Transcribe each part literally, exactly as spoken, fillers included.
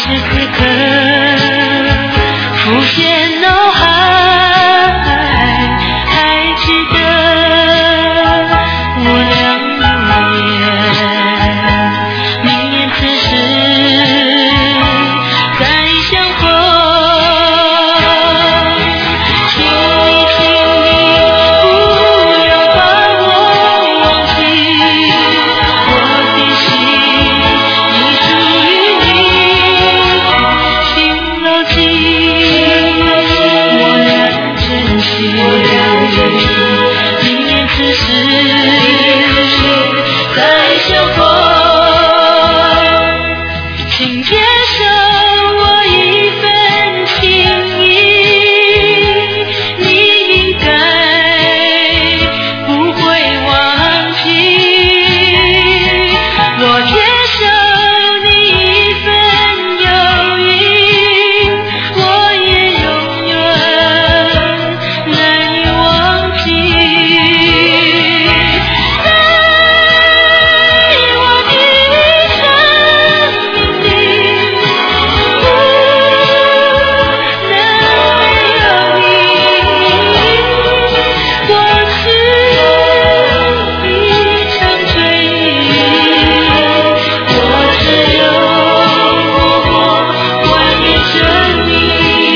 时此刻浮现脑海，还记得我俩入眠，明年此时再相逢。请你请你不要把我忘记，我的心已属于你，请牢记，我俩珍惜，明年此时再相逢。请接受我一份情意，你应该不会忘记。我接受你一份友谊，我也永远难以忘记。在我的生命里，不能没有你。过去一场追忆，我只有默默怀念着你。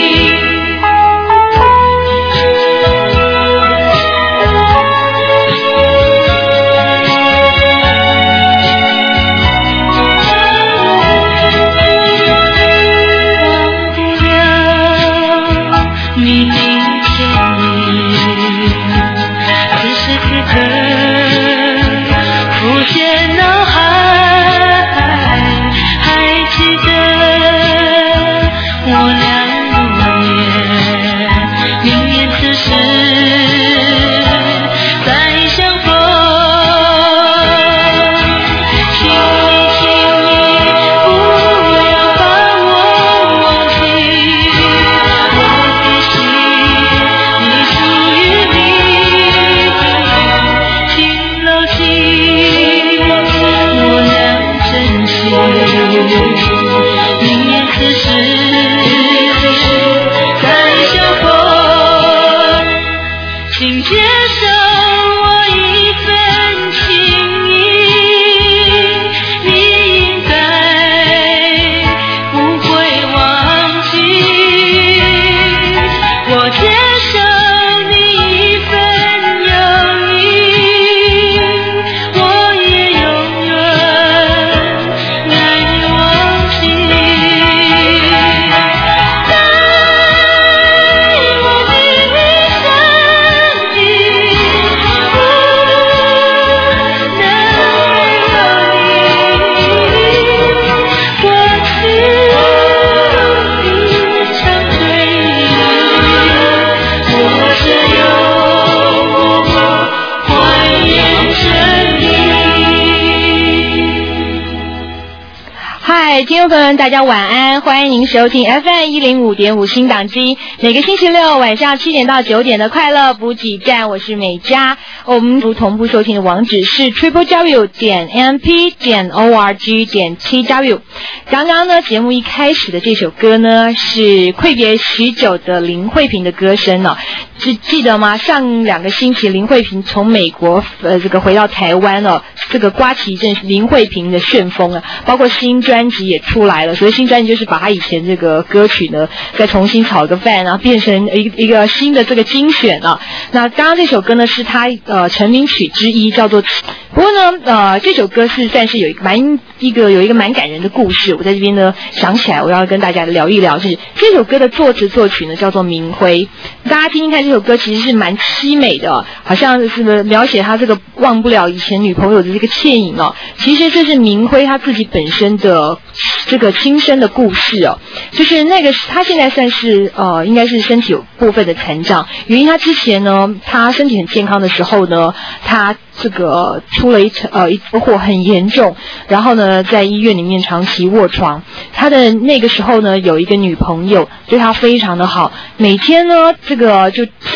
忘不了你的甜蜜，此时此刻浮现脑海，还记得我俩入眠，明年此时再相逢。请你请你不要把我忘记，我的心已属于你，请牢记，我俩珍惜，明年此时再相逢。请接受我一份情意，你应该不会忘记。我接受你一份友谊，我也永远难以忘记。在我的生命，不能没有你。过去一场追忆，我只有默默怀念着你。 嗨，听众朋友们，大家晚安，欢迎您收听 F M 一零五点五新档机，每个星期六晚上七点到九点的快乐补给站，我是美嘉。我们同步收听的网址是 triple w 点 m p 点 org 点 t w。刚刚呢，节目一开始的这首歌呢，是阔别许久的林慧萍的歌声哦。记记得吗？上两个星期，林慧萍从美国呃这个回到台湾哦，这个刮起一阵林慧萍的旋风啊，包括新专辑也出来了。所以新专辑就是把她以前这个歌曲呢，再重新炒个饭，然后变成一一个新的这个精选啊。那刚刚这首歌呢，是她呃成名曲之一，叫做。不过呢，呃，这首歌是算是有一个蛮一个有一个蛮感人的故事。我在这边呢想起来，我要跟大家聊一聊，是这首歌的作词作曲呢叫做明辉。大家听听看，这首歌其实是蛮凄美的，好像是描写他这个忘不了以前女朋友的这个倩影哦。其实这是明辉他自己本身的这个亲身的故事哦，就是那个他现在算是呃应该是身体有部分的残障，原因他之前呢他身体很健康的时候呢，他这个出了一呃一车祸很严重，然后呢在医院里面长期卧床。他的那个时候呢有一个女朋友对他非常的好，每天呢这个就送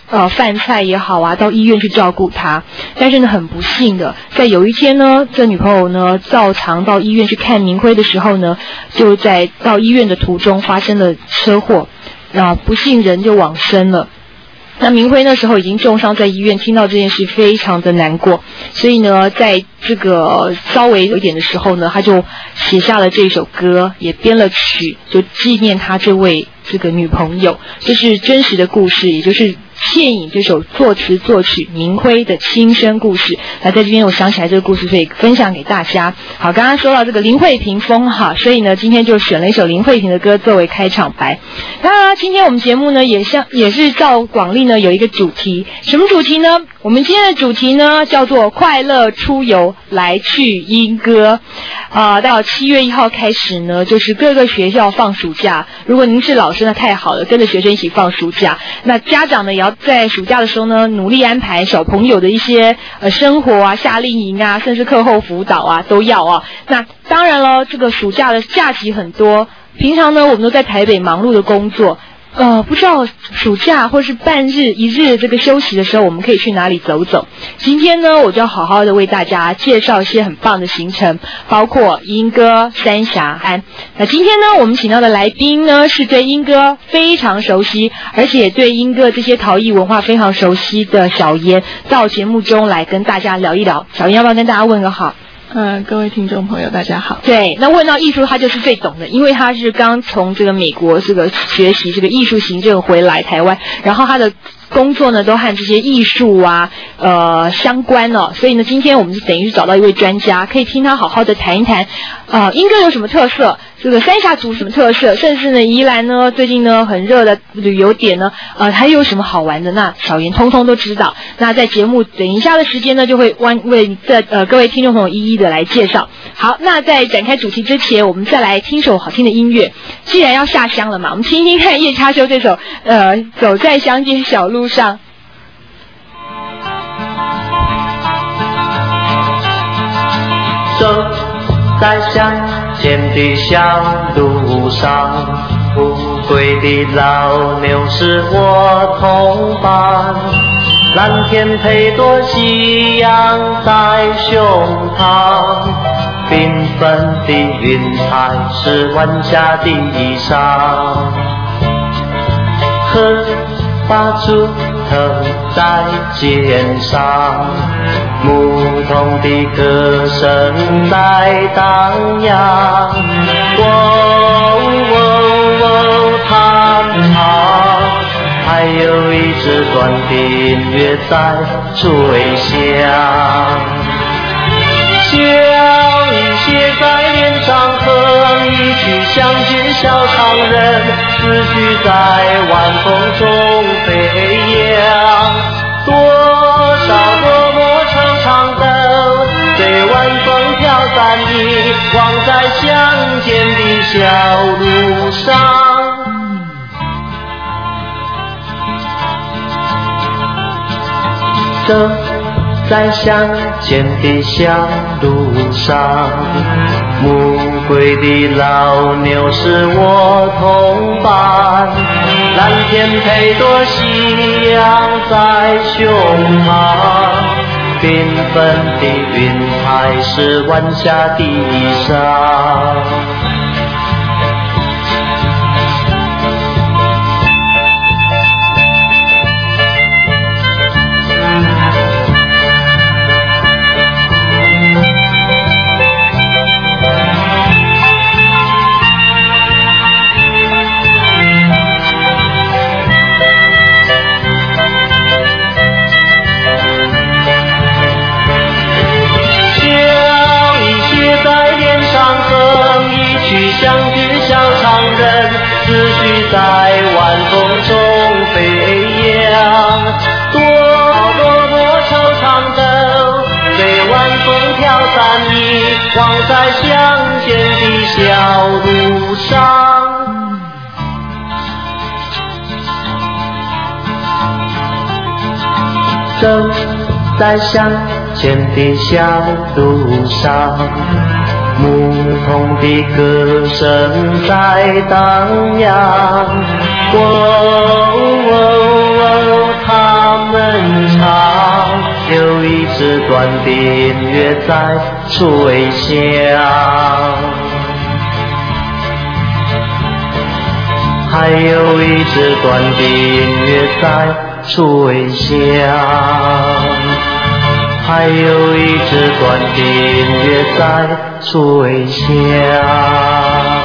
呃饭菜也好啊，到医院去照顾他。但是呢，很不幸的，在有一天呢，这女朋友呢照常到医院去看明辉的时候呢，就在到医院的途中发生了车祸，啊、呃，不幸人就往生了。那明辉那时候已经重伤在医院，听到这件事非常的难过，所以呢，在这个稍微有一点的时候呢，他就写下了这首歌，也编了曲，就纪念他这位这个女朋友。这是真实的故事，也就是倩影这首作词作曲明辉的亲身故事。那在这边我想起来这个故事，所以分享给大家。好，刚刚说到这个林慧萍风哈，所以呢，今天就选了一首林慧萍的歌作为开场白。那今天我们节目呢，也像也是照广例呢有一个主题，什么主题呢？我们今天的主题呢叫做快乐出游来去莺歌。啊、呃，到七月一号开始呢，就是各个学校放暑假。如果您是老师，那太好了，跟着学生一起放暑假。那家长呢，也要在暑假的时候呢，努力安排小朋友的一些呃生活啊、夏令营啊，甚至课后辅导啊，都要啊。那当然了，这个暑假的假期很多，平常呢，我们都在台北忙碌的工作。呃，不知道暑假或是半日一日这个休息的时候，我们可以去哪里走走？今天呢，我就要好好的为大家介绍一些很棒的行程，包括莺歌、三峡湾。那今天呢，我们请到的来宾呢，是对莺歌非常熟悉，而且对莺歌这些陶艺文化非常熟悉的小妍，到节目中来跟大家聊一聊。小妍要不要跟大家问个好？ 呃，各位听众朋友，大家好。 对，那问到艺术，他就是最懂的，因为他是刚从这个美国这个学习这个艺术行政回来台湾，然后他的工作呢都和这些艺术啊呃相关哦，所以呢，今天我们就等于是找到一位专家，可以听他好好的谈一谈，呃，莺歌有什么特色，这个三峡族什么特色，甚至呢宜兰呢最近呢很热的旅游点呢，呃，还有什么好玩的？那小妍通通都知道。那在节目等一下的时间呢，就会为这呃各位听众朋友一一的来介绍。好，那在展开主题之前，我们再来听首好听的音乐。既然要下乡了嘛，我们听听看叶插修这首呃《走在乡间小路上》。 走在乡间的小路上，富贵的老牛是我同伴，蓝天配朵夕阳在胸膛，缤纷的云彩是晚霞的衣裳，荷花锄头在肩上，牧童的歌声在荡漾，喔喔喔弹唱，还有一支短的音乐在吹响，笑意写在脸上，哼一曲乡间小唱人，思绪在晚风中飞扬，多少多么惆怅都随晚风飘散，遗忘在乡间的小路上。走在乡间的小路上，暮归的老牛是我同伴，蓝天配朵夕阳在胸膛，缤纷的云彩是晚霞的衣裳。乡间小唱人，思绪在晚风中飞扬，多多多惆怅都随晚风飘散，遗忘在乡间的小路上。走在乡间的小路上，牧童的歌声在荡漾，喔喔喔弹深长，有一支短的乐在吹响，还有一支短的乐在吹响，还有一支短的乐在吹响。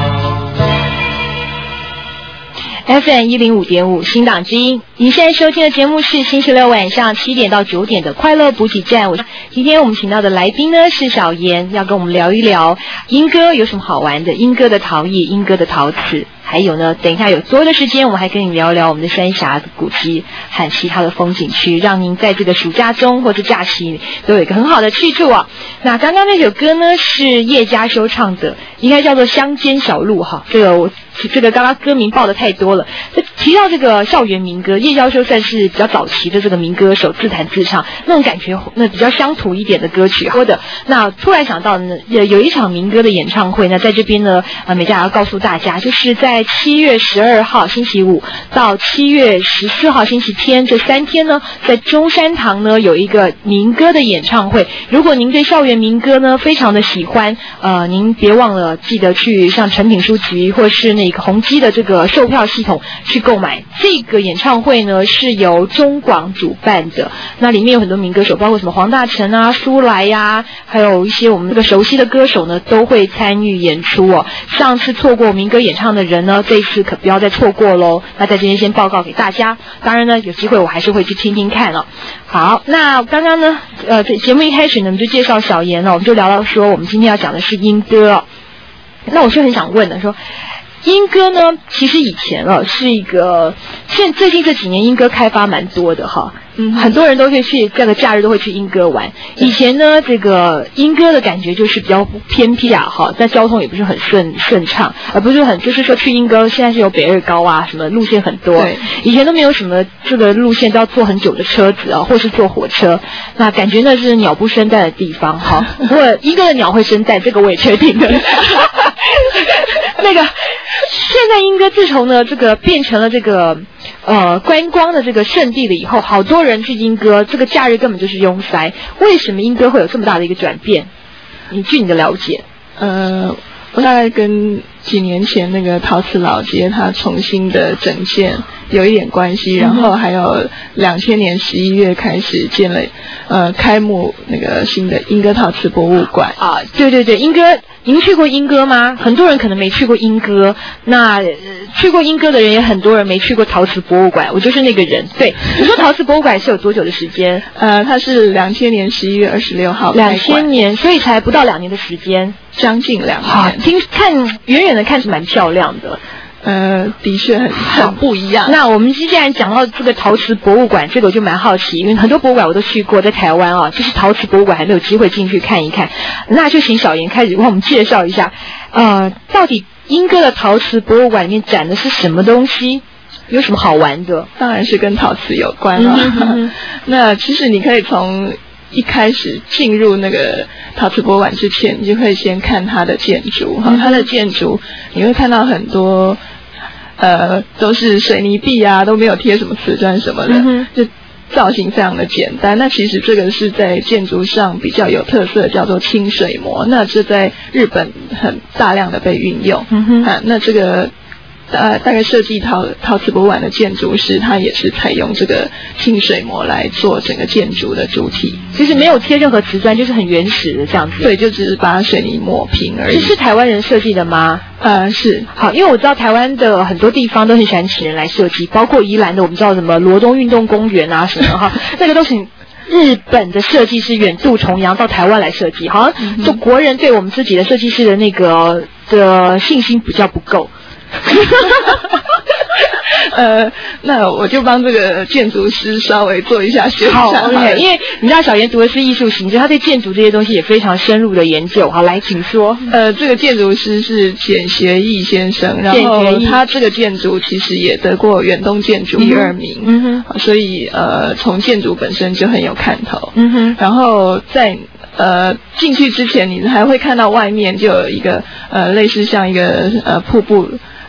F M 一零五点五新党之音，您现在收听的节目是星期六晚上七点到九点的快乐补给站。我今天我们请到的来宾呢是小妍，要跟我们聊一聊莺歌有什么好玩的，莺歌的陶艺，莺歌的陶瓷。还有呢，等一下有多的时间，我们还跟你聊聊我们的三峡古迹和其他的风景区，让您在这个暑假中或者假期都有一个很好的去处啊。那刚刚那首歌呢是叶嘉修唱的，应该叫做《乡间小路》哈。这个我这个刚刚歌名报的太多了。提到这个校园民歌，叶嘉修算是比较早期的这个民歌手，自弹自唱那种感觉，那比较乡土一点的歌曲或者那突然想到呢，有一场民歌的演唱会，那在这边呢，呃，美嘉要告诉大家，就是在七月十二号星期五到七月十四号星期天这三天呢，在中山堂呢有一个民歌的演唱会。如果您对校园民歌呢非常的喜欢，呃，您别忘了记得去像诚品书局或是那个宏基的这个售票系统去购买。这个演唱会呢是由中广主办的，那里面有很多民歌手，包括什么黄大成啊、苏来呀、啊，还有一些我们这个熟悉的歌手呢都会参与演出哦。上次错过民歌演唱的人呢，这一次可不要再错过咯。那在这边先报告给大家，当然呢有机会我还是会去听听看哦。好，那刚刚呢呃节目一开始呢我们就介绍小妍了，我们就聊到说我们今天要讲的是莺歌哦。那我是很想问的说，莺歌呢其实以前哦是一个，现最近这几年莺歌开发蛮多的哈，嗯，很多人都会去这个假日都会去莺歌玩。以前呢这个莺歌的感觉就是比较偏僻啊哈，在交通也不是很顺顺畅，而不是很就是说去莺歌现在是有北二高啊，什么路线很多，对，以前都没有什么这个路线都要坐很久的车子啊，或是坐火车，那感觉那是鸟不生蛋的地方哈。不过莺歌的鸟会生蛋，这个我也确定的。那个现在莺歌自从呢这个变成了这个呃观光的这个圣地了以后，好多人去莺歌，这个假日根本就是拥塞。为什么莺歌会有这么大的一个转变？你据你的了解， 呃，我大概跟几年前那个陶瓷老街它重新的整建有一点关系，然后还有两千年十一月开始建了呃开幕那个新的莺歌陶瓷博物馆啊，对对对，莺歌。您去过莺歌吗？很多人可能没去过莺歌，那、呃、去过莺歌的人也很多人没去过陶瓷博物馆，我就是那个人。对，你说陶瓷博物馆是有多久的时间？ 呃，它是两千年十一月二十六号。 两千年，所以才不到两年的时间， 将近两年。 啊，听看远远的看是蛮漂亮的。 呃，的确很很不一样。 那我们既然讲到这个陶瓷博物馆，这个我就蛮好奇，因为很多博物馆我都去过，在台湾啊，就是陶瓷博物馆还没有机会进去看一看。那就请小妍开始帮我们介绍一下，呃，到底莺歌的陶瓷博物馆里面展的是什么东西？有什么好玩的？ 当然是跟陶瓷有关了。嗯嗯那其实你可以从一开始进入那个陶瓷博物馆之前，你就会先看它的建筑哈、嗯，它的建筑你会看到很多呃都是水泥壁啊，都没有贴什么瓷砖什么的，嗯、就造型非常的简单。那其实这个是在建筑上比较有特色，叫做清水模。那这在日本很大量的被运用。嗯哼，啊，那这个。呃，大概设计陶陶瓷博物馆的建筑师，他也是采用这个清水模来做整个建筑的主体， 就是没有贴任何瓷砖，就是很原始的这样子。 对，就只是把水泥抹平而已。 这是台湾人设计的吗？ 呃，是。 好，因为我知道台湾的很多地方都很喜欢请人来设计，包括宜兰的，我们知道什么罗东运动公园啊什么哈，那个都是日本的设计师远渡重洋到台湾来设计，好像就国人对我们自己的设计师的那个的信心比较不够。 呃，那我就帮这个建筑师稍微做一下宣传。 好 ，OK， 因为你知道小妍读的是艺术行政，他对建筑这些东西也非常深入的研究。好，来，请说。 呃，这个建筑师是简学义先生，然后他这个建筑其实也得过远东建筑第二名，嗯哼，所以呃，从建筑本身就很有看头，嗯哼，然后在。呃，进去之前，你还会看到外面就有一个呃，类似像一个呃瀑布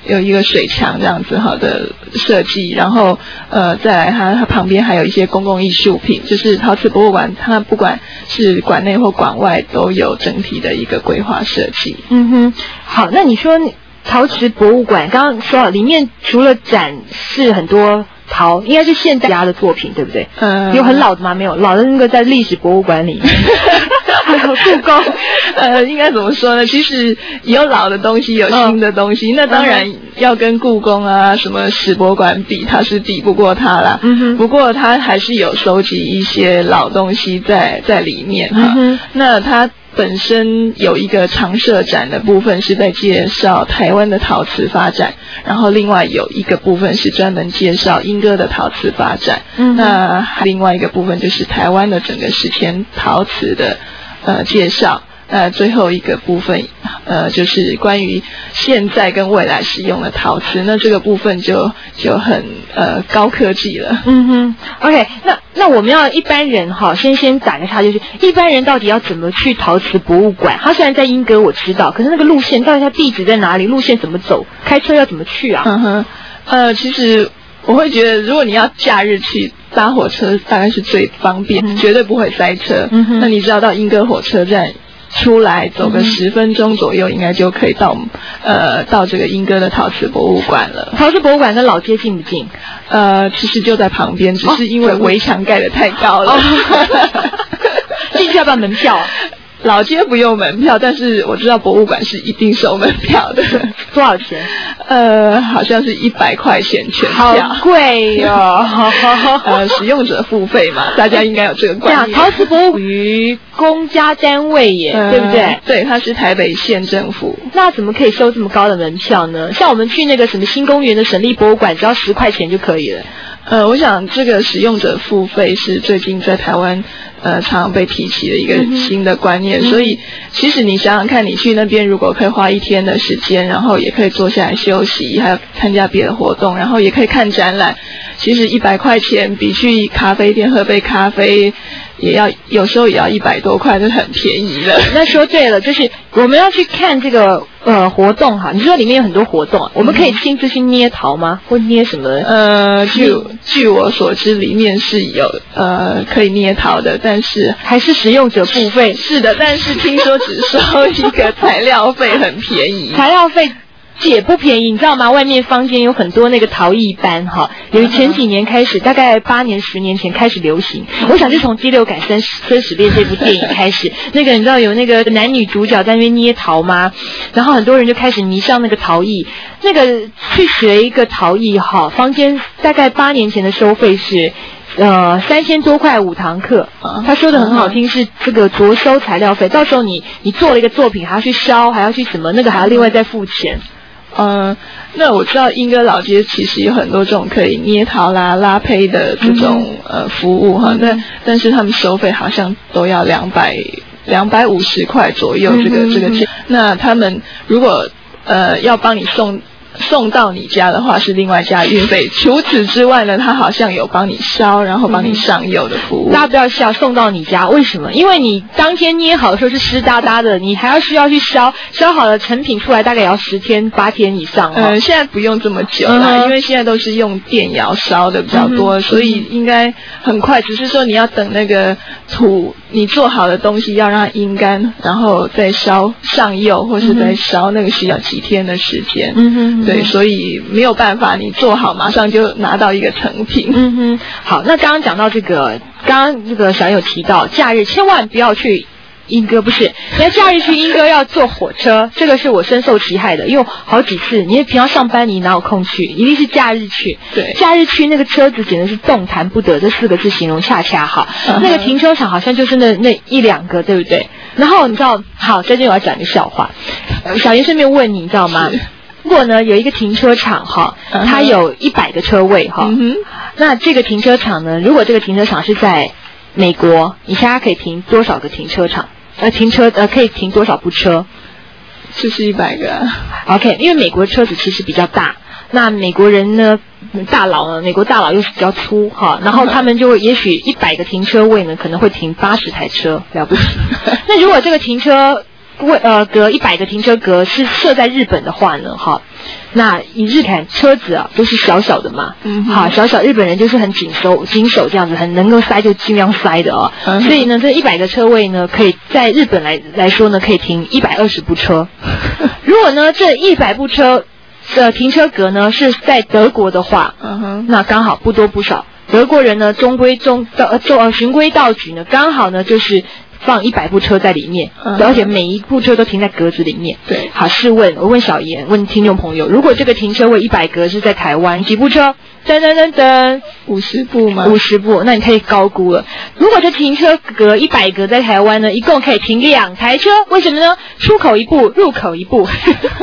有一个水墙这样子好的设计，然后呃再来它它旁边还有一些公共艺术品，就是陶瓷博物馆它不管是馆内或馆外都有整体的一个规划设计。 嗯哼，好，那你说陶瓷博物馆刚刚说了，里面除了展示很多陶，应该是现代家的作品，对不对？嗯，有很老的吗？没有，老的那个在历史博物馆里面。还有故宫， 呃，应该怎么说呢？其实有老的东西，有新的东西。嗯、那当然要跟故宫啊、什么史博馆比，它是比不过它啦。嗯哼。不过它还是有收集一些老东西在在里面哈。嗯哼。那它本身有一个常设展的部分是在介绍台湾的陶瓷发展，然后另外有一个部分是专门介绍莺歌的陶瓷发展。嗯。那另外一个部分就是台湾的整个史前陶瓷的。呃，介绍，呃，最后一个部分，呃，就是关于现在跟未来使用的陶瓷，那这个部分就就很呃高科技了。 嗯哼 ，OK， 那那我们要一般人哈，先先打个岔，就是一般人到底要怎么去陶瓷博物馆？他虽然在莺歌我知道，可是那个路线到底它地址在哪里？路线怎么走？开车要怎么去啊？ 嗯哼，呃，其实我会觉得，如果你要假日去。搭火车大概是最方便，嗯、绝对不会塞车。嗯、那你知道到莺歌火车站出来走个十分钟左右，应该就可以到呃到这个莺歌的陶瓷博物馆了。 陶瓷博物馆跟老街近不近？ 呃，其实就在旁边，只是因为围墙盖得太高了。 进去要不要门票啊？ 老街不用门票，但是我知道博物馆是一定收门票的。 多少钱？ 呃，好像是一百块钱全票。 好贵哦！ 呃，使用者付费嘛，大家应该有这个观念。 陶瓷博物于公家单位耶，呃、对不对？ 对，它是台北县政府。 那怎么可以收这么高的门票呢？像我们去那个什么新公园的省立博物馆，只要十块钱就可以了。 呃，我想这个使用者付费是最近在台湾呃常常被提起的一个新的观念，嗯、所以其实你想想看，你去那边如果可以花一天的时间，然后也可以坐下来休息，还有参加别的活动，然后也可以看展览，其实一百块钱比去咖啡店喝杯咖啡也要有时候也要一百多块，就很便宜了。 那说对了，就是我们要去看这个呃活动哈，你说里面有很多活动，啊，我们可以亲自去捏陶吗？或捏什么？ 呃，据据我所知，里面是有呃可以捏陶的，但是还是使用者付费。 是的，但是听说只收一个材料费，很便宜。 材料费。也不便宜，你知道吗？外面坊间有很多那个陶艺班哈，由前几年开始，大概八年、十年前开始流行。我想是从《第六感生生死恋》这部电影开始，那个你知道有那个男女主角在那边捏陶吗？然后很多人就开始迷上那个陶艺。那个去学一个陶艺哈，坊间大概八年前的收费是。呃，三千多块五堂课，他说的很好听，是这个着收材料费。到时候你你做了一个作品，还要去烧，还要去什么，那个还要另外再付钱。 嗯，那我知道莺歌老街其实有很多这种可以捏陶啦、拉胚的这种、嗯、呃服务哈，但、嗯、但是他们收费好像都要两百两百五十块左右，这个、嗯、这个钱。那他们如果呃要帮你送。送到你家的话是另外加运费，除此之外呢，他好像有帮你烧，然后帮你上釉的服务。 大家不要笑，送到你家，为什么？因为你当天捏好的时候是湿哒哒的，你还要需要去烧，烧好了成品出来大概也要十天八天以上。 呃，现在不用这么久了，嗯、因为现在都是用电窑烧的比较多，嗯、所以应该很快。只是说你要等那个土，你做好的东西要让它阴干，然后再烧上釉，或是再烧，嗯、那个需要几天的时间。嗯哼。对，所以没有办法，你做好马上就拿到一个成品。 嗯哼，好，那刚刚讲到这个，刚刚这个小友提到，假日千万不要去莺歌，不是，你要假日去莺歌要坐火车，这个是我深受其害的，因为好几次，你平常上班你哪有空去，一定是假日去。 对， 假日去那个车子简直是动弹不得，这四个字形容恰恰好。Uh-huh. 那个停车场好像就是那那一两个，对不对？然后你知道，好，在这里我要讲一个笑话，小妍顺便问你，你知道吗？如果呢有一个停车场哈，它有一百个车位哈，嗯、那这个停车场呢，如果这个停车场是在美国，你猜它可以停多少个停车场？呃，停车呃可以停多少部车？ 就是一百个、啊。 OK， 因为美国车子其实比较大，那美国人呢大佬呢，美国大佬又是比较粗哈，然后他们就会也许一百个停车位呢可能会停八十台车，了不起。那如果这个停车为呃隔一百个停车格是设在日本的话呢，哈，那以日产车子啊都是小小的嘛，嗯，好，小小日本人就是很紧手紧手这样子，很能够塞就尽量塞的哦，嗯、所以呢，这一百个车位呢，可以在日本来来说呢，可以停一百二十部车。如果呢这一百部车的停车格呢是在德国的话，嗯哼，那刚好不多不少。德国人呢中规中道呃中呃循规蹈矩呢，刚好呢就是放一百部车在里面，嗯、而且每一部车都停在格子里面。对，好，试问，我问小妍，问听众朋友，如果这个停车位一百格是在台湾，几部车？噔噔噔噔， 五十部吗？ 五十部，那你可以高估了。如果这停车格一百格在台湾呢，一共可以停两台车，为什么呢？出口一部，入口一部。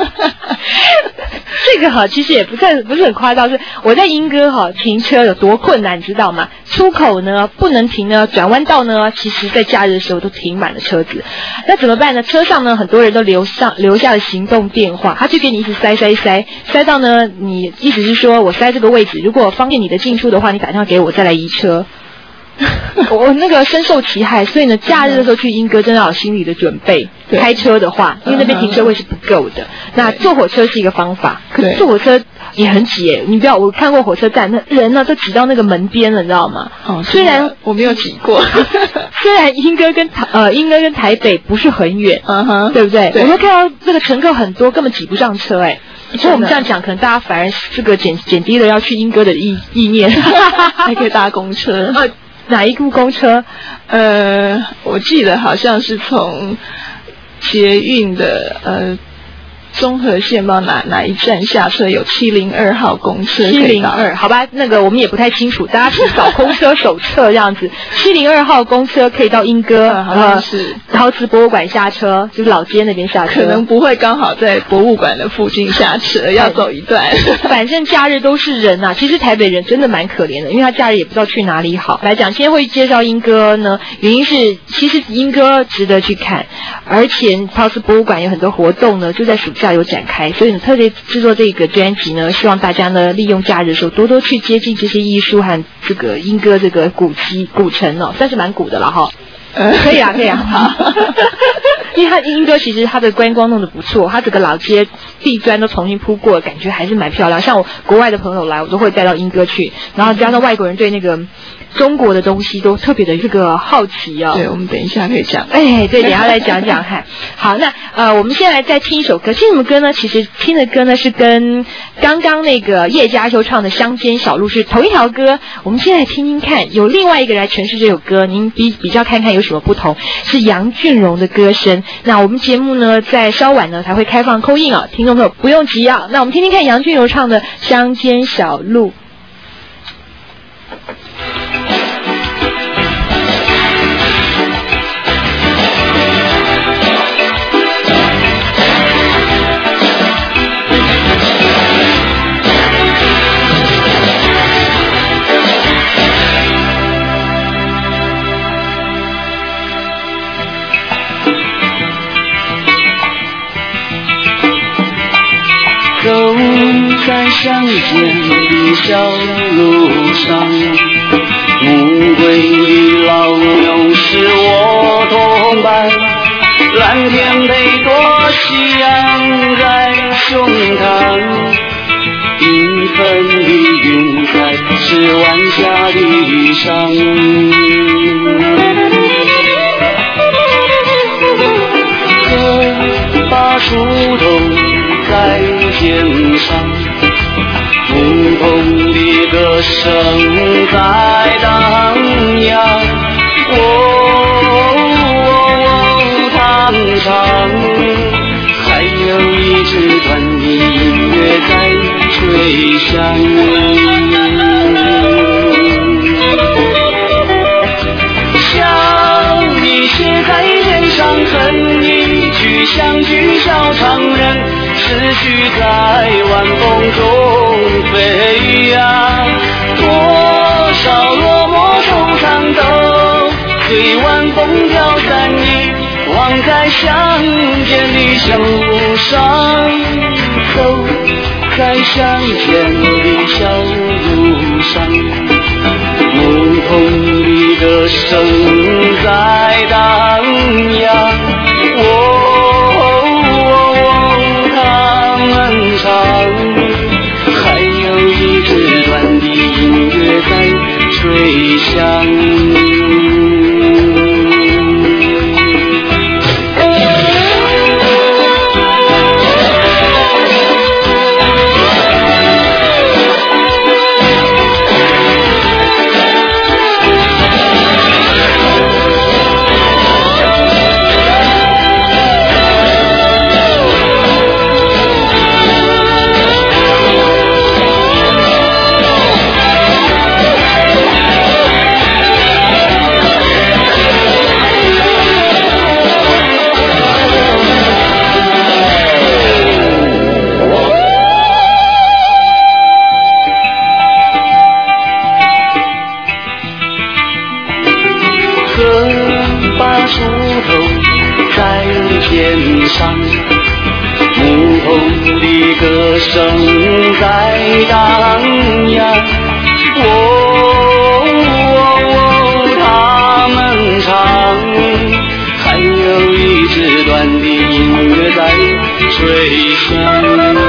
这个哈，其实也不算不是很夸张，是我在莺歌哈停车有多困难，你知道吗？出口呢不能停呢，转弯道呢，其实在假日的时候都停满了车子。那怎么办呢？车上呢很多人都留上留下了行动电话，他就给你一直塞塞塞，塞到呢你意思是说我塞这个位置，如果方便你的进出的话，你打电话给我再来移车。我那个深受其害，所以呢，假日的时候去莺歌真的要有心理的准备。开车的话，因为那边停车位是不够的。那坐火车是一个方法，可是坐火车也很挤耶。你不要，我看过火车站，那人呢都挤到那个门边了，你知道吗？哦，虽然我没有挤过， 虽然莺歌跟台呃莺歌跟台北不是很远，嗯哼，对不对？对我都看到这个乘客很多，根本挤不上车哎。所以我们这样讲，可能大家反而这个减减低了要去莺歌的意意念， 还可以搭公车。 呃，哪一部公车？ 呃，我记得好像是从捷运的呃中和线，不知道哪哪一站下车有七零二号公车。 七零二，好吧，那个我们也不太清楚，大家请找公车手册这样子。七零二号公车可以到莺歌， 好像是陶瓷博物馆下车，就是老街那边下车。 可能不会刚好在博物馆的附近下车，要走一段。 反正假日都是人啊，其实台北人真的蛮可怜的，因为他假日也不知道去哪里好。来讲，今天会介绍莺歌呢，原因是其实莺歌值得去看，而且陶瓷博物馆有很多活动呢，就在暑假有展开，所以呢特别制作这个专辑呢，希望大家呢利用假日的时候多多去接近这些艺术和这个莺歌这个古迹古城哦，算是蛮古的了哈。呃，可以啊，可以啊，好。因为它莺歌其实它的观光弄得不错，它整个老街地砖都重新铺过，感觉还是蛮漂亮。像我国外的朋友来，我都会带到莺歌去，然后加上外国人对那个中国的东西都特别的这个好奇啊、哦。 对，我们等一下可以讲。 哎，对，等一下再讲讲看。好，那呃，我们先来再听一首歌，听什么歌呢？其实听的歌呢是跟刚刚那个叶嘉修唱的《乡间小路》是同一条歌。我们先来听听看，有另外一个来诠释这首歌，您比比较看看有什么不同？是杨俊荣的歌声。那我们节目呢，在稍晚呢才会开放call in啊，听众朋友不用急啊。那我们听听看杨俊荣唱的《乡间小路》。 走在乡间的小路上，暮归的老牛是我同伴，蓝天配朵夕阳在胸膛，缤纷的云彩是晚霞的衣裳。歌把树洞在肩上，牧童的歌声在荡漾。哦哦哦，唱唱，还有一支团音乐在吹响。像你写在天上，恨一曲乡居小唱人。思绪在晚风中飞扬，多少落寞惆怅都随晚风飘散，你忘在乡间的小路上，走在乡间的小路上，牧童的歌声在荡漾。我在荡漾。哦，他们唱，还有一支短的音乐在吹响。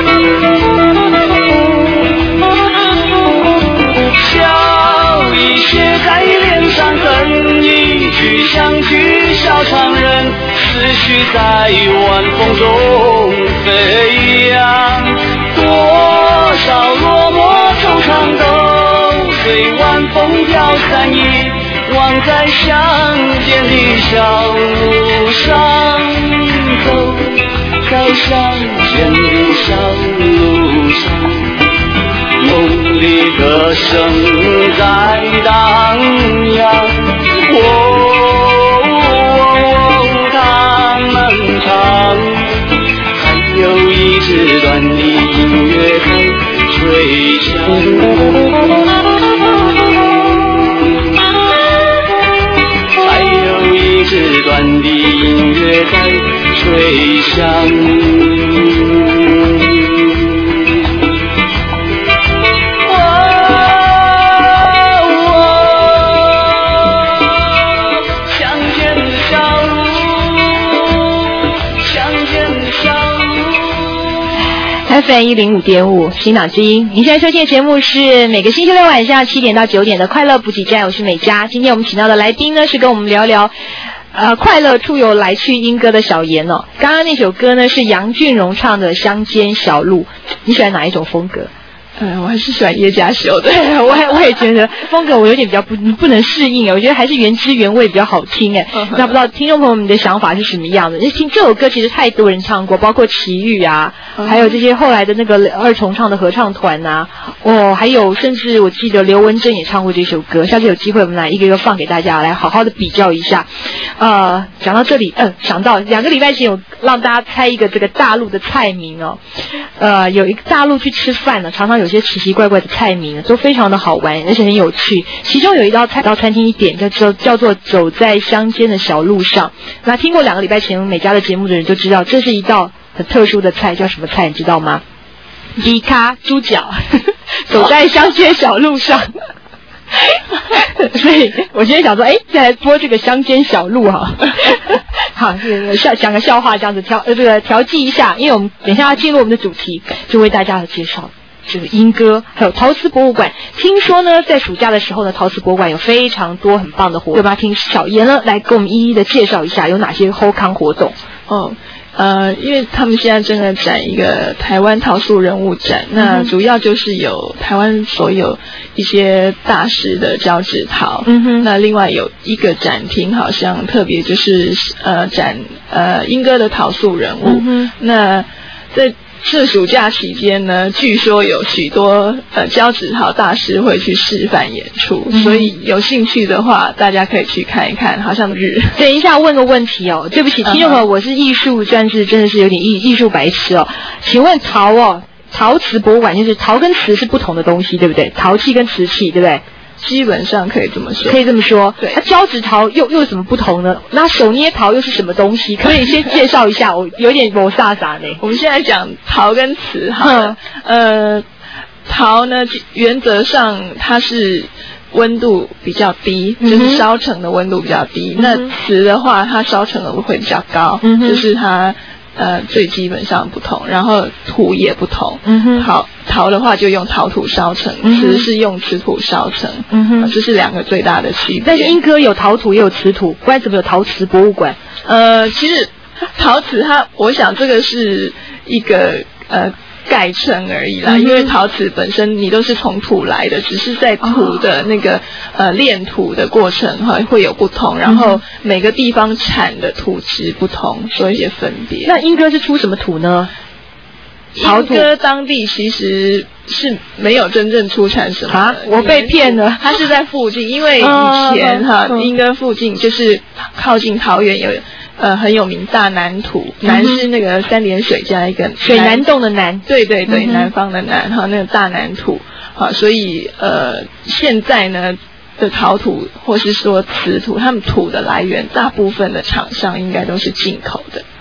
笑意写在脸上，哼一句像句小唱人，思绪在晚风中飞扬。多少落寞惆怅都随晚风飘散，遗忘在乡间的小路上。走在乡间的小路上，梦里歌声在荡漾。哦，他们唱，还有一支短的音乐在吹响。还有一支短的音乐在吹响。 F M 一零五点五新脑之音，您现在收听的节目是每个星期六晚上七点到九点的快乐补给站，我是美嘉。今天我们请到的来宾呢是跟我们聊聊呃快乐出游来去莺歌的小妍哦。刚刚那首歌呢是杨俊荣唱的《乡间小路》，你喜欢哪一种风格？ 嗯，我还是喜欢叶嘉修的。 对，我也我也觉得风格我有点比较不不能适应哎，我觉得还是原汁原味比较好听哎。Uh-huh. 那不知道听众朋友们的想法是什么样的？因为听这首歌其实太多人唱过，包括齐豫啊， uh-huh. 还有这些后来的那个二重唱的合唱团啊，哦，还有甚至我记得刘文正也唱过这首歌。下次有机会我们来一个一个放给大家，来好好的比较一下。呃，讲到这里，嗯、呃，想到两个礼拜前有让大家猜一个这个大陆的菜名哦，呃，有一个大陆去吃饭呢，常常有些奇奇怪怪的菜名都非常的好玩，而且很有趣。其中有一道菜到餐厅一点叫做叫做走在乡间的小路上。那听过两个礼拜前美嘉的节目的人就知道，这是一道很特殊的菜，叫什么菜你知道吗？迪卡猪脚，走在乡间小路上。所以我今天想说，哎，再来播这个乡间小路哈，好，笑讲个笑话这样子调呃这个调剂一下，因为我们等一下要进入我们的主题，就为大家来介绍这个莺歌，还有陶瓷博物馆。听说呢，在暑假的时候呢，陶瓷博物馆有非常多很棒的活动，要不要听小妍呢来给我们一一的介绍一下有哪些后康活动？ 哦。呃，因为他们现在正在展一个台湾陶塑人物展，那主要就是有台湾所有一些大师的交趾陶，嗯哼，那另外有一个展厅好像特别就是呃展呃莺歌的陶塑人物，嗯哼，那在这暑假期间呢，据说有许多呃交趾陶大师会去示范演出，嗯，所以有兴趣的话，大家可以去看一看。好像日。 等一下问个问题哦，对不起，听众朋友，我是艺术，算是真的是有点艺艺术白痴哦。请问陶哦，陶瓷博物馆就是陶跟瓷是不同的东西，对不对？陶器跟瓷器，对不对？ 基本上可以这么说， 可以这么说。 对， 那交趾陶又又有什么不同呢？那手捏陶又是什么东西？可以先介绍一下，我有点没啥啥呢。 我们现在讲陶跟瓷好了，嗯，呃，陶呢，原则上它是温度比较低，嗯，就是烧成的温度比较低。嗯，那瓷的话，它烧成的会比较高，嗯，就是它。呃，最基本上不同，然后土也不同。嗯哼，陶陶的话就用陶土烧成，嗯，瓷是用瓷土烧成。嗯哼，这是两个最大的区别。 但是莺歌有陶土也有瓷土，不然怎么有陶瓷博物馆？ 呃，其实陶瓷它，我想这个是一个呃。概称而已啦，嗯，因为陶瓷本身你都是从土来的，只是在土的那个，哦，呃炼土的过程哈会有不同，然后每个地方产的土质不同，所以一些分别。 那莺歌是出什么土呢？ 莺歌当地其实是没有真正出产什么啊，我被骗了。 它是在附近，因为以前哈莺歌附近就是靠近桃园有。呃，很有名大南土，南是那个三点水加一个水南洞的南， 对对对，嗯，南方的南哈，那个大南土，好，所以呃，现在呢的陶土或是说瓷土，他们土的来源，大部分的厂商应该都是进口的。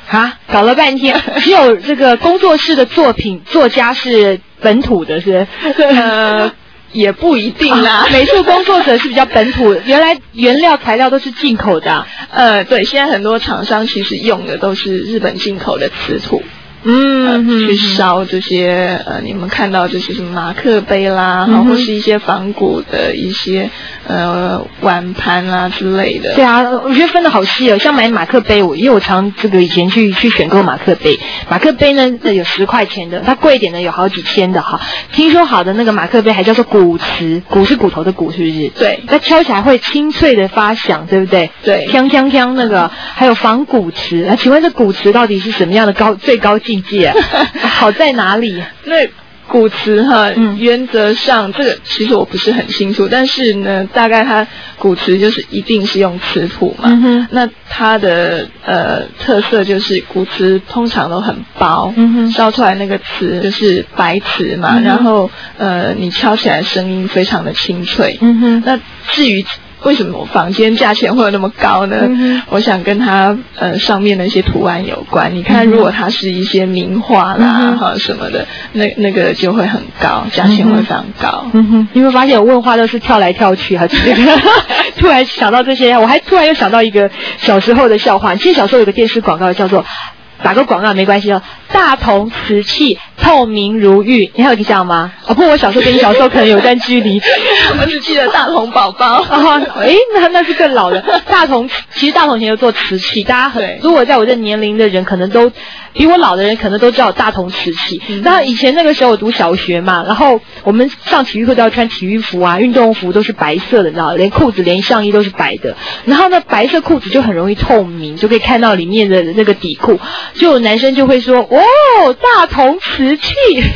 啊，搞了半天，只有这个工作室的作品作家是本土的，是？ 呃，也不一定啦。 啊、美术工作者是比较本土的，原来原料材料都是进口的、啊。 呃，对，现在很多厂商其实用的都是日本进口的瓷土。 嗯、呃， 去烧这些呃，你们看到这些什么马克杯啦， 嗯、 或是一些仿古的一些呃碗盘啦之类的。 对啊，我觉得分的好细哦。像买马克杯，我因为我常这个以前去去选购马克杯，马克杯呢有十块钱的，它贵一点的有好几千的哈。听说好的那个马克杯还叫做骨瓷，骨是骨头的骨，是不是？ 对， 它敲起来会清脆的发响，对不对？ 对， 锵锵锵那个，还有仿古瓷。啊，请问这古瓷到底是什么样的高最高境界、啊？好在哪里？ 那古瓷哈，嗯、原则上这个其实我不是很清楚，但是呢，大概它古瓷就是一定是用瓷土嘛。嗯哼，那它的呃特色就是古瓷通常都很薄，嗯哼，烧出来那个瓷就是白瓷嘛，嗯、然后呃你敲起来声音非常的清脆。嗯哼，那至于为什么房间价钱会有那么高呢？嗯、我想跟它呃上面的一些图案有关。你看，如果它是一些名画啦哈、嗯、什么的，那那个就会很高，价钱会非常高。 嗯哼，你会发现我问话都是跳来跳去，还是这个突然想到这些，我还突然又想到一个小时候的笑话。其实小时候有个电视广告叫做。打个广告没关系哦，大同瓷器透明如玉，你还有印象吗？哦，不过我小时候跟你小时候可能有段距离， 我只记得大同宝宝。 哦，诶，那那是更老的。大同其实大同以前有做瓷器，大家很如果在我这年龄的人，可能都比我老的人可能都知道大同瓷器。嗯、那以前那个时候我读小学嘛，然后我们上体育课都要穿体育服啊，运动服都是白色的，你知道，连裤子连上衣都是白的。然后呢，白色裤子就很容易透明，就可以看到里面的那个底裤。就有男生就会说：“哦，大同瓷器。”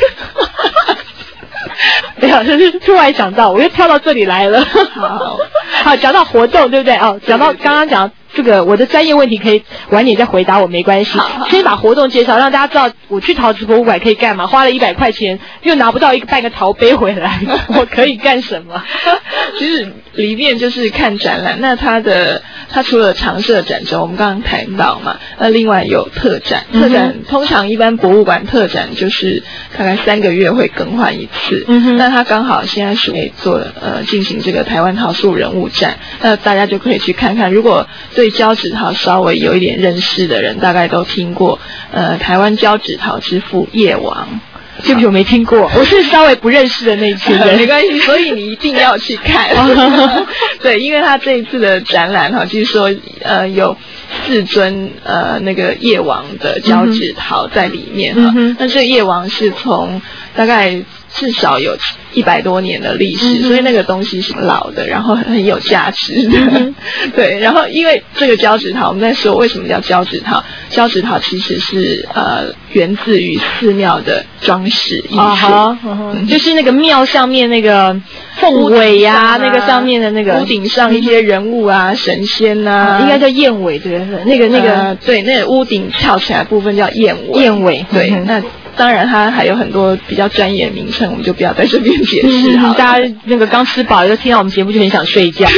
没有，就是突然想到，我又跳到这里来了。好，好，讲到活动，对不对？哦，讲到刚刚讲这个，我的专业问题可以晚点再回答我，没关系。先把活动介绍，让大家知道我去陶瓷博物馆可以干嘛。花了一百块钱，又拿不到一个半个陶杯回来，我可以干什么？ 其实里面就是看展览，那它的它除了常设展中，我们刚刚谈到嘛，那另外有特展，特展、嗯、通常一般博物馆特展就是大概三个月会更换一次，嗯哼，那它刚好现在是可以做呃进行这个台湾陶塑人物展，那大家就可以去看看。如果对胶纸陶稍微有一点认识的人，大概都听过呃台湾胶纸陶之父叶王。 对不起，我没听过，我是稍微不认识的那一群人。 没关系，所以你一定要去看。对，因为他这一次的展览哈，就是说呃有四尊呃那个叶王的胶纸陶在里面哈。嗯、那这个叶王是从大概至少有一百多年的历史，嗯、所以那个东西是老的，然后很有价值的。嗯、对，然后因为这个胶纸陶，我们在说为什么叫胶纸陶？胶纸陶其实是呃源自于寺庙的装饰艺术，哦嗯、 就是那个庙上面那个凤尾呀、啊，那个上面的那个屋顶上一些人物啊、嗯、神仙啊， 嗯、应该叫燕尾对不对？那个那个、呃、 对，那个屋顶翘起来的部分叫燕尾。 燕尾对，嗯、那。当然，它还有很多比较专业的名称，我们就不要在这边解释好了。 嗯、大家那个刚吃饱，就听到我们节目就很想睡觉。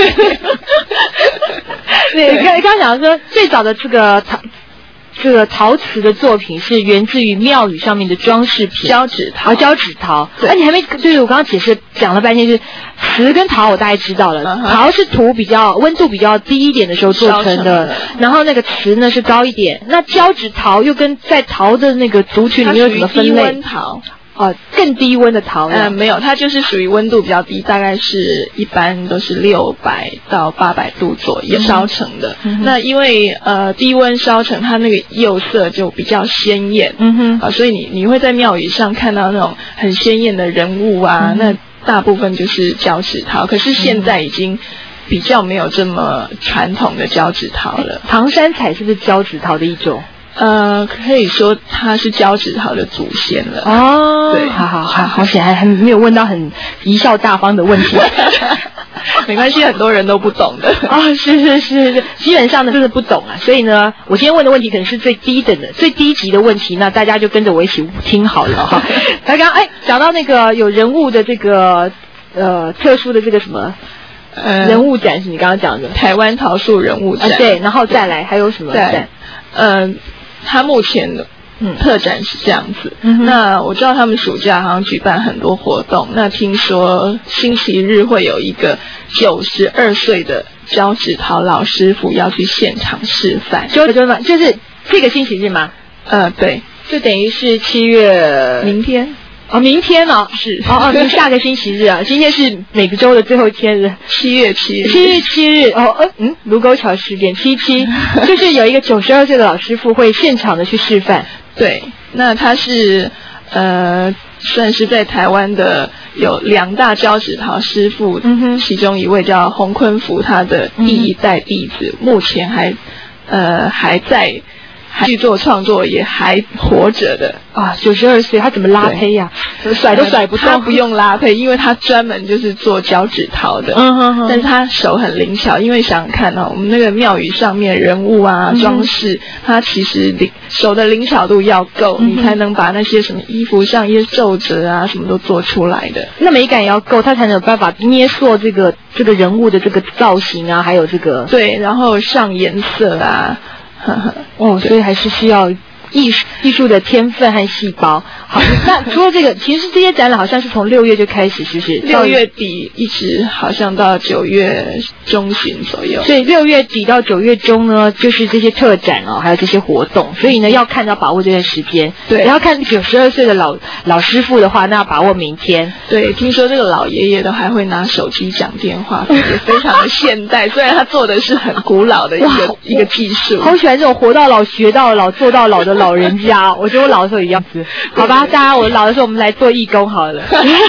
对，刚刚讲说最早的这个陶这个陶瓷的作品是源自于庙宇上面的装饰品， 胶纸陶， 啊，胶纸陶。对，啊，你还没就是我刚刚解释讲了半天，是瓷跟陶我大概知道了， uh-huh. 陶是土比较温度比较低一点的时候做成的，成然后那个瓷呢是高一点。那胶纸陶又跟在陶的那个族群里面有什么分类？ 低温陶。 哦，更低温的陶呃没有，它就是属于温度比较低，大概是一般都是六百到八百度左右烧成的。嗯、那因为呃低温烧成，它那个釉色就比较鲜艳，嗯哼，啊、呃，所以你你会在庙宇上看到那种很鲜艳的人物啊，嗯、那大部分就是胶纸陶。可是现在已经比较没有这么传统的胶纸陶了。 唐山彩是不是胶纸陶的一种？ 呃，可以说它是胶纸陶的祖先了。 哦，对，好好好，好险还还没有问到很贻笑大方的问题。 没关系，很多人都不懂的。 啊、哦，是是是是，基本上呢就是不懂啊。所以呢，我今天问的问题可能是最低等的、最低级的问题，那大家就跟着我一起听好了哈。刚刚哎讲到那个有人物的这个呃特殊的这个什么。呃，人物展是你刚刚讲的台湾陶塑人物展、 啊，对，然后再来还有什么展？ 呃， 他目前的嗯特展是这样子。 嗯哼那我知道他们暑假好像举办很多活动，那听说星期日会有一个九十二岁的焦纸陶老师傅要去现场示范。 就就就是这个星期日吗？ 呃，对， 就等于是七月明天。 哦，明天哦， 是哦哦，就下个星期日啊，今天是每个周的最后一天了， 七月七日， 七月七日哦，呃嗯，卢沟桥十点七七，就是有一个九十二岁的老师傅会现场的去示范。 对，那他是呃，算是在台湾的有两大胶纸陶师傅， 嗯哼， 其中一位叫洪坤福，他的第一代弟子，嗯、目前还呃还在。还去做创作，也还活着的啊，九十二岁，他怎么拉胚呀、啊？甩都甩不动。 他不用拉胚，因为他专门就是做胶纸陶的。 嗯哼哼。 但是他手很灵巧，因为想想看哦，我们那个庙宇上面人物啊、嗯、装饰，他其实灵手的灵巧度要够、嗯，你才能把那些什么衣服上一些皱褶啊什么都做出来的。 那美感也要够，他才能有办法捏塑这个这个人物的这个造型啊，还有这个对，然后上颜色啊。 哦，所以还是需要艺术艺术的天分和细胞。好，那除了这个，其实这些展览好像是从六月就开始，是不是？ 六月底一直好像到九月中旬左右。 所以六月底到九月中呢，就是这些特展哦，还有这些活动。所以呢，要看要把握这段时间。 对， 然后看九十二岁的老老师傅的话，那要把握明天。 对，听说这个老爷爷都还会拿手机讲电话，也非常的现代。虽然他做的是很古老的一个一个技术。 好喜欢这种活到老学到老做到老的老人家。我觉得我老的时候也样子。好吧。大家，我老的时候我们来做义工好了。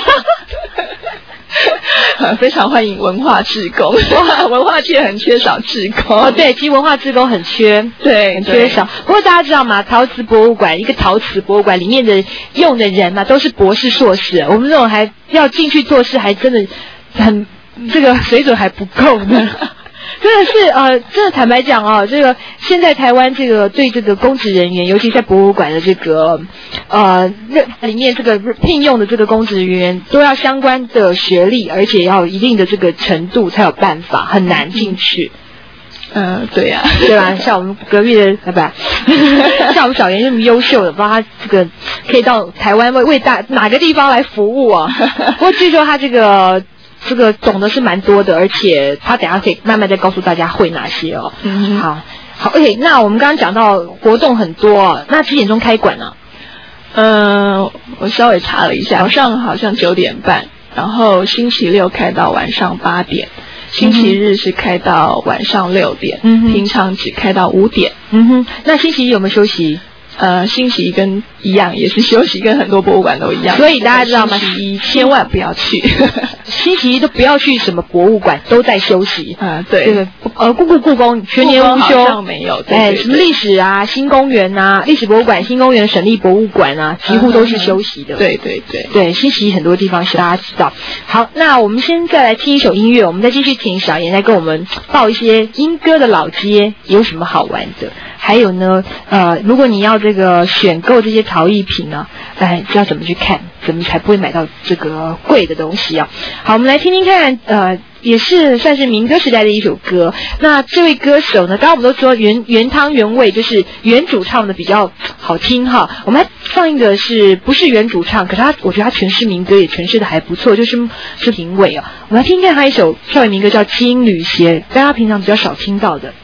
非常欢迎文化志工，文化界很缺少志工。 哦，对，其实文化志工很缺， 对， 很缺少。不过大家知道吗？陶瓷博物馆，一个陶瓷博物馆里面的用的人嘛，都是博士、硕士。我们这种还要进去做事，还真的很这个水准还不够呢。真的是呃，真的坦白讲啊，这个现在台湾这个对这个公职人员，尤其在博物馆的这个呃里面这个聘用的这个公职人员，都要相关的学历，而且要有一定的这个程度才有办法，很难进去。 嗯、呃，对呀、啊， 对吧？像我们隔壁的，对吧？像我们小妍这么优秀的，不知道他这个可以到台湾为为大哪个地方来服务啊？不过据说他这个。这个懂的是蛮多的，而且他等一下可以慢慢再告诉大家会哪些哦。 嗯， 好，好 ，OK。那我们刚刚讲到活动很多、哦，那几点钟开馆呢、啊？ 嗯、呃，我稍微查了一下，早上好像九点半，然后星期六开到晚上八点，星期日是开到晚上六点，嗯，平常只开到五点。 嗯哼，那星期一有没有休息？ 呃，星期一跟一样也是休息，跟很多博物馆都一样。 所以大家知道吗？ 星期一千万不要去， 星期一都不要去什么博物馆，都在休息。 啊、呃，对， 这个呃，故故故宫全年无休， 好像没有。对对对哎，什么历史啊、新公园啊、历史博物馆、新公园、省立博物馆啊，几乎都是休息的。 嗯、对对对对，星期一很多地方是大家知道。好，那我们先再来听一首音乐，我们再继续听小妍来跟我们报一些莺歌的老街有什么好玩的。还有呢，呃，如果你要这个选购这些陶艺品呢，哎，知道怎么去看，怎么才不会买到这个贵的东西啊？好，我们来听听看，呃，也是算是民歌时代的一首歌。那这位歌手呢，刚刚我们都说原原汤原味，就是原主唱的比较好听哈。我们还放映的是不是原主唱，可是他我觉得他诠释民歌也诠释的还不错，就是是评委啊。我们来听听看他一首校园民歌叫《金缕鞋》，大家平常比较少听到的。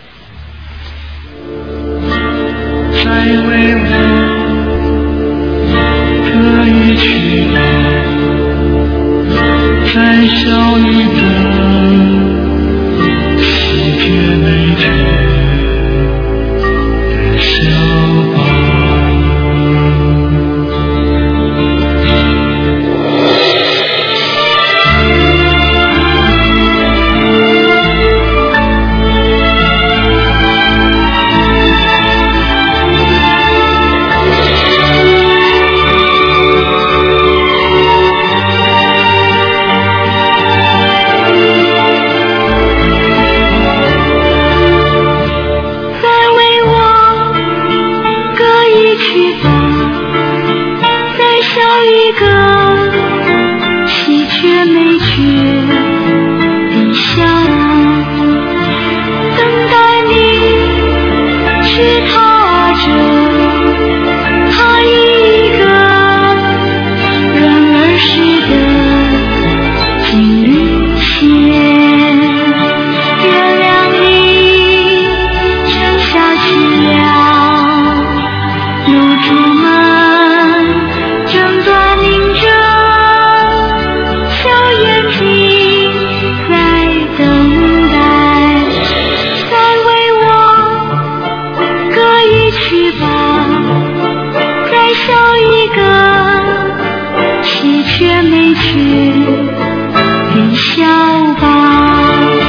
再为我歌一曲吧，在小雨的洗洁美觉的小吧。 归去的小巴。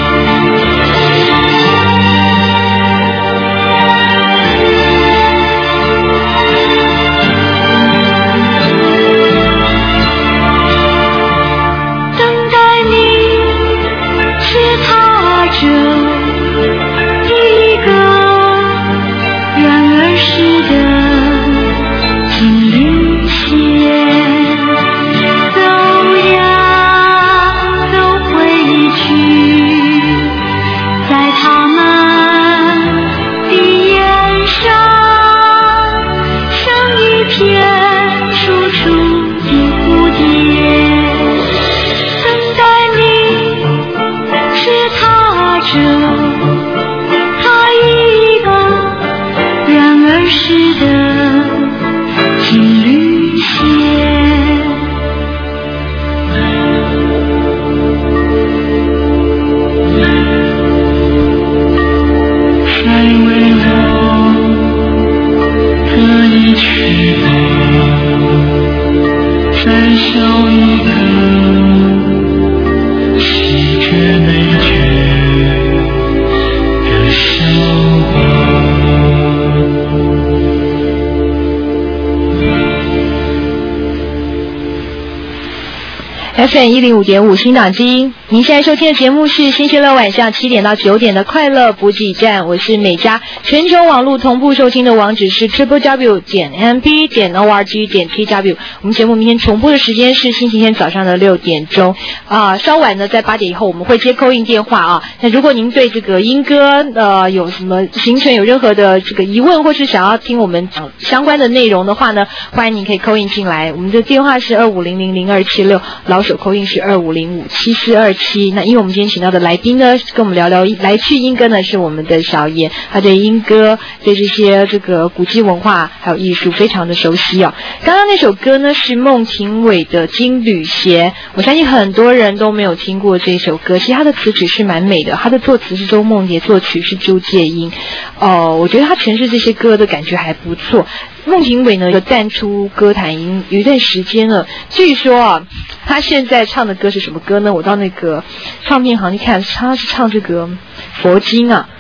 F M 一零五点五新档机，您现在收听的节目是星期六晚上七点到九点的快乐补给站，我是美嘉。全球网络同步收听的网址是 triple w 点 m p 点 o r g 点 t w。我们节目明天重播的时间是星期天早上的六点钟啊、呃，稍晚呢在八点以后我们会接 call in 电话啊。那如果您对这个英歌呃有什么行程有任何的这个疑问，或是想要听我们讲相关的内容的话呢，欢迎您可以 call in 进来。我们的电话是二五零零零二七六，老手call in是二五零五七四二七。那因为我们今天请到的来宾呢，跟我们聊聊来去英歌呢，是我们的小妍，他对英歌对这些这个古迹文化还有艺术非常的熟悉哦。刚刚那首歌呢是孟庭苇的《金缕鞋》，我相信很多人都没有听过这首歌。其实它的词曲是蛮美的，它的作词是周梦蝶，作曲是朱介英。哦、呃，我觉得他诠释这些歌的感觉还不错。孟庭苇呢，有淡出歌坛已经有一段时间了。据说啊，他现在唱的歌是什么歌呢？我到那个唱片行去看，他是唱这个佛经啊。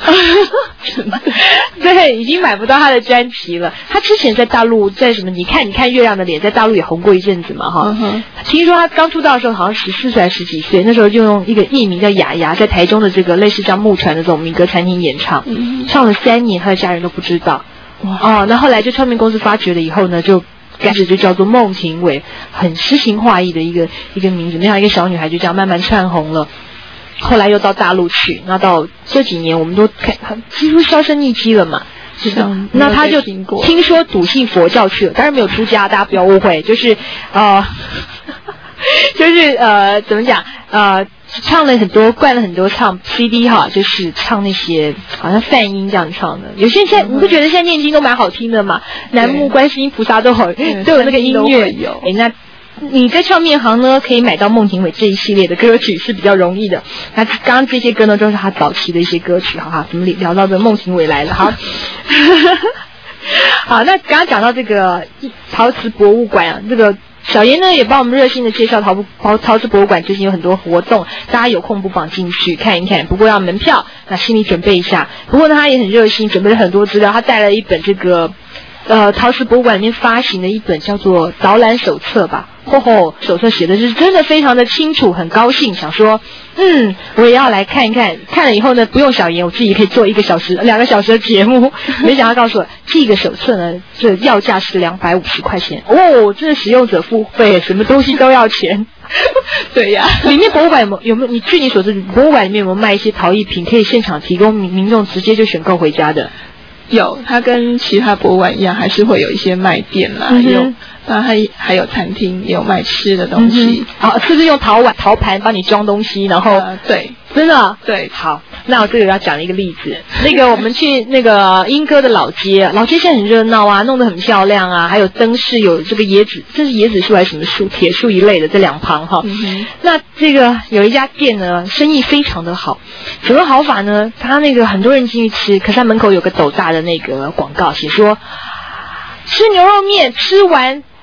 对，已经买不到他的专辑了。他之前在大陆，在什么？你看，你看月亮的脸，在大陆也红过一阵子嘛，哈。嗯、听说他刚出道的时候，好像十四岁还是十几岁，那时候就用一个艺名叫雅雅，在台中的这个类似像木船的这种民歌餐厅演唱，嗯、唱了三年，他的家人都不知道。哇哦，那后来就唱片公司发掘了以后呢，就开始就叫做孟庭苇，很诗情画意的一个一个名字。那样一个小女孩就这样慢慢窜红了。后来又到大陆去，那到这几年我们都看几乎销声匿迹了嘛。是的，那他就听说笃信佛教去了，当然没有出家，大家不要误会，就是呃，就是呃，怎么讲呃。唱了很多，灌了很多唱 C D 哈，就是唱那些好像梵音这样唱的。有些人现在、嗯、你不觉得现在念经都蛮好听的吗？南无观世音菩萨都好，都有那个音乐。有。哎，那你在唱片行呢，可以买到孟庭苇这一系列的歌曲是比较容易的。那刚刚这些歌呢，都是他早期的一些歌曲，好哈。怎么聊到这孟庭苇来了？好。好，那刚刚讲到这个陶瓷博物馆啊，这个。小妍呢也帮我们热心的介绍陶陶陶瓷博物馆最近有很多活动，大家有空不妨进去看一看，不过要门票，那心里准备一下。不过呢他也很热心，准备了很多资料，他带了一本这个呃陶瓷博物馆里面发行的一本叫做导览手册吧。吼吼，手册写的是真的非常的清楚，很高兴，想说嗯我也要来看一看。看了以后呢，不用小妍，我自己可以做一个小时两个小时的节目。没想到告诉我这个手册呢，这要价是两百五十块钱哦，这使用者付费，什么东西都要钱。对呀，里面博物馆有没有有没有？你据你所知，博物馆里面有没有卖一些陶艺品，可以现场提供民民众直接就选购回家的？ 有，它跟其他博物馆一样，还是会有一些卖店啦，嗯、有，那还还有餐厅，也有卖吃的东西。 啊、嗯，是不是用陶碗、陶盘帮你装东西？然后， 呃、对， 真的， 对， 好，那我这个要讲一个例子。那个我们去那个英歌的老街，老街现在很热闹啊，弄得很漂亮啊，还有灯饰，有这个椰子，这是椰子树还是什么树？铁树一类的，这两旁哈。嗯、那这个有一家店呢，生意非常的好。怎么好法呢？他那个很多人进去吃，可是他门口有个斗大的那个广告，写说吃牛肉面吃完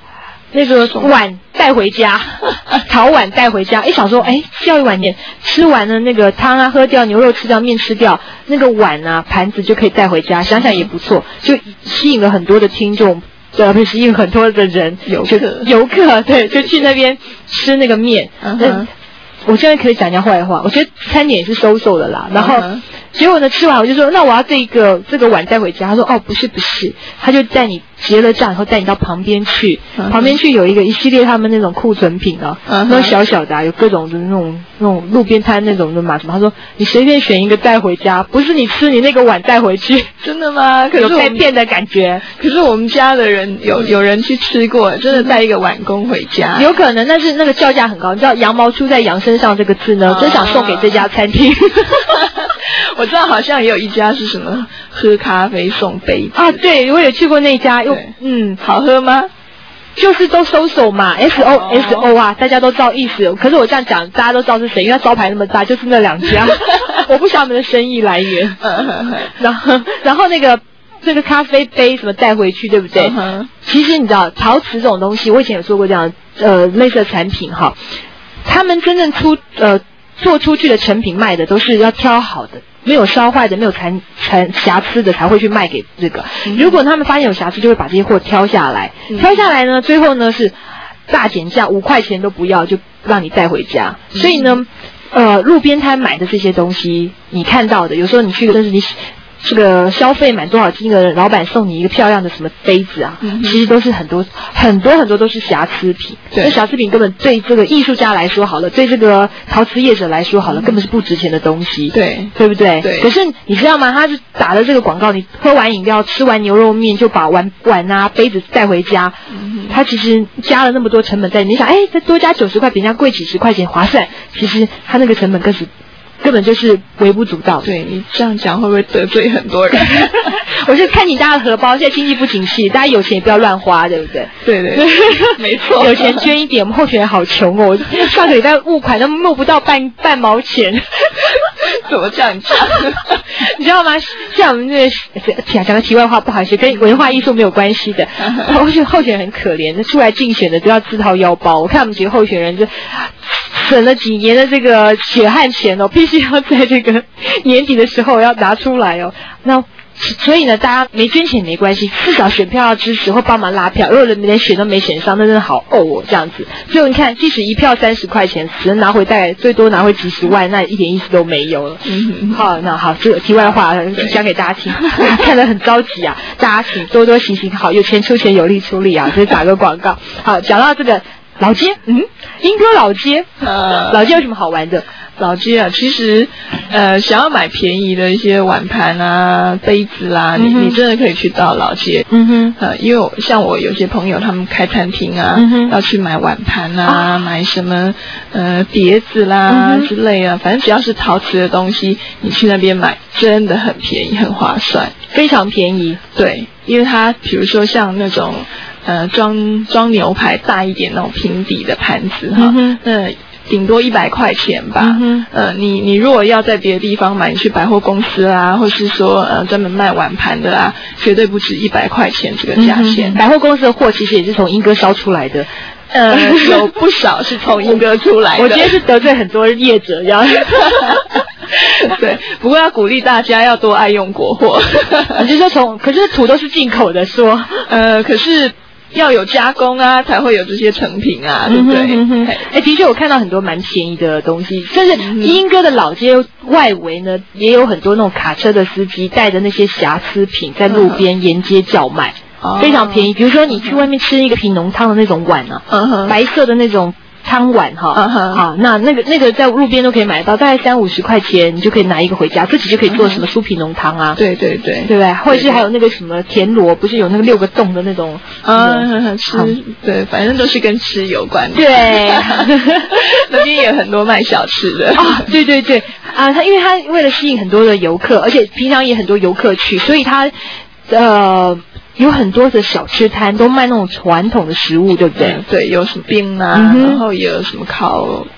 那个碗带回家，陶碗带回家。一想说，哎，叫一碗面，吃完了那个汤啊喝掉，牛肉吃掉，面吃掉，那个碗啊盘子就可以带回家，想想也不错，就吸引了很多的听众。对，会吸引很多的人， 游客， 游客，对，就去那边吃那个面。嗯、uh-huh. 我现在可以讲一下坏话，我觉得餐点也是收手的啦。然后、uh-huh. 结果呢，吃完我就说，那我要这个这个碗带回家。他说，哦，不是不是，他就带你结了账以后带你到旁边去， uh-huh. 旁边去有一个一系列他们那种库存品啊， uh-huh. 那种小小的、啊，有各种的那种那种路边摊那种的嘛什么。他说你随便选一个带回家，不是你吃你那个碗带回去。 真的吗？可是有被骗的感觉。 可是我们家的人有有人去吃过，真的带一个碗公回家。 有可能，但是那个叫价很高。你知道羊毛出在羊身上这个字呢，真想送给这家餐厅。 我知道好像也有一家是什么喝咖啡送杯子啊，对，我也去过那家，又嗯， 好喝吗？ 就是都收手嘛 ，S O S O 啊，大家都知道意思。可是我这样讲，大家都知道是谁，因为他招牌那么大，就是那两家。我不晓得他们的生意来源。然后，然后那个这个咖啡杯什么带回去，对不对？嗯、其实你知道，陶瓷这种东西，我以前有做过这样呃类似的产品哈，他们真正出呃做出去的成品卖的都是要挑好的。没有烧坏的，没有残残瑕疵的才会去卖给这个。嗯、如果他们发现有瑕疵，就会把这些货挑下来。嗯、挑下来呢，最后呢是大减价，五块钱都不要，就让你带回家。嗯、所以呢，呃，路边摊买的这些东西，你看到的，有时候你去，但是你这个消费满多少金额，老板送你一个漂亮的什么杯子啊，嗯、其实都是很多很多很多都是瑕疵品。那瑕疵品根本对这个艺术家来说好了，对这个陶瓷业者来说好了，嗯、根本是不值钱的东西。 对， 对不对？ 对。 可是你知道吗？他是打了这个广告，你喝完饮料、吃完牛肉面就把碗碗啊、杯子带回家，嗯、他其实加了那么多成本在里面，你想，哎，再多加九十块，比人家贵几十块钱，划算。其实他那个成本更是。根本就是微不足道。 对，你这样讲会不会得罪很多人？ 我是看你大家的荷包，现在经济不景气，大家有钱也不要乱花，对不对？ 对对对，没错。 有钱捐一点，我们候选人好穷哦，上个礼拜募款都募不到半半毛钱。 怎么这样讲？ 你知道吗？像我们这讲讲个题外话，不好意思，跟文化艺术没有关系的。候选候选人很可怜，出来竞选的都要自掏腰包。我看我们几个候选人就省了几年的这个血汗钱哦，必须要在这个年底的时候要拿出来哦。那所以呢，大家没捐钱没关系，至少选票要支持或帮忙拉票。如果人连选都没选上，那真的好怄哦，这样子。所以你看，即使一票三十块钱，只能拿回大概最多拿回几十万，那一点意思都没有了。嗯，好，那好，这个题外话讲给大家听，看得很着急啊，大家请多多行行好，有钱出钱，有力出力啊，这是打个广告。好，讲到这个老街，嗯，莺歌老街，呃，老街有什么好玩的？ 老街啊，其实，呃，想要买便宜的一些碗盘啊、杯子啦、啊，嗯、你你真的可以去到老街。嗯哼，呃，因为我像我有些朋友，他们开餐厅啊，嗯、要去买碗盘啊，啊买什么呃碟子啦、嗯、之类啊，反正只要是陶瓷的东西，你去那边买，真的很便宜，很划算， 非常便宜。对， 因为它比如说像那种呃装装牛排大一点那种平底的盘子哈，嗯、那。顶多一百块钱吧，嗯、呃，你你如果要在别的地方买，你去百货公司啊，或是说呃专门卖碗盘的啊，绝对不止一百块钱这个价钱。 嗯、百货公司的货其实也是从莺歌烧出来的， 呃，有不少是从莺歌出来的。 我今天是得罪很多业者，这样。 对，不过要鼓励大家要多爱用国货。 你就说从，可是土都是进口的，说， 呃，可是。要有加工啊，才会有这些成品啊，对不对？哎、嗯欸，的确我看到很多蛮便宜的东西，甚至莺歌的老街外围呢，也有很多那种卡车的司机带着那些瑕疵品在路边沿街叫卖，嗯、非常便宜。比如说你去外面吃一个品浓汤的那种碗啊，嗯、白色的那种汤碗哈，啊、uh huh. 那那个那个在路边都可以买到，大概三五十块钱，你就可以拿一个回家，自己就可以做什么酥皮浓汤啊， 对对对， 对不对？或者是还有那个什么田螺，不是有那个六个洞的那种啊，吃对，反正都是跟吃有关的。 对， 那边也有很多卖小吃的啊，对对对啊，他因为他为了吸引很多的游客，而且平常也很多游客去，所以他呃。有很多的小吃摊都卖那种传统的食物，对不对？ 嗯、对，有什么冰啊，嗯、然后也有什么烤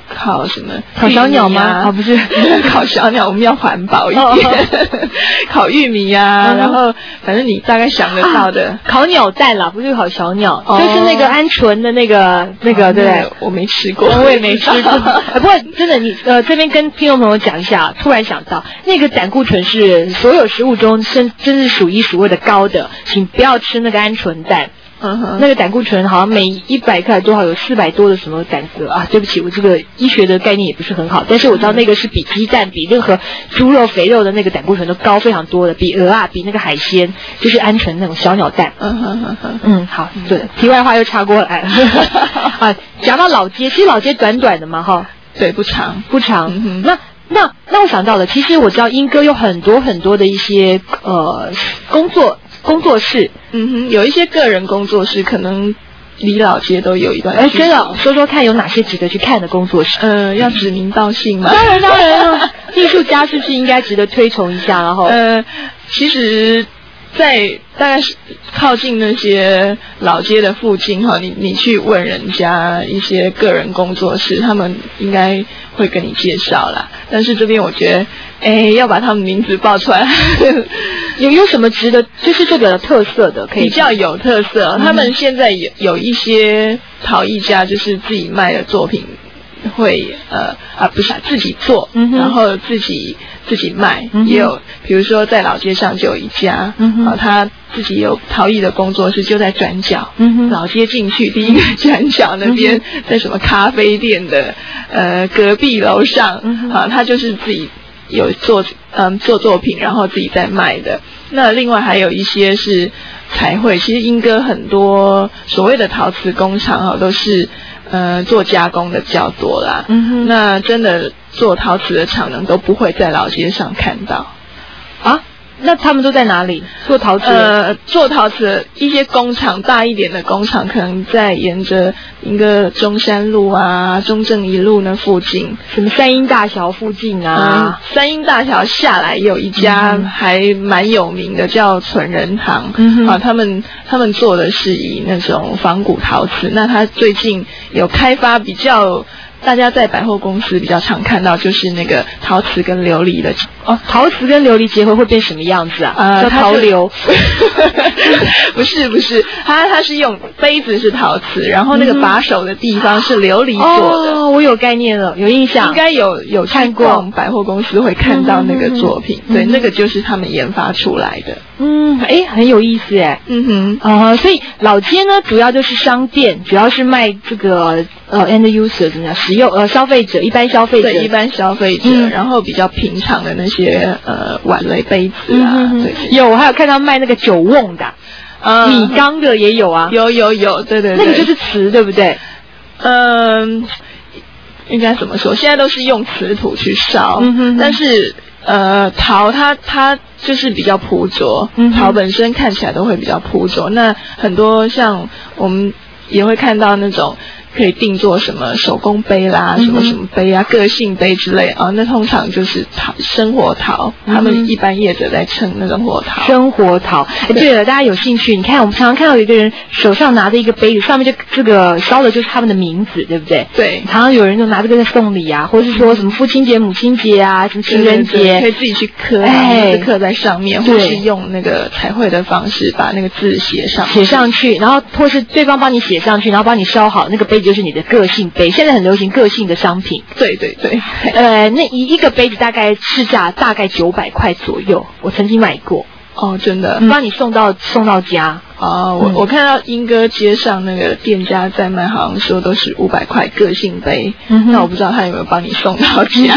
烤什么？ 烤小鸟吗？ 啊， 哦，不是， 烤小鸟，我们要环保一点。哦、烤玉米呀、啊嗯，然后反正你大概想得到的。 啊、烤鸟蛋啦，不是烤小鸟， 哦、 就是那个鹌鹑的那个那个，对不对？ 我没吃过， 我也没吃过。不过真的，你呃这边跟听众朋友讲一下，突然想到，那个胆固醇是所有食物中真真是数一数二的高的，请不要吃那个鹌鹑蛋。 嗯哼， 那个胆固醇好像每一百克多少有四百多的什么胆格啊？对不起，我这个医学的概念也不是很好，但是我知道那个是比鸡蛋、比任何猪肉、肥肉的那个胆固醇都高非常多的，比鹅啊、比那个海鲜，就是鹌鹑那种小鸟蛋。 嗯哼哼哼， 嗯，好，对，题外话又插过来了。啊，讲到老街，其实老街短短的嘛，哈， 对，不长， 不长。 嗯哼， 那那那我想到了，其实我知道英歌有很多很多的一些呃工作。工作室， 嗯哼，有一些个人工作室，可能离老街都有一段。 哎，真的，说说看有哪些值得去看的工作室？ 呃，要指名道姓吗？ 当然当然了，艺术家是不是应该值得推崇一下？然后， 呃，其实，在大概是靠近那些老街的附近哈，你你去问人家一些个人工作室，他们应该会跟你介绍啦。但是这边我觉得，哎，要把他们名字报出来。 有有什么值得，就是这个特色的，可以比较有特色。嗯、他们现在有有一些陶艺家，就是自己卖的作品会呃啊不是自己做， 嗯、 然后自己自己卖， 嗯、 也有比如说在老街上就有一家， 嗯、 啊他自己有陶艺的工作室，就在转角， 嗯、 老街进去第一个转角那边，嗯、在什么咖啡店的呃隔壁楼上， 嗯、 啊他就是自己。有做嗯做作品，然后自己在卖的。那另外还有一些是彩绘，其实英歌很多所谓的陶瓷工厂哈，都是呃做加工的比较多啦。 嗯哼， 那真的做陶瓷的厂能都不会在老街上看到啊。那他们都在哪里做陶瓷？ 呃，做陶瓷的一些工厂，大一点的工厂，可能在沿着一个中山路啊、中正一路那附近， 什么三鹰大桥附近啊。 嗯、三鹰大桥下来有一家还蛮有名的，叫存仁行。 嗯啊，他们他们做的是以那种仿古陶瓷。那他最近有开发比较。大家在百货公司比较常看到，就是那个陶瓷跟琉璃的哦，陶瓷跟琉璃结合会变什么样子啊？ 呃， 叫陶琉？ 不是不是，它它是用杯子是陶瓷，然后那个把手的地方是琉璃做的。 哦，我有概念了，有印象， 应该有有看过百货公司会看到那个作品， 嗯、 对，那个就是他们研发出来的。 嗯，哎，很有意思哎。 嗯哼， 啊、呃，所以老街呢，主要就是商店，主要是卖这个呃 end user 怎么样，使用呃消费者，一般消费者， 对，一般消费者，嗯、然后比较平常的那些呃碗类杯子啊， 嗯、 对， 有，我还有看到卖那个酒瓮的， 呃， 米缸的也有啊， 有有有，对对对， 那个就是瓷，对不对？ 嗯，应该怎么说？现在都是用瓷土去烧， 嗯哼哼， 但是。呃，陶它它就是比较朴拙， 嗯、 陶本身看起来都会比较朴拙。那很多像我们也会看到那种可以定做什么手工杯啦， 嗯、 什么什么杯啊，个性杯之类啊，那通常就是陶生活陶， 嗯、 他们一般业者在称那种活陶。 生活陶，哎，对了，大家有兴趣，你看我们常常看到有一个人手上拿着一个杯子，上面就这个烧的就是他们的名字，对不对？ 对， 常常有人就拿这个在送礼啊，或是说什么父亲节、母亲节啊，什么情人节， 对对对可以自己去刻， 哎， 刻在上面，或是用那个彩绘的方式把那个字写上去， 写上去，然后或是对方帮你写上去，然后帮你烧好，那个杯子就是你的个性杯。现在很流行个性的商品， 对对对， 呃，那一一个杯子大概市价大概九百块左右，我曾经买过。 哦，真的， 帮你送到送到家。 哦，我、嗯、我看到莺歌街上那个店家在卖，好像说都是五百块个性杯， 嗯、 那我不知道他有没有帮你送到家。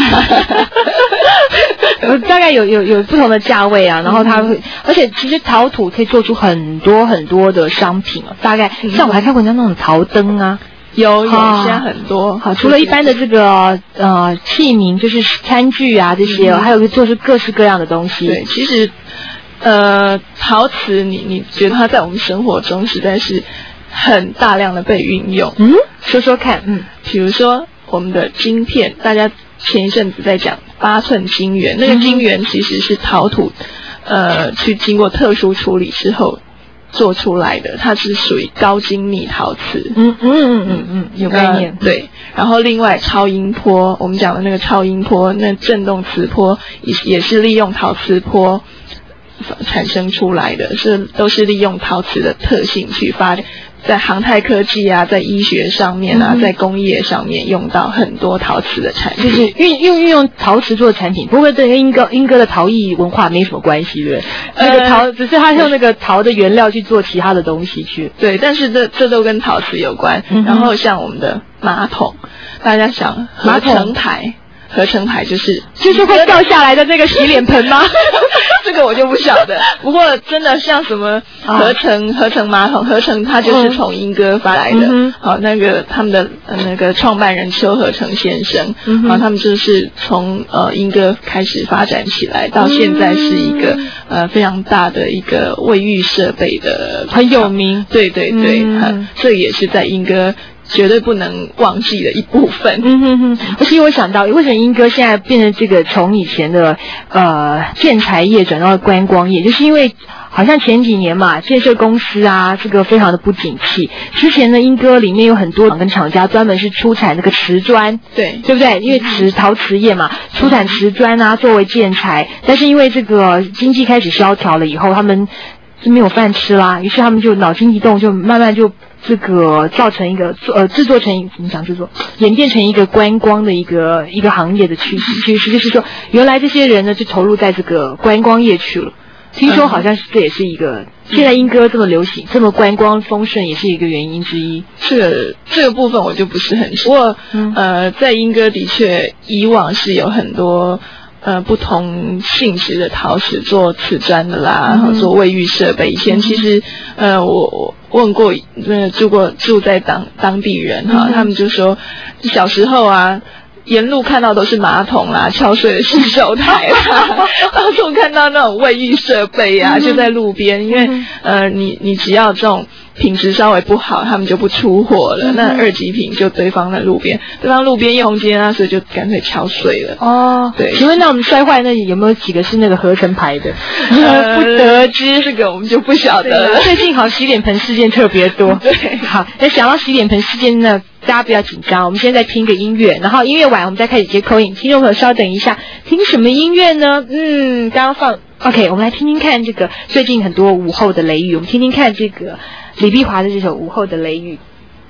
大概有有有不同的价位啊，然后它会，嗯、而且其实陶土可以做出很多很多的商品啊，大概、嗯、像我还看过人家那种陶灯啊。 有有，现在很多。 好，除了一般的这个呃器皿，就是餐具啊这些，嗯、还有做出各式各样的东西。 对，其实呃陶瓷你，你你觉得它在我们生活中实在是很大量的被运用。 嗯，说说看。嗯， 比如说我们的晶片，大家前一阵子在讲八寸晶圆，那个晶圆其实是陶土呃去经过特殊处理之后做出来的，它是属于高精密陶瓷。 嗯嗯嗯嗯嗯，有概念、 呃。对，然后另外超音波，我们讲的那个超音波，那振动磁波也也是利用陶瓷波产生出来的，是都是利用陶瓷的特性去发展。在航太科技啊，在医学上面啊，嗯、在工业上面用到很多陶瓷的产品， 就是运用运用陶瓷做的产品，不过跟英歌英歌的陶艺文化没什么关系，对不对？呃、那个陶只是他用那个陶的原料去做其他的东西去， 对，但是这这都跟陶瓷有关。嗯、然后像我们的马桶，大家想合成台。合成台就是就是会掉下来的那个洗脸盆吗？ 这个我就不晓得。不过真的像什么合成、啊、合成马桶，合成它就是从英歌发来的。嗯、好，那个他们的、呃、那个创办人邱和成先生，嗯、好，他们就是从呃英歌开始发展起来，到现在是一个、嗯、呃非常大的一个卫浴设备的， 很有名。 对对对，嗯嗯、这也是在英歌绝对不能忘记的一部分。 嗯哼哼，而且我想到，为什么英歌现在变成这个从以前的呃建材业转到观光业，就是因为好像前几年嘛，建设公司啊，这个非常的不景气。之前呢，英歌里面有很多跟厂家专门是出产那个瓷砖， 对对不对？因为瓷陶瓷业嘛，出产瓷砖啊作为建材，但是因为这个经济开始萧条了以后，他们就没有饭吃啦，于是他们就脑筋一动，就慢慢就。这个造成一个呃制作成怎么讲制作演变成一个观光的一个一个行业的趋势趋势，就是说原来这些人呢就投入在这个观光业去了。听说好像是这也是一个、嗯、现在英歌这么流行，这么观光丰盛，也是一个原因之一。 这个这个部分我就不是很，不过、嗯、呃，在英歌的确以往是有很多。呃，不同性质的陶瓷做瓷砖的啦，然后做卫浴设备。以前其实，呃，我我问过，呃，住过住在当当地人哈，他们就说，小时候啊，沿路看到都是马桶啦、敲碎的洗手台啦，到处看到那种卫浴设备啊，就在路边，因为呃，你你只要这种。品质稍微不好，他们就不出货了。嗯、那二级品就堆放在路边，堆放路边空间啊，所以就干脆敲碎了。哦，对。 请问那我们摔坏那有没有几个是那个合成牌的？呃，不得知， 这个我们就不晓得了。 最近好洗脸盆事件特别多。 对， 好，那想到洗脸盆事件呢，大家不要紧张，我们现在听个音乐，然后音乐完我们再开始接口音。听众朋友稍等一下，听什么音乐呢？嗯，刚刚放 OK， 我们来听听看这个最近很多午后的雷雨，我们听听看这个。李碧华的这首《午后的雷雨》。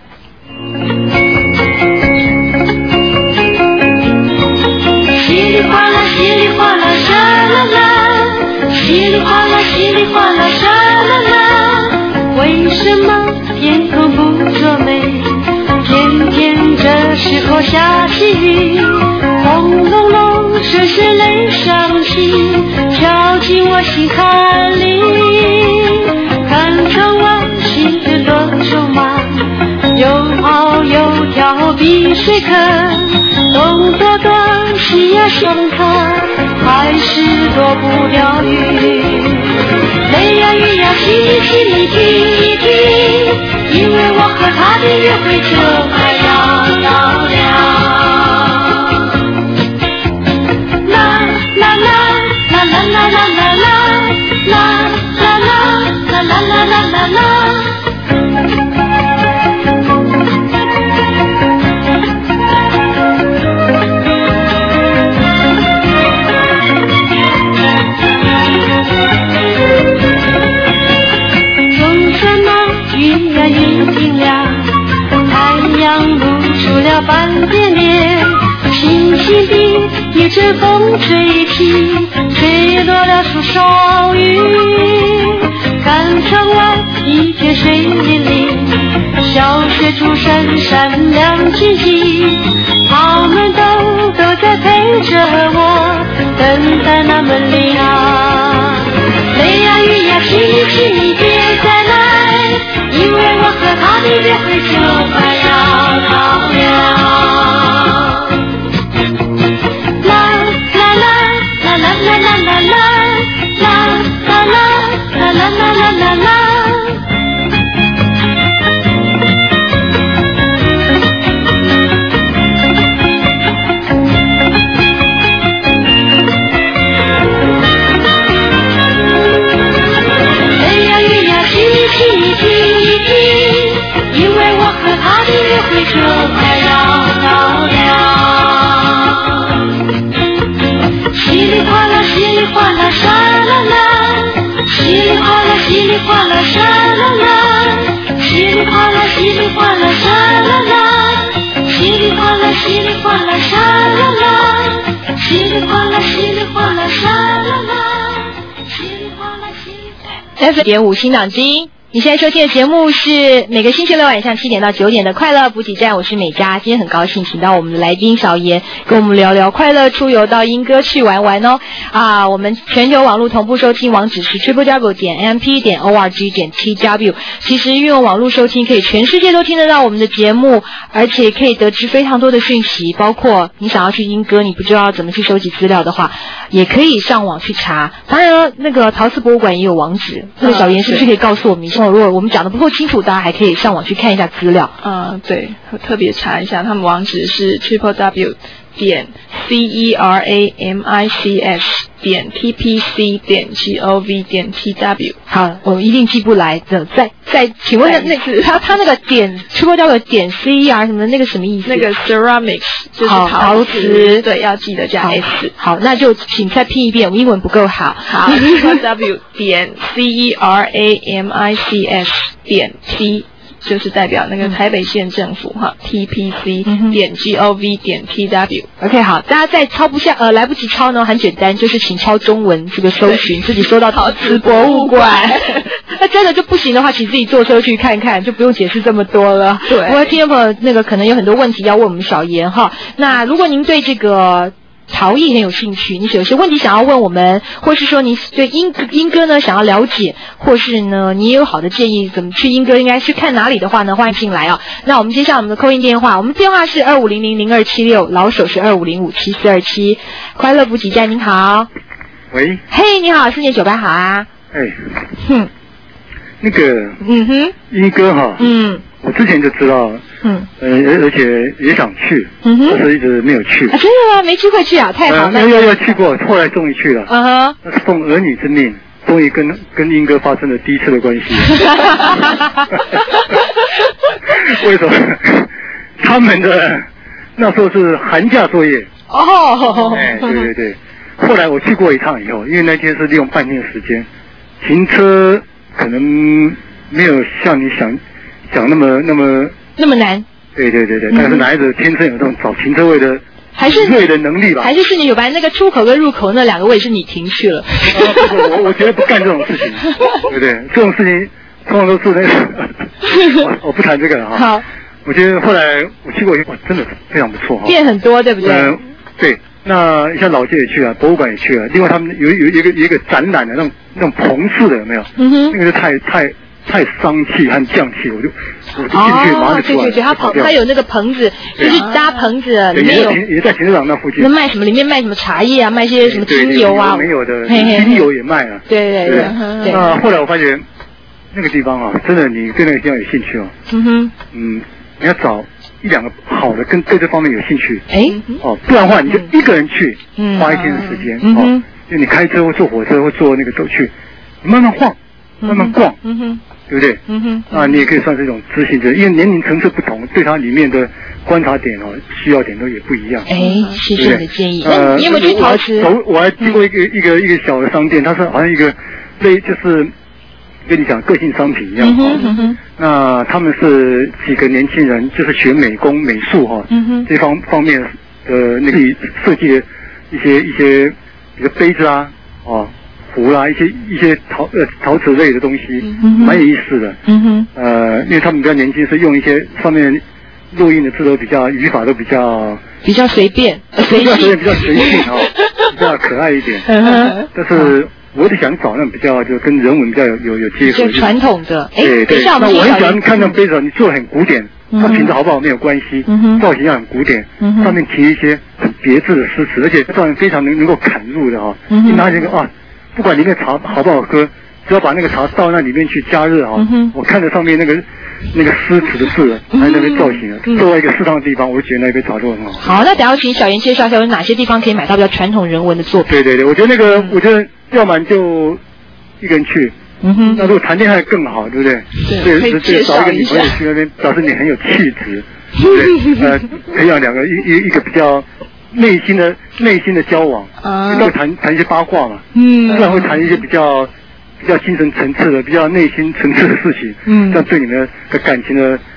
稀里哗啦，稀里哗啦，沙啦啦，稀里哗啦，稀里哗啦，沙啦啦。为什么天空不作美？偏偏这时候下起雨，轰隆隆，水水泪伤心，跳进我心坎里。看窗外。心事多充满，又跑又跳比水坑，动作短，西呀松开，还是躲不了雨。雷呀雨呀，淅沥淅沥听一听，因为我和他的约会就快要到了。啦啦啦啦啦啦啦啦啦啦啦啦啦啦啦啦啦。半边脸，轻轻地一阵风吹起，吹落了树梢雨。看窗外一片水灵灵，小雪珠闪闪亮晶晶，他们都都在陪着我，等待那门铃啊。雷呀雨呀，淅沥淅沥别再来，因为我和他的约会就快要到了。淅沥淅里哗啦沙啦啦，稀里哗啦稀里哗啦沙啦啦，稀里哗啦稀里哗啦沙啦啦，稀里哗啦稀里哗啦。 F 点五新档机。你现在收听的节目是每个星期六晚上七点到九点的快乐补给站，我是美嘉。今天很高兴请到我们的来宾小妍，跟我们聊聊快乐出游到莺歌去玩玩哦。啊，我们全球网络同步收听网址是 triple w 点 m p 点 org 点 t w。其实运用网络收听，可以全世界都听得到我们的节目，而且可以得知非常多的讯息，包括你想要去莺歌，你不知道怎么去收集资料的话，也可以上网去查。当然，那个陶瓷博物馆也有网址，那个小妍是不是可以告诉我们一下？如果我们讲的不够清楚，大家还可以上网去看一下资料。 啊、呃，对，我特别查一下，他们网址是 triple w 点 c e r a m i c s 点 t p c 点 g o v 点 t w。 好，我一定记不来的。再再，请问那那他他那个点 triple w 点 c e r 什么的那个什么意思？ 那个 ceramics 就是陶陶瓷， 对，要记得加 s。 好，那就请再拼一遍，我英文不够好。 好 triple w 点 c e r a m i c s 点 t。就是代表那个台北县政府哈、嗯、，T P C 点 G O V 点 T W。OK， 好，大家再抄不下呃来不及抄呢，很简单，就是请抄中文这个搜寻，自己搜到陶瓷博物馆。那真的就不行的话，请自己坐车去看看，就不用解释这么多了。 对， 不过听众朋友那个可能有很多问题要问我们小妍哈。那如果您对这个陶艺很有兴趣，你有些问题想要问我们，或是说你对莺莺歌呢想要了解，或是呢你也有好的建议，怎么去莺歌应该去看哪里的话呢，欢迎进来哦。那我们接下来我们的扣印电话，我们电话是二五零零零二七六，老手是二五零五七四二七。快乐补给站，您好。 喂。 嘿，你好，四点九八好啊。 哎。 哼。 那个。 嗯哼。 莺歌哈。嗯。我之前就知道。嗯，呃，而且也想去，嗯哼，但是一直没有去。 啊，真的吗？没机会去啊，太好了。 呃，要要去过，后来终于去了。 嗯哼， 那是奉儿女之命，终于跟跟莺歌发生了第一次的关系。为什么？他们的那时候是寒假作业。 哦。 哎，对对对。后来我去过一趟以后，因为那天是利用半天的时间，停车可能没有像你想想那么那么。 那么难？ 对对对对，但是男孩子天生有这种找停车位的还是锐的能力吧？ 还是是你有把那个出口跟入口那两个位是你停去了？ 啊、不不，我我绝对不干这种事情，对不对？这种事情通常都是那个，我我不谈这个了哈。 好， 我觉得后来我去过，哇，真的非常不错哈。 店很多，对不对？ 嗯、呃，对。那像老街也去了，博物馆也去了，另外他们有有一个有一个展览的那种那种棚式的有没有？嗯哼，那个就太太。太丧气和匠气，我就我就进去马上就出来。 对对对，他棚他有那个棚子，就是搭棚子，里面有也在停车场那附近。 那卖什么？里面卖什么茶叶啊？卖些什么精油啊？ 没有的，精油也卖啊。 对对对。 那后来我发觉那个地方啊，真的你对那个地方有兴趣哦。嗯哼。嗯，你要找一两个好的，跟对这方面有兴趣。哎。哦，不然的话你就一个人去，花一天的时间哦，就你开车或坐火车或坐那个走去，慢慢晃，慢慢逛。嗯哼。对不对？嗯哼，啊，你也可以算是一种知性者，因为年龄层次不同，对它里面的观察点哦，需要点都也不一样。 哎，谢谢你的建议。呃，你有没有去陶瓷？ 我我还经过一个一个一个小的商店，它是好像一个类就是跟你讲个性商品一样。嗯哼哼。那他们是几个年轻人，就是学美工美术哈，嗯哼，这方方面的那个设计的一些一些比如杯子啊，哦。壶啦，一些一些陶呃陶瓷类的东西，蛮、嗯、有意思的。嗯哼，呃，因为他们比较年轻，是用一些上面录音的字都比较语法都比较比较随便， 随性，比较随性哦，比较可爱一点。嗯哼，但是我得想找那种比较就跟人文比较有有有结合， 传统的。 哎，对对。那我很喜欢看那杯子，你做的很古典，它品质好不好没有关系，嗯、造型要很古典，嗯、上面提一些很别致的诗词，而且造型非常能能够砍入的哈、哦。一拿起来啊。不管里面茶好不好喝，只要把那个茶倒那里面去加热啊，嗯、我看着上面那个那个诗词的字，还有那边造型啊，坐在一个适当的地方，我就觉得那边茶就很好。 好，那等下请小妍介绍一下有哪些地方可以买到比较传统人文的作品。 对对对，我觉得那个，嗯、我觉得要么就一个人去，嗯哼，那如果谈恋爱更好，对不对？ 对，可以介绍找一个女朋友去那边，表示你很有气质，对不对？呃，培养两个一一一个比较。内心的内心的交往，啊，要谈谈一些八卦嘛，嗯，不然会谈一些比较比较精神层次的、比较内心层次的事情，嗯，这样对你们的感情的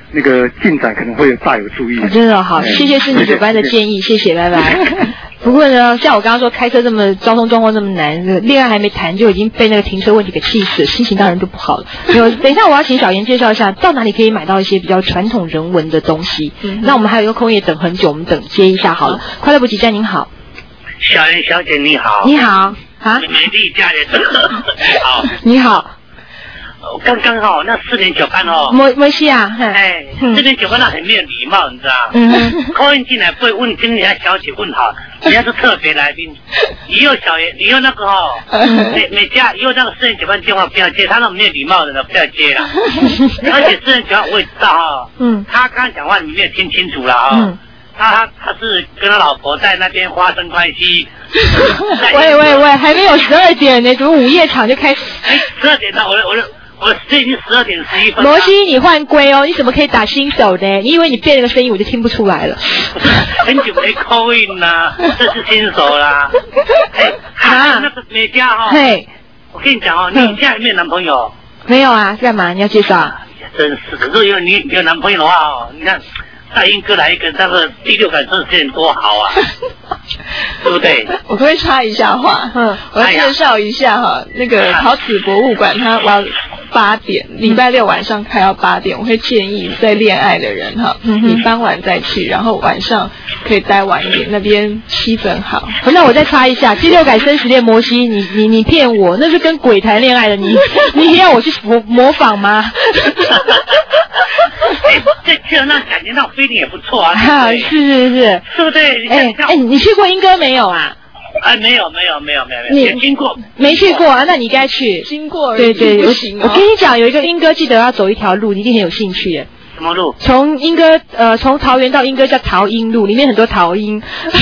那个进展可能会大有注意。 哦、真的好， 嗯、 谢谢是你主办的建议，谢谢，拜拜。不过呢，像我刚刚说开车这么交通状况这么难，恋爱还没谈就已经被那个停车问题给气死了，心情当然就不好了。有，等一下我要请小妍介绍一下到哪里可以买到一些比较传统人文的东西。嗯、那我们还有一个空也等很久，我们等接一下好了。快乐补给站您好， 小妍小姐你好， 你好啊， 美丽家人你好， 你好。 刚刚好，那四点九班哦， 摩摩西啊， 哎，四点九班那很没有礼貌，你知道？嗯，扣音进来不会问经理家小姐问好，人家是特别来宾。以后小爷，以后那个哦，每每家以后那个四点九班电话不要接，他那种没有礼貌的呢不要接了。而且四点九班我也知道哈，嗯，他刚刚讲话你没有听清楚了啊。嗯。他他他是跟他老婆在那边发生关系。 喂喂喂，还没有十二点呢，怎么午夜场就开始？ 哎，十二点到，我我我这已经十二点十一分。 摩西，你换龟哦，你怎么可以打新手呢？你以为你变了个声音我就听不出来了？ 很久没 call in 啦，这是新手啦。哎，啊，那个美嘉哈，嘿，我跟你讲哦，你现在有没有男朋友？ 没有啊，干嘛？你要介绍？ 真是的，如果有你有男朋友的话哦，你看。大英哥来一个，那个第六感生实验多好啊，对不对？ 我可不可以插一下话？嗯，我要介绍一下哈，那个陶瓷博物馆，它晚八点，礼拜六晚上开到八点，我会建议在恋爱的人哈，嗯、你傍晚再去，然后晚上可以待晚一点，那边气氛好。 那我再插一下，第六感生实验摩西，你你你骗我，那是跟鬼谈恋爱的，你你要我去模模仿吗？ 哎，这去了那感觉那种 feeling 也不错啊， 啊是是是， 对不对？ 哎哎，你去过莺歌没有啊？ 哎，没有没有没有没有没有，你经过没去过啊？那你该去。 经过对对， 不行、 哦。我跟你讲，有一个莺歌，记得要走一条路，你一定很有兴趣耶。 什么路？ 从莺歌呃，从桃园到莺歌叫桃莺路，里面很多桃莺。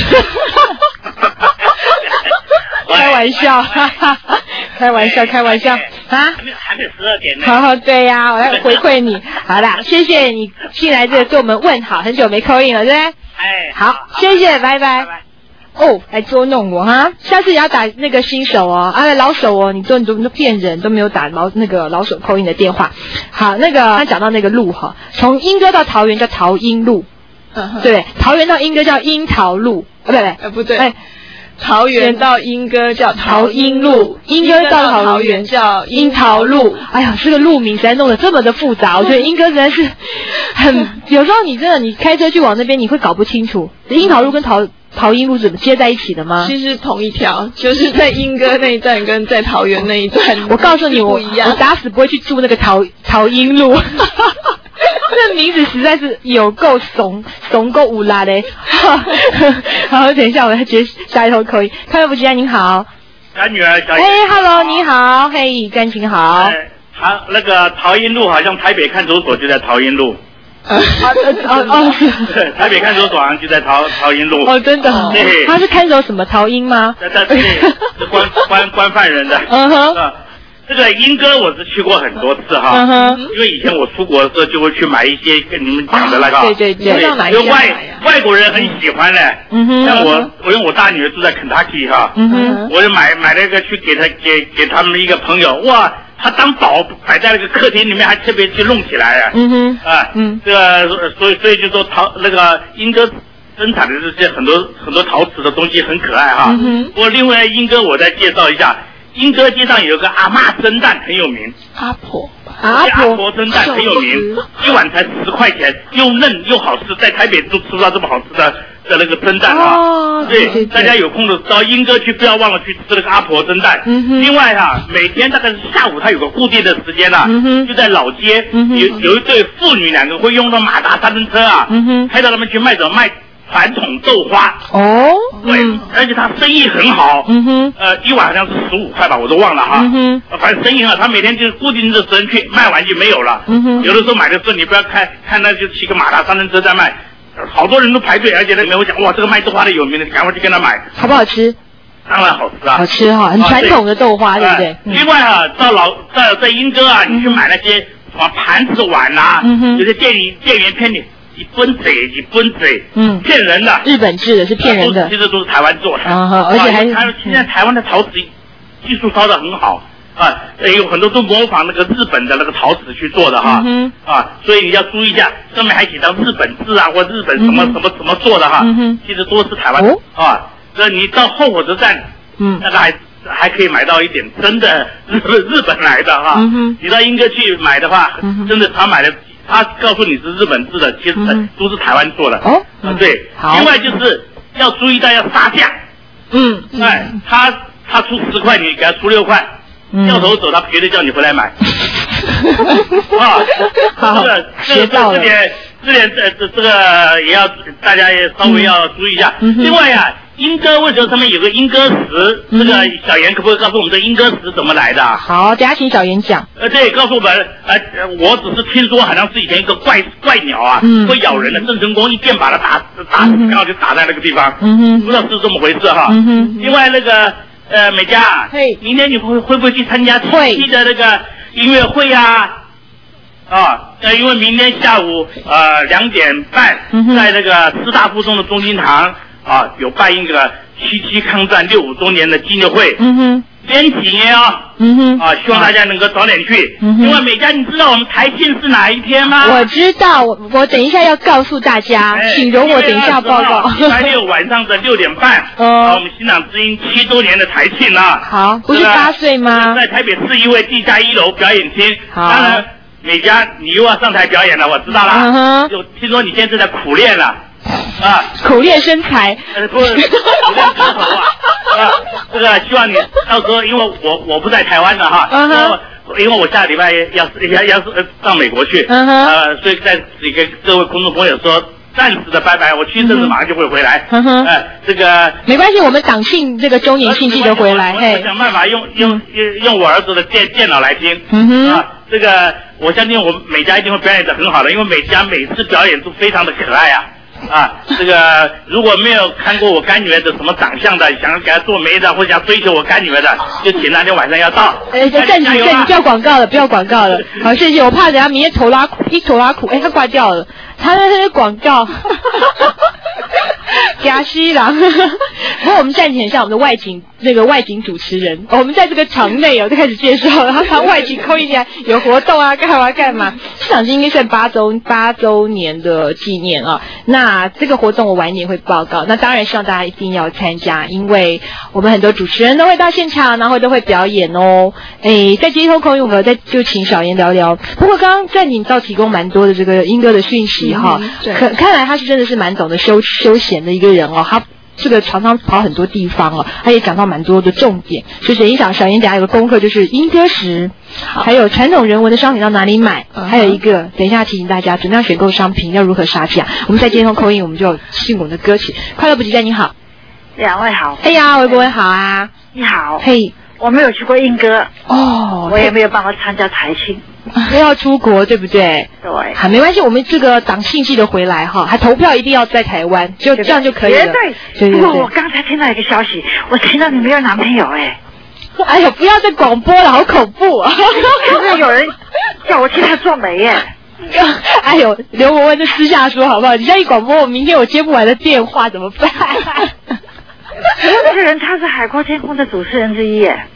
开玩笑，哈哈哈，开玩笑，开玩笑啊！ 还没还没十二点呢。 好好，对呀、啊，我要回馈你。好啦，谢谢你进来这个给我们问好，很久没call in了，对不对？ 哎， 好，谢谢，拜拜。拜拜。哦，来捉弄我哈！下次也要打那个新手哦，啊，老手哦，你都你都都骗人，都没有打老那个老手call in的电话。好，那个他讲到那个路哈，从莺歌到桃园叫桃莺路，嗯，对，桃园到莺歌叫樱桃路，啊，不对， 呃，不对，哎。桃园到莺歌叫桃莺路，莺歌到桃园叫樱桃路。哎呀，这个路名实在弄得这么的复杂，我觉得莺歌实在是很，有时候你真的你开车去往那边，你会搞不清楚樱桃路跟桃桃莺路怎么接在一起的吗？ 其实同一条，就是在莺歌那一段跟在桃园那一段， 我告诉你，我我打死不会去住那个桃桃莺路。这名字实在是有够怂，怂够无拉的。好，等一下我要接下一头口音。快乐补给站您好， 干女儿小姐。 哎 ，Hello， 你好，嘿，干情好。 哎，桃那个桃莺路好像台北看守所就在桃莺路。 啊哦哦， 对，台北看守所好像就在桃桃莺路。 哦，真的。对。他是看守什么桃莺吗？ 对对对，是关关关犯人的。嗯哼。这个莺歌我是去过很多次哈，嗯哼，因为以前我出国的时候就会去买一些跟你们讲的那个， 对对对， 因为外外国人很喜欢嘞，嗯哼，像我我因为我大女儿住在肯塔基哈，嗯哼，我就买买了一个去给他给给他们一个朋友，哇，他当宝摆在那个客厅里面，还特别去弄起来啊，嗯哼，啊，嗯，这个所以所以就说陶那个莺歌生产的这些很多很多陶瓷的东西很可爱哈，嗯哼，不过另外莺歌我再介绍一下。莺歌街上有个阿嬷蒸蛋很有名， 阿婆， 阿婆， 阿婆蒸蛋很有名，一碗才十块钱，又嫩又好吃，在台北都吃不到这么好吃的的那个蒸蛋啊！哦，对，对对大家有空的到莺歌去，不要忘了去吃那个阿婆蒸蛋。嗯哼。另外哈、啊，每天大概是下午，它有个固定的时间啦、啊，嗯哼，就在老街，嗯哼，有有一对妇女两个会用到马达三轮车啊，嗯哼，开到那边去卖什么卖。传统豆花哦， 对，嗯、而且他生意很好，嗯哼，呃，一碗好像是十五块吧，我都忘了哈，嗯哼，反正生意很好，他每天就是固定的时间去，卖完就没有了，嗯哼，有的时候买的时候你不要看看那就骑个马达三轮车在卖，好多人都排队，而且那里面我讲哇，这个卖豆花的有名的，你赶快去跟他买， 好不好吃？ 当然好吃啊， 好吃哈、哦，很传统的豆花，啊、对不对？ 呃嗯、另外啊，到老在在莺歌啊，你去买那些什么盘子碗啊，嗯哼，有些店里店员骗你。一分贼，一分贼，嗯，骗人的， 日本制的是骗人的， 其实都是台湾做的， 啊，而且还还有现在台湾的陶瓷技术烧得很好， 啊，有很多都模仿那个日本的那个陶瓷去做的哈， 嗯、 啊，所以你要注意一下，上面还写上日本字啊，或日本什么、嗯、什么怎么做的哈， 嗯、 其实都是台湾、哦、啊。那你到后火车站，嗯，那个还还可以买到一点真的日日本来的哈。 嗯、 你到英哥去买的话， 嗯、 真的他买的，他告诉你是日本制的，其实都是台湾做的。 哦， 啊，对。 好。 另外就是要注意到要杀价。 嗯。 哎，他他出十块，你给他出六块。掉头走，他绝对叫你回来买。啊， 好， 这个这个这点这点这这这个也要大家也稍微要注意一下。 嗯、 另外呀、啊，莺歌为什么上面有个莺歌石？ 嗯、 这个小严可不可以告诉我们这莺歌石怎么来的？ 好，等下请小严讲。 呃，对，告诉我们。呃，我只是听说好像是以前一个怪怪鸟啊， 嗯、 会咬人的。郑成功一剑把它打打，刚好就打在那个地方。 嗯哼， 不知道是这么回事哈。 嗯哼， 另外那个。呃，美嘉， 嘿， 明天你会会不会去参加七夕的那个音乐会呀？啊，呃，因为明天下午呃两点半， 嗯、 在那个师大附中的中心堂啊，有办一个七七抗战六五周年的纪念会。 嗯哼。 连几年啊， 嗯哼， 啊，希望大家能够早点去。 嗯哼。 另外，美嘉，你知道我们台庆是哪一天吗？ 我知道，我我等一下要告诉大家， 哎、 请容我等一下报告。 礼拜六晚上的六点半， 哦、 啊，我们新党之音七周年的台庆啊。 好，不是八岁吗？ 在台北市议会地下一楼表演厅。 好。 当然，美嘉，你又要上台表演了，我知道了。 嗯哼。 就听说你现在在苦练了。啊， 苦练身材， 呃，不是苦练歌喉啊，啊，这个希望你到时候，因为我我不在台湾的哈， 嗯哼， 因为我下礼拜要要要是上美国去， 嗯哼， 呃，所以在这个各位观众朋友说暂时的拜拜，我去这次马上就会回来， 嗯哼， 哎，这个没关系，我们党庆这个周年庆记得回来， 嘿，我想办法用用用用我儿子的电电脑来听， 嗯哼， 啊，这个我相信我美嘉一定会表演得很好的，因为美嘉每次表演都非常的可爱啊。啊，这个如果没有看过我干女儿的什么长相的，想给她做媒的或者想追求我干女儿的，就请那天晚上要到。 哎，暂停，暂停，不要广告了，不要广告了。好，谢谢。我怕等下明天头拉苦，一头拉苦。哎，他挂掉了，他在那边广告。假西郎，不过我们暂停一下我们的外景那个外景主持人，哦、我们在这个场内哦就开始介绍了，他从外景扣一来有活动啊，干嘛干嘛。这场应该算八周八周年的纪念啊，那这个活动我晚一点会报告，那当然希望大家一定要参加，因为我们很多主持人都会到现场，然后都会表演哦。哎，在接通口语，我们再就请小妍聊聊。不过刚刚在你倒提供蛮多的这个英歌的讯息哈、 嗯，对， 可看来他是真的是蛮懂得休休闲的一个人哦，他这个常常跑很多地方哦，他也讲到蛮多的重点。所以小妍小妍等一下有个功课就是莺歌石，还有传统人文的商品到哪里买， 嗯、 还有一个等一下提醒大家怎么样选购商品，要如何杀价。我们在接通口音，我们就有信我们的歌曲。快乐不及待，你好， 两位好。 哎呀，微博文好啊， 你好。 嘿， 我没有去过莺歌哦， 我也没有办法参加台庆。 不要出国，对不对？ 对， 好，没关系，我们这个党庆记得回来哈，还投票一定要在台湾，就这样就可以了。 对对对。 不过我刚才听到一个消息，我听到你没有男朋友哎。 哎呦，不要再广播了，好恐怖啊！ 可是有人叫我替他做媒耶。 哎呦，刘文文就私下说好不好？你这样一广播，我明天我接不完的电话怎么办？ 那个人他是海阔天空的主持人之一耶。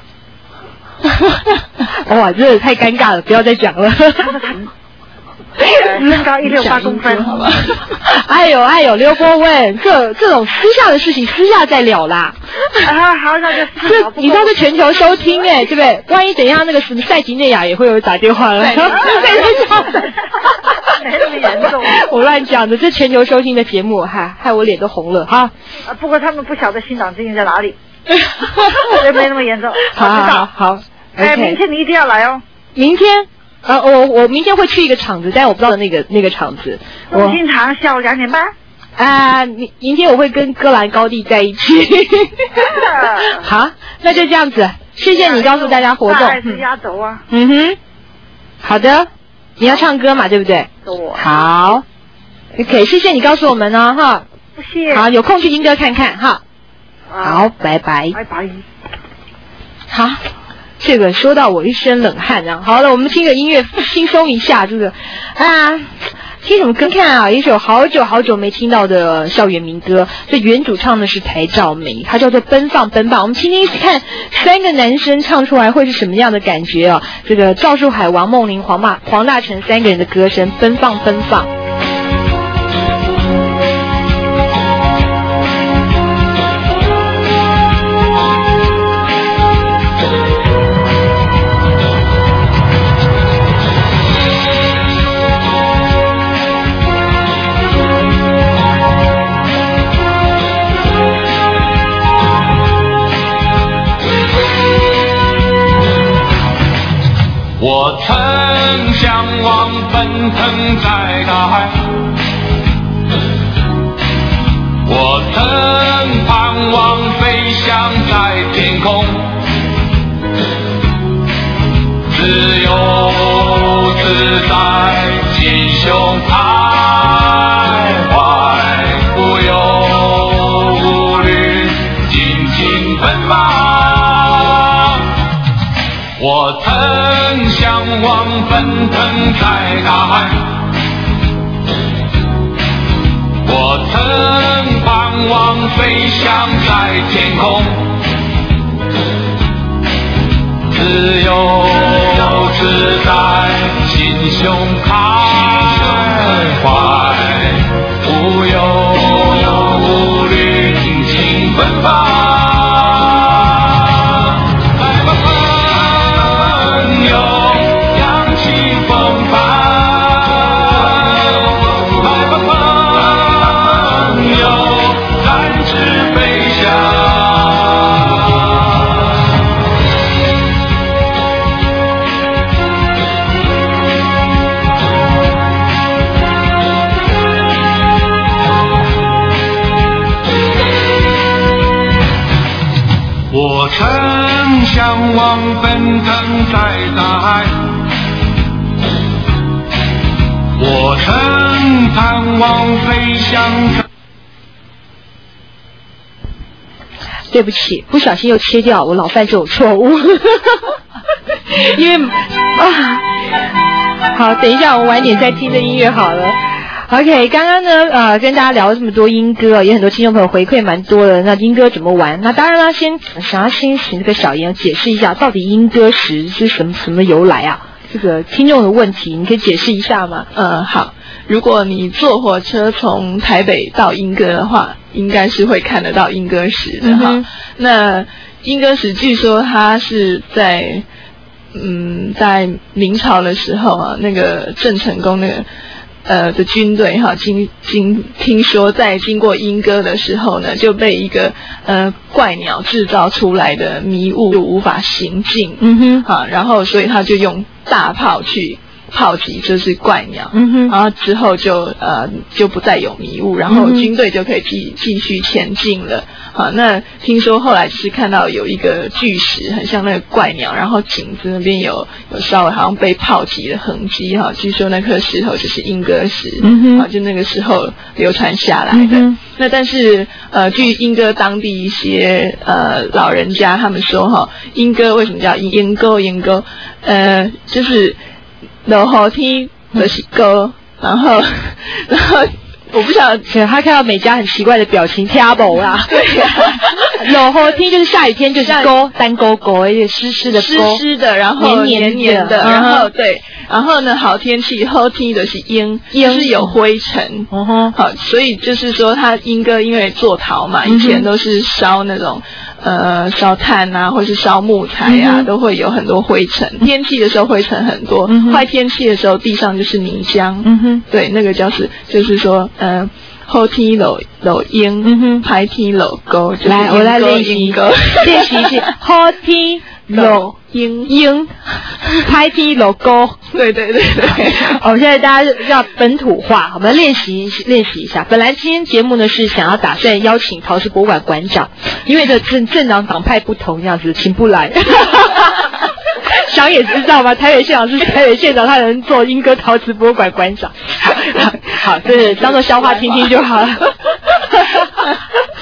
哇，真的太尴尬了，不要再讲了。 他是很，呃，身高一六八公分，好吧？ 哎呦哎呦，刘伯温，这这种私下的事情私下再聊啦。 啊，好，那就这你知道是全球收听哎，对不对？万一等一下那个什么塞吉内亚也会有人打电话了。 对，没那么严重。 我乱讲的，这全球收听的节目，害害我脸都红了哈。 啊，不过他们不晓得新党之音在哪里。没没那么严重， 好好好好， 哎，明天你一定要来哦。 明天，呃，我我明天会去一个场子，但我不知道那个那个场子。 中心堂下午两点半。 啊，明明天我会跟戈兰高地在一起。好，那就这样子，谢谢你告诉大家活动。 大概是压轴啊。 嗯哼，好的，你要唱歌嘛，对不对？好 ，OK， 谢谢你告诉我们哦，哈。 不谢。 好，有空去莺歌看看哈。好，拜拜。 拜拜。 好， 这个说到我一身冷汗啊。好了，我们听个音乐轻松一下，这个啊。听什么歌？看啊，一首好久好久没听到的校园民歌。这原主唱的是台兆梅，它叫做《奔放奔放》。我们听听看，三个男生唱出来会是什么样的感觉啊？这个赵树海、王梦麟、黄大黄大成三个人的歌声，奔放奔放。 我曾向往奔腾在大海，我曾盼望飞翔在天空，自由自在心胸徘徊，无忧无虑尽情奔放。我曾向往奔腾在大海，我曾盼望飞翔在天空，自由自在心胸开怀，无忧无虑尽情奔放。我曾向往奔腾在大海，我曾盼望飞翔在。 对不起，不小心又切掉，我老犯这种错误。因为啊，好，等一下我晚点再听这音乐好了。OK， 刚刚呢，呃，跟大家聊了这么多英歌，也很多听众朋友回馈蛮多的。那英歌怎么玩？那当然啦，先想要先请这个小妍解释一下，到底英歌石是什么什么由来啊？这个听众的问题，你可以解释一下吗？ 嗯，好。如果你坐火车从台北到莺歌的话，应该是会看得到莺歌石的哈。嗯、那莺歌石据说它是在嗯在明朝的时候啊，那个郑成功那个。呃的军队哈，经经听说在经过莺歌的时候呢，就被一个呃怪鸟制造出来的迷雾无法行进，嗯哼，好，然后所以他就用大炮去炮击这是怪鸟，嗯哼，然后之后就呃就不再有迷雾，然后军队就可以继继续前进了。好，那听说后来就是看到有一个巨石，很像那个怪鸟，然后颈子那边有有稍微好像被炮击的痕迹哈。据说那颗石头就是莺歌石，嗯哼，啊，就那个时候流传下来的。嗯、那但是呃，据莺歌当地一些呃老人家他们说哈，莺歌为什么叫莺莺歌莺歌？呃，就是落雨天就是歌，然后然后。我不晓得， 他看到美嘉很奇怪的表情，听不啦？ 对呀、啊， 落雨天就是下雨天，就是勾单勾勾，而且湿湿的湿湿的，然后黏黏的，然后对，然后呢，好天气，好天的是阴，就是有灰尘，嗯哼，好，所以就是说，他莺歌因为做陶嘛，以前都是烧那种。呃，烧炭啊，或是烧木材啊，嗯、都会有很多灰尘。天气的时候灰尘很多，嗯、坏天气的时候地上就是泥浆。嗯哼，对，那个就是就是说，呃，好天落落阴，嗯哼，歹天落高。 来，我来练习练习一下，好天落阴阴，歹天落高。 对对对对， 我们现在大家要本土化，我们练习练习一下。本来今天节目呢是想要打算邀请陶瓷博物馆馆长，因为的政政党党派不同，这样子请不来。想也知道嘛，台北县长是台北县长，他能做莺歌陶瓷博物馆馆长。好，好，这是当做笑话听听就好了。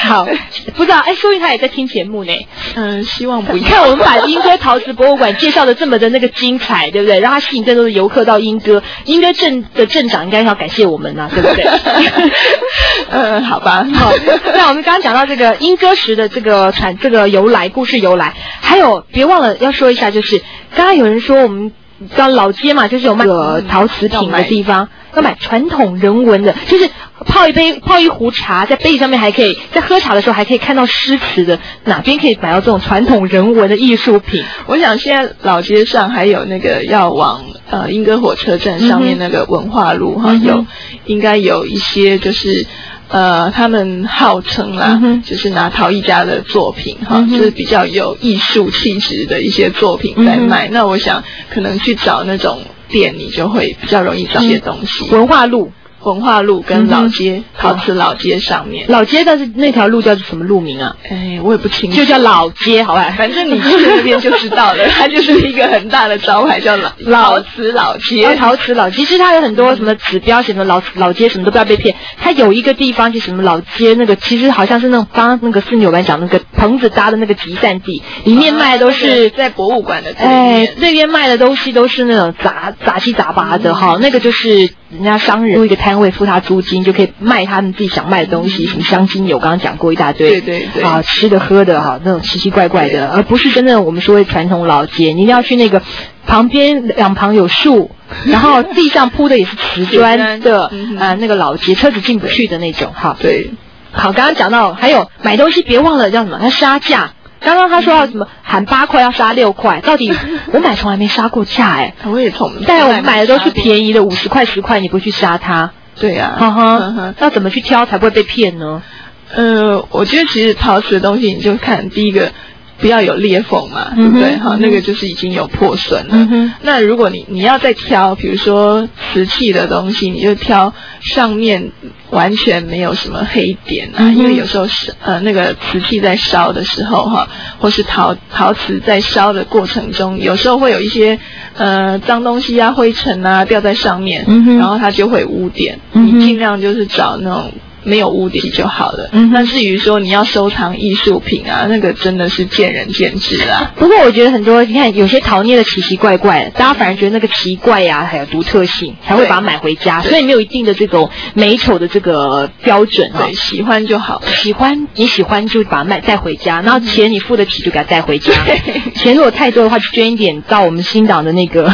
好，不知道哎，说明他也在听节目呢。 嗯，希望不要。 你看我们把莺歌陶瓷博物馆介绍的这么的那个精彩，对不对？让他吸引更多的游客到莺歌。莺歌镇的镇长应该要感谢我们呐、啊，对不对？ 嗯，好吧。 好，那我们刚刚讲到这个莺歌石的这个产这个由来故事由来，还有别忘了要说一下，就是刚刚有人说我们到老街嘛，就是有卖个陶瓷品的地方，要买传统人文的，就是泡一杯泡一壶茶，在杯子上面还可以，在喝茶的时候还可以看到诗词的，哪边可以买到这种传统人文的艺术品？ 我想现在老街上还有那个要往呃莺歌火车站上面那个文化路哈、嗯，有应该有一些就是呃他们号称啦、嗯，就是拿陶艺家的作品哈、嗯，就是比较有艺术气质的一些作品在卖。嗯、那我想可能去找那种店，你就会比较容易找些东西。 文化路。 文化路跟老街、嗯、陶瓷老街上面， 老街但是那条路叫什么路名啊？ 哎，我也不清楚， 就叫老街，好吧？ 反正你去那边就知道了，它就是一个很大的招牌，叫老老瓷老街。 哦、陶瓷老街，其实它有很多什么指标，什么老老街，什么都不要被骗。它有一个地方就什么老街，那个其实好像是那种刚刚那个四扭班讲那个棚子搭的那个集散地，里面卖的都是、 啊、在博物馆的哎，那边卖的东西都是那种杂杂七杂八的哈、嗯，那个就是人家商人租一个摊位付他租金。就可以卖他们自己想卖的东西，什么香精油，刚刚讲过一大堆， 对对对， 啊，吃的喝的哈，那种奇奇怪怪的，而不是真正我们说的传统老街。你一定要去那个旁边两旁有树，然后地上铺的也是瓷砖的啊、嗯呃，那个老街，车子进不去的那种哈。 对， 好，刚刚讲到还有买东西，别忘了叫什么？它杀价。刚刚他说要什么喊八块要杀六块，到底我买从来没杀过价哎、 欸，我也从， 但我们买的都是便宜的，五十块十块，你不去杀它。 对呀、 啊，哈哈，那怎么去挑才不会被骗呢？ 呃，我觉得其实陶瓷的东西，你就看第一个不要有裂缝嘛，对不对？好、嗯，那个就是已经有破损了。嗯、那如果你你要再挑，比如说瓷器的东西，你就挑上面完全没有什么黑点啊，嗯、因为有时候是呃那个瓷器在烧的时候哈，或是陶陶瓷在烧的过程中，有时候会有一些呃脏东西啊、灰尘啊掉在上面，嗯、然后它就会污点。嗯、你尽量就是找那种没有污点就好了。嗯，那至于说你要收藏艺术品啊，那个真的是见仁见智啦。 不过我觉得很多，你看有些陶捏的奇奇怪怪的，大家反而觉得那个奇怪呀、啊，还有独特性，才会把它买回家。所以没有一定的这种美丑的这个标准。 对，喜欢就好， 喜欢你喜欢就把它买带回家，然后钱你付得起就给它带回家。钱如果太多的话，就捐一点到我们新党的那个。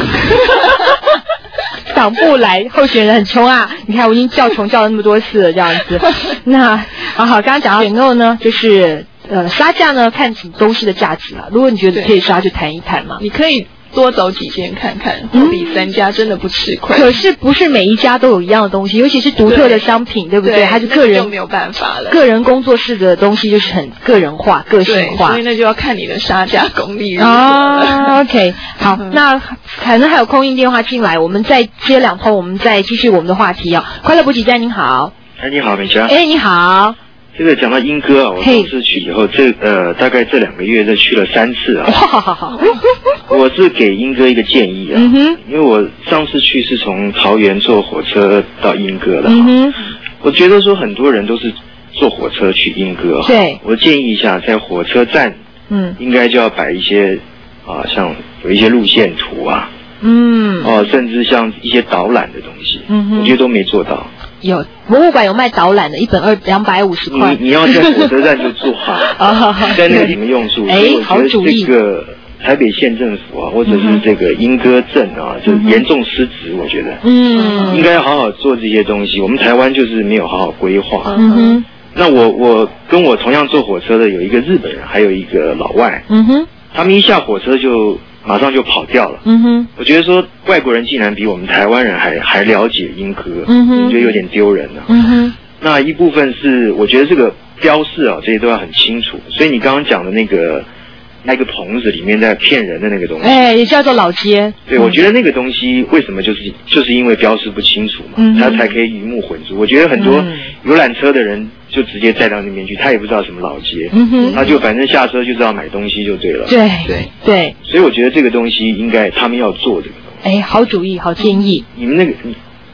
党部来，候选人很穷啊！你看我已经叫穷叫了那么多次了，这样子。那好好，刚刚讲到选购呢，就是呃杀价呢，看东西的价值啊。如果你觉得可以杀，就谈一谈嘛。 你可以多走几间看看，货比三家真的不吃亏。 可是不是每一家都有一样的东西，尤其是独特的商品， 对, 对不对？它是个人就没有办法了。 个人工作室的东西就是很个人化、个性化， 所以那就要看你的杀价功力啊。OK， 好，嗯、那可能还有空运电话进来，我们再接两通，我们再继续我们的话题哦。快乐补给站，您好。 哎，你好，美嘉。 哎，你好。 这个讲到莺歌啊，我上次去以后，这呃大概这两个月再去了三次啊。 好好好。 我是给莺歌一个建议啊，嗯、因为我上次去是从桃园坐火车到莺歌的、啊嗯，我觉得说很多人都是坐火车去莺歌、啊， 对， 我建议一下，在火车站，嗯，应该就要摆一些啊，像有一些路线图啊，嗯，哦、啊，甚至像一些导览的东西，嗯，我觉得都没做到。 有博物馆有卖导览的，一本二两百五十块。 你你要在火车站就做哈，在那个里面用处。 哎，好主意。 这个台北县政府啊，或者是这个莺歌镇啊，嗯、就严重失职，我觉得。嗯。应该要好好做这些东西。我们台湾就是没有好好规划。嗯哼。那我我跟我同样坐火车的有一个日本人，还有一个老外。嗯哼。他们一下火车就马上就跑掉了。嗯哼。我觉得说外国人竟然比我们台湾人还还了解莺歌，嗯哼，我觉得有点丢人了。嗯哼。那一部分是我觉得这个标示啊，这些都要很清楚。所以你刚刚讲的那个那个棚子里面在骗人的那个东西， 哎，也叫做老街。 对，我觉得那个东西为什么就是就是因为标示不清楚嘛，嗯，它才可以鱼目混珠。我觉得很多游览车的人就直接载到那边去，他也不知道什么老街，嗯哼，他就反正下车就知道买东西就对了。 对对对， 所以我觉得这个东西应该他们要做这个东西。 哎，好主意，好建议。 你们那个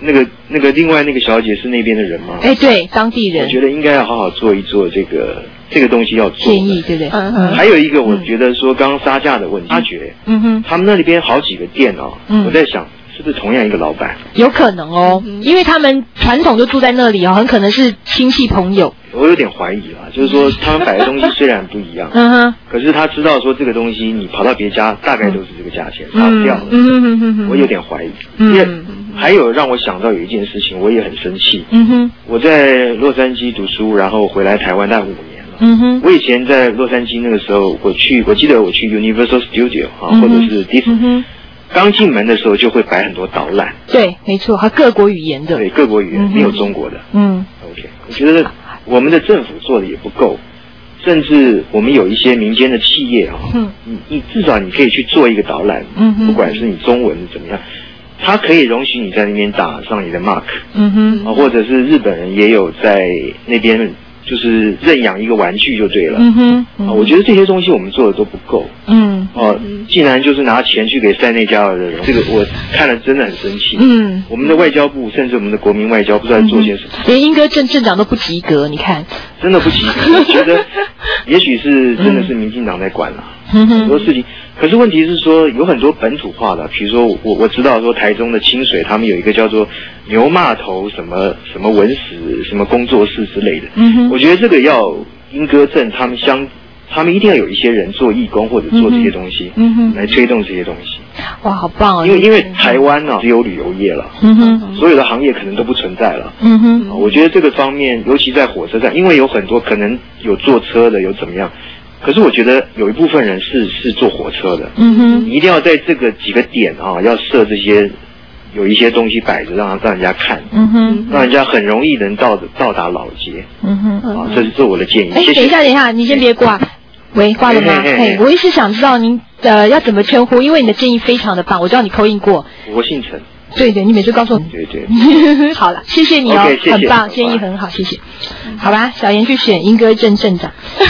那个那个另外那个小姐是那边的人吗？ 哎，对，当地人。 我觉得应该要好好做一做这个这个东西要做建议，对不对？嗯嗯。还有一个，我觉得说刚刚杀价的问题，发觉，嗯哼，他们那里边好几个店哦，嗯，我在想。是不是同样一个老板？ 有可能哦，嗯、因为他们传统就住在那里哦，很可能是亲戚朋友。 我有点怀疑啦，就是说他们摆的东西虽然不一样，嗯哼，可是他知道说这个东西你跑到别家大概都是这个价钱，差不掉了。嗯哼哼哼哼，我有点怀疑。嗯，因为还有让我想到有一件事情，我也很生气。嗯哼，我在洛杉矶读书，然后回来台湾大概五年了。嗯哼，我以前在洛杉矶那个时候，我去，我记得我去 Universal Studio 啊，嗯、或者是 Disney。刚进门的时候就会摆很多导览， 对，没错，还各国语言的， 对，各国语言、嗯、没有中国的，嗯 ，OK， 我觉得我们的政府做的也不够，甚至我们有一些民间的企业啊，嗯，你你至少你可以去做一个导览，嗯哼，不管是你中文怎么样，它可以容许你在那边打上你的 mark， 嗯哼，啊，或者是日本人也有在那边。就是认养一个玩具就对了。嗯哼，嗯啊，我觉得这些东西我们做的都不够。嗯，啊，竟然就是拿钱去给塞内加尔的人，这个我看了真的很生气。嗯，我们的外交部甚至我们的国民外交不知道在做些什么。 连英哥镇镇长都不及格，你看， 真的不及格。我觉得，也许是真的是民进党在管了、嗯、很多事情。可是问题是说，有很多本土化的，比如说我我知道说台中的清水，他们有一个叫做牛骂头什么什么文史什么工作室之类的。嗯哼，我觉得这个要莺歌镇他们相，他们一定要有一些人做义工或者做这些东西，嗯哼，来推动这些东西。 哇，好棒啊！ 因为因为台湾呢、啊、只有旅游业了，嗯哼，所有的行业可能都不存在了。嗯哼，我觉得这个方面，尤其在火车站，因为有很多可能有坐车的，有怎么样。可是我觉得有一部分人是是坐火车的，嗯哼，你一定要在这个几个点啊，要设这些有一些东西摆着，让让人家看，嗯哼，让人家很容易能到到达老街，嗯哼，啊，这是这我的建议。 哎，等一下，等一下，你先别挂，喂，挂了吗？嘿，我一直想知道您呃要怎么称呼，因为你的建议非常的棒，我知道你口音过。 我姓陈。 对对，你每次告诉我。 对对。 好了，谢谢你哦， okay, 谢谢很棒，建议很好，谢谢。好吧，小妍去选莺歌镇镇长。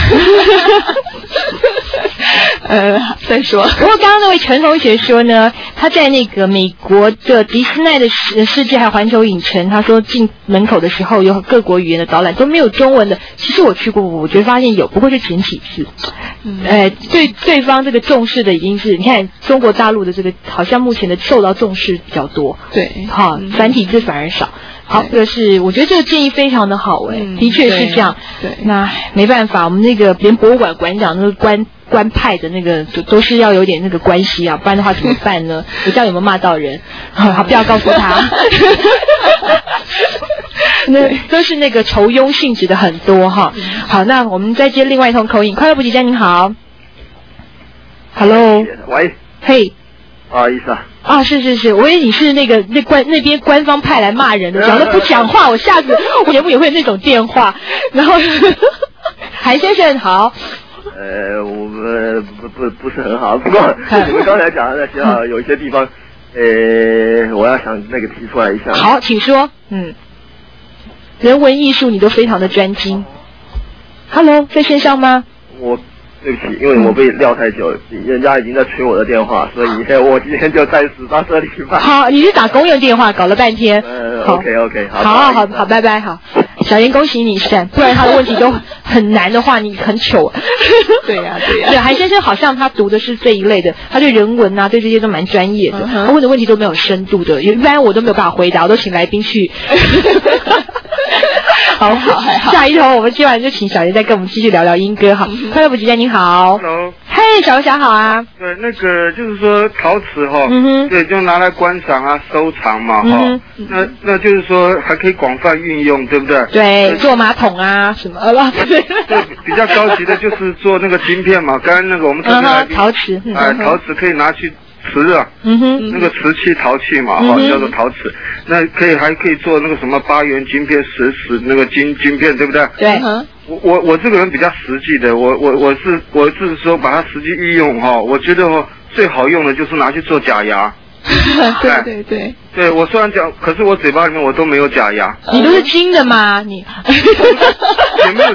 呃，再说。 不过刚刚那位陈同学说呢，他在那个美国的迪士尼的世世界还有环球影城，他说进门口的时候有各国语言的导览都没有中文的。其实我去过，我觉得发现有，不过是前几次。嗯，呃，对对方这个重视的已经是，你看中国大陆的这个好像目前的受到重视比较多。 对， 好，繁体字反而少。好，这个是我觉得这个建议非常的好哎、嗯，的确是这样。对，对那没办法，我们那个连博物馆馆长那个官官派的那个都都是要有点那个关系啊，不然的话怎么办呢？我这样有没有骂到人？好，不要告诉他。那都是那个酬庸性质的很多哈。好，那我们再接另外一通口音，快乐补给站您好 ，Hello， 喂， 嘿， 不好意思啊。 啊，是是是，我以为你是那个那官那边官方派来骂人的，讲都不讲话，我下次我节目也会有那种电话。然后，韩先生好。 呃，我们不不不是很好，不过你们刚才讲的那些啊，有一些地方，呃，我要想那个提出来一下。 好，请说。嗯，人文艺术你都非常的专精。Hello， 在线上吗？ 我。对不起，因为我被撂太久，人家已经在催我的电话，所以我今天就暂时到这里吧。 好，你是打公用电话，搞了半天。 呃 ，OK OK， 好， 好好好好，拜拜，好。小妍，恭喜你闪，不然他的问题都很难的话，你很糗。 对呀、啊、对呀、啊。 对，韩先生好像他读的是这一类的，他对人文啊，对这些都蛮专业的， uh-huh. 他问的问题都没有深度的，一般我都没有办法回答，我都请来宾去。好好好，下一头我们接完就请小妍再跟我们继续聊聊莺歌哈。快乐补给站您好 ，Hello， 嘿，小小好啊。 对，那个就是说陶瓷哈，嗯哼，对，就拿来观赏啊、收藏嘛哈、嗯。那那就是说还可以广泛运用，对不对？ 对，做马桶啊什么啊，对。 对，比较高级的就是做那个晶片嘛，刚刚那个我们特别来宾， 陶瓷， 哎、呃，陶瓷可以拿去。瓷啊，嗯哼，那个瓷器、陶器嘛，哈、嗯，叫做陶瓷。那可以还可以做那个什么八元晶片、十十那个晶晶片，对不对？ 对。 我我我这个人比较实际的，我我我是我是说把它实际运用哈，我觉得哦最好用的就是拿去做假牙。 对对对。 对，我虽然讲，可是我嘴巴里面我都没有假牙。 你都是金的吗？你也没有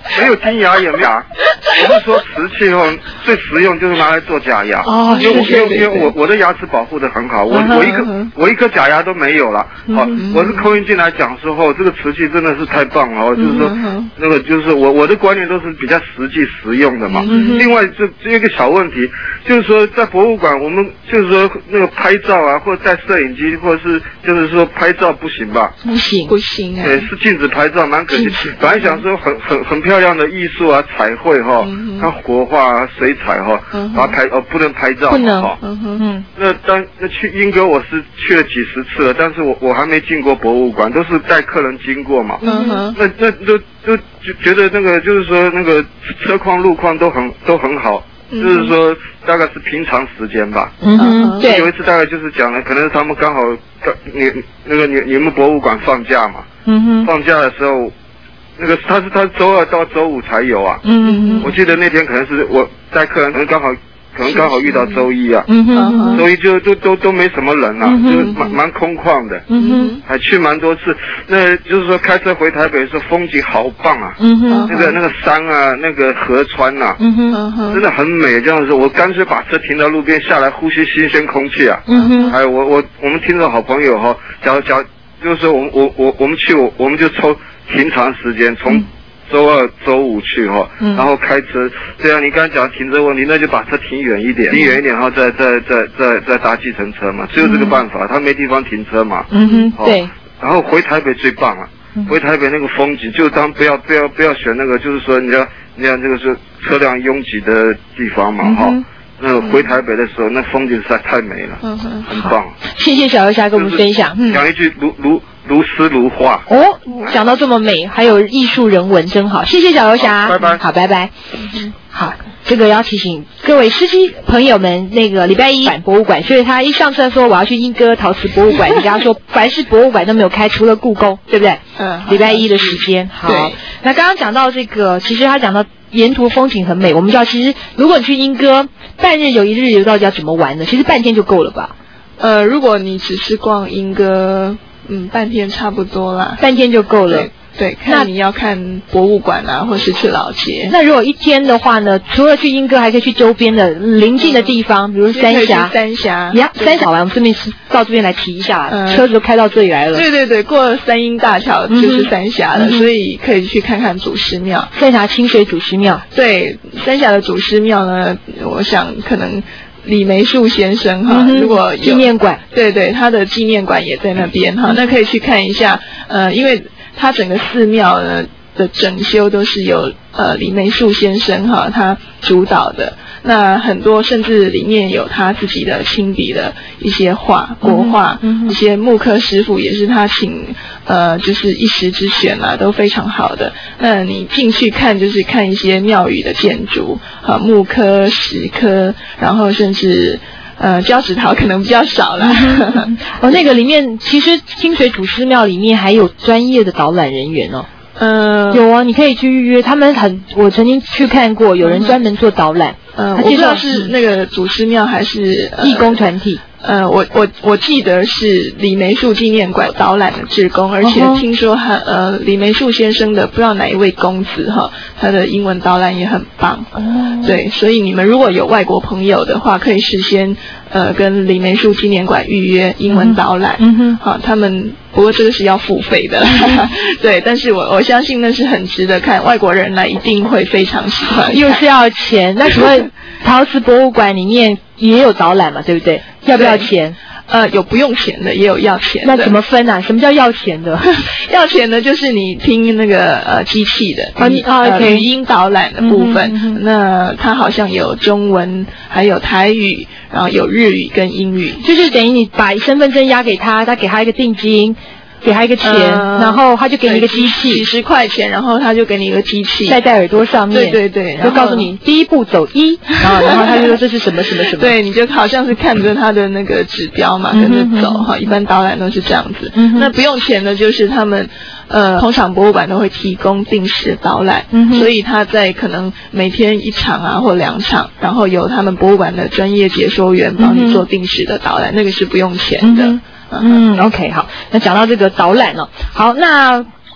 没有金牙也没牙。我们说瓷器哦，最实用就是拿来做假牙。 哦， 因为因为因为我我的牙齿保护的很好，我我一颗我一颗假牙都没有了。好，我是扣音进来讲说后，这个瓷器真的是太棒了哦，就是说那个就是我我的观念都是比较实际实用的嘛。另外就这一个小问题，就是说在博物馆我们就是说那个拍照啊，或者带摄影机，或者是就是说拍照不行吧？ 不行不行哎。 对，是禁止拍照，蛮可惜。本来想说很很很漂亮的艺术啊，彩绘哈，它国画啊、水彩哈，把它拍哦不能拍照不能哈。 嗯哼。 那当那去英歌我是去了几十次了，但是我我还没进过博物馆，都是带客人经过嘛。 嗯哼。 那那都都就觉得那个就是说那个车况路况都很都很好。就是说，大概是平常时间吧。 嗯哼，对。 有一次大概就是讲了，可能他们刚好，你那个你你们博物馆放假嘛。嗯哼。放假的时候，那个他是他周二到周五才有啊。嗯哼。我记得那天可能是我带客人，可能刚好。可能刚好遇到周一啊，嗯哼，周一就都都都没什么人啊，嗯、就是蛮蛮空旷的，嗯哼，还去蛮多次。那就是说开车回台北的时候，风景好棒啊，嗯哼，那个那个山啊，那个河川呐、啊，嗯哼，真的很美。这样子，我干脆把车停到路边下来呼吸新鲜空气啊，嗯哼，还有我我我们听众好朋友哈、哦，假如假如就是说我们我我我们去我我们就抽平常时间从。周二、周五去哈，嗯、然后开车。对啊，你刚才讲停车问题，那就把车停远一点，停远一点，然后再再再再再搭计程车嘛，只有这个办法。他没地方停车嘛。嗯哼，哦、对。然后回台北最棒啊！嗯、回台北那个风景，就当不要不要不要选那个，就是说你要你看这个是车辆拥挤的地方嘛，哈、嗯。那回台北的时候，那风景实在太美了，嗯哼，很棒。 谢谢小游侠跟我们分享。嗯， 讲一句如如如诗如画。 哦，讲到这么美，还有艺术人文，真好。谢谢小游侠， 拜拜。 好，拜拜。嗯，好，这个要提醒各位司机朋友们，那个礼拜一返博物馆，所以他一上车说我要去莺歌陶瓷博物馆，你跟他说凡是博物馆都没有开，除了故宫，对不对？嗯，礼拜一的时间。好，那刚刚讲到这个，其实他讲到。沿途风景很美，我们知道，其实如果你去莺歌，半日游一日游到底要怎么玩呢？其实半天就够了吧？ 呃，如果你只是逛莺歌，嗯，半天差不多啦， 半天就够了。 对，对看你要看博物馆啊，或是去老街。 那如果一天的话呢？除了去莺歌，还可以去周边的邻近的地方，比如三峡。 三峡呀，三峡玩，我们顺便到这边来提一下，嗯、车子都开到这里来了。 对对对，过了三鶯大桥就是三峡了，嗯、所以可以去看看祖师庙。 三峡清水祖师庙。 对，三峡的祖师庙呢，我想可能。李梅树先生哈，嗯、如果纪念馆， 对对，他的纪念馆也在那边哈，嗯、那可以去看一下。呃，因为他整个寺庙呢的整修都是由呃李梅树先生哈他主导的。那很多甚至里面有他自己的亲笔的一些画，国画，嗯、一些木刻师傅也是他请呃就是一时之选啦，都非常好的。那你进去看就是看一些庙宇的建筑啊，木刻、石刻，然后甚至呃胶纸陶可能比较少啦。 哦，那个里面其实清水祖师庙里面还有专业的导览人员哦。 嗯， 有啊，你可以去预约。他们很，我曾经去看过，有人专门做导览。 嗯，我不知道是那个祖师庙还是义工团体。 呃，我我我记得是李梅树纪念馆导览的志工，而且听说他呃李梅树先生的不知道哪一位公子哈，他的英文导览也很棒。哦，对，所以你们如果有外国朋友的话，可以事先呃跟李梅树纪念馆预约英文导览。嗯哼，好，他们不过这个是要付费的，嗯、对，但是我我相信那是很值得看，外国人来一定会非常喜欢。 又是要钱，那请问陶瓷博物馆里面也有导览嘛？对不对？要不要钱？ 呃，有不用钱的，也有要钱的。 那怎么分啊？什么叫要钱的？ 要钱的就是你听那个呃机器的， 啊，你啊， 呃、语音导览的部分。嗯嗯、那它好像有中文，还有台语，然后有日语跟英语。 就是等于你把身份证押给他，他给他一个定金。给他一个钱，呃、然后他就给你一个机器， 几十块钱，然后他就给你一个机器戴在耳朵上面， 对对对， 就告诉你第一步走一，然后然后他就说这是什么什么什么， 对，你就好像是看着他的那个指标嘛，跟着走哈，一般导览都是这样子。嗯、那不用钱的，就是他们呃，通常博物馆都会提供定时导览，嗯、所以他在可能每天一场啊或两场，然后由他们博物馆的专业解说员帮你做定时的导览，嗯、那个是不用钱的。 嗯嗯 ，OK， 好，那讲到这个导览了，好，那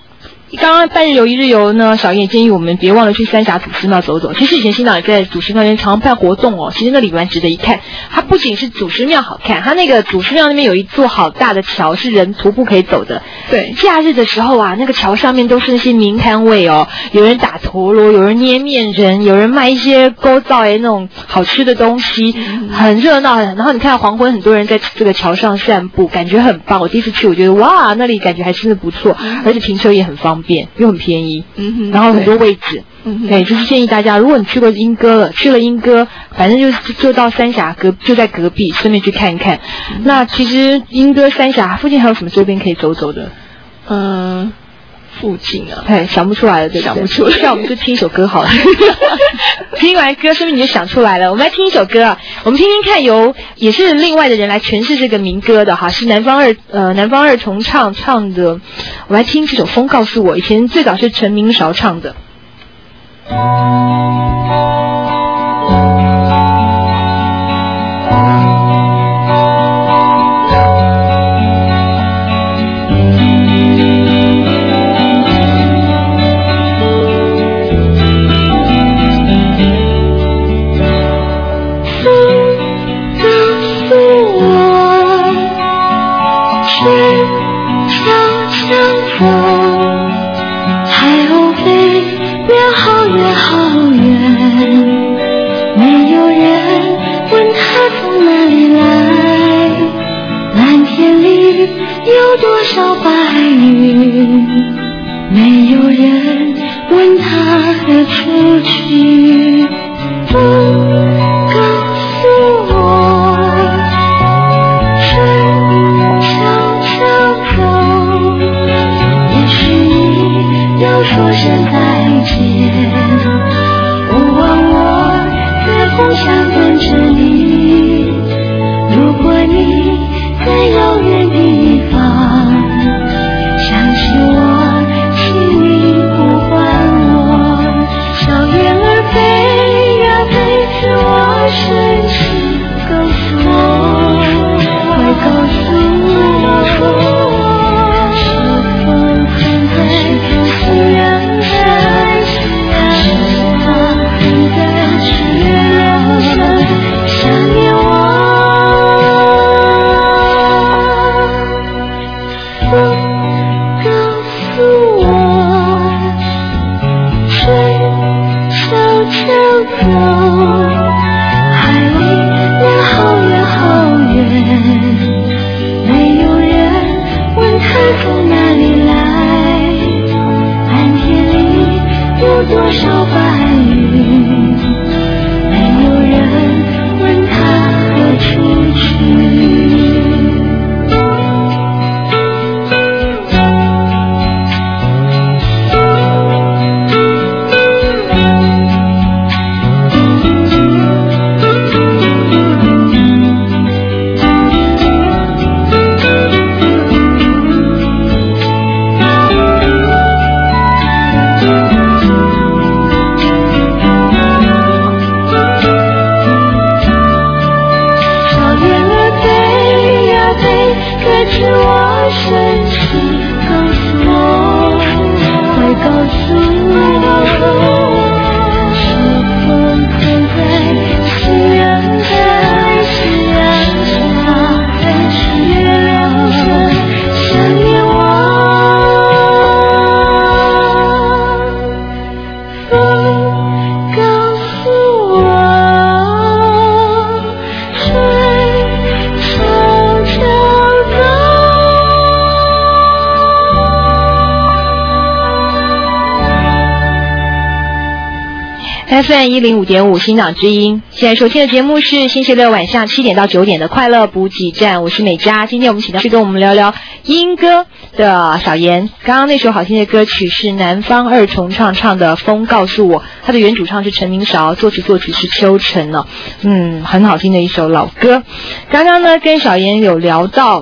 刚刚半日游一日游呢，小燕也建议我们别忘了去三峡祖师庙走走。其实以前新党也在祖师庙那边常常办活动哦，其实那里蛮值得一看。它不仅是祖师庙好看，它那个祖师庙那边有一座好大的桥，是人徒步可以走的。 对， 假日的时候啊，那个桥上面都是那些名摊位哦，有人打陀螺，有人捏面人，有人卖一些勾造诶那种好吃的东西，嗯、很热闹。然后你看黄昏，很多人在这个桥上散步，感觉很棒。我第一次去，我觉得哇，那里感觉还真的不错，嗯、而且停车也很方便，又很便宜，嗯哼，然后很多位置。嗯，对，就是建议大家，如果你去过莺歌了，去了莺歌，反正就就到三峡隔就在隔壁，顺便去看一看。嗯、那其实莺歌三峡附近还有什么周边可以走走的？ 嗯，附近啊， 对，想不出来了，对不对？ 想不出来， 那我们就听一首歌好了。听完歌，说不定你就想出来了。我们来听一首歌啊，我们听听看由也是另外的人来诠释这个民歌的哈，是南方二呃南方二重唱唱的。我们来听这首《风告诉我》，以前最早是陈明韶唱的。 有多少白云，没有人问他的出去。风告诉我，水悄悄走，也许你要说声再见，不忘我在故乡等着你。如果你在遥远地方想起我，请你呼唤我。小燕儿飞呀飞，自我身心告诉我，快告诉我，是风存在，是阳在，是花存在，是月亮想念我。多少白云，没有人问他何处去。 F M 一零五点五新港之音，现在收听的节目是星期六晚上七点到九点的快乐补给站，我是美嘉。今天我们请到去跟我们聊聊莺歌的小妍。刚刚那首好听的歌曲是南方二重唱唱的《风告诉我》，它的原主唱是陈明韶，作词作曲是邱晨哦，嗯，很好听的一首老歌。刚刚呢跟小妍有聊到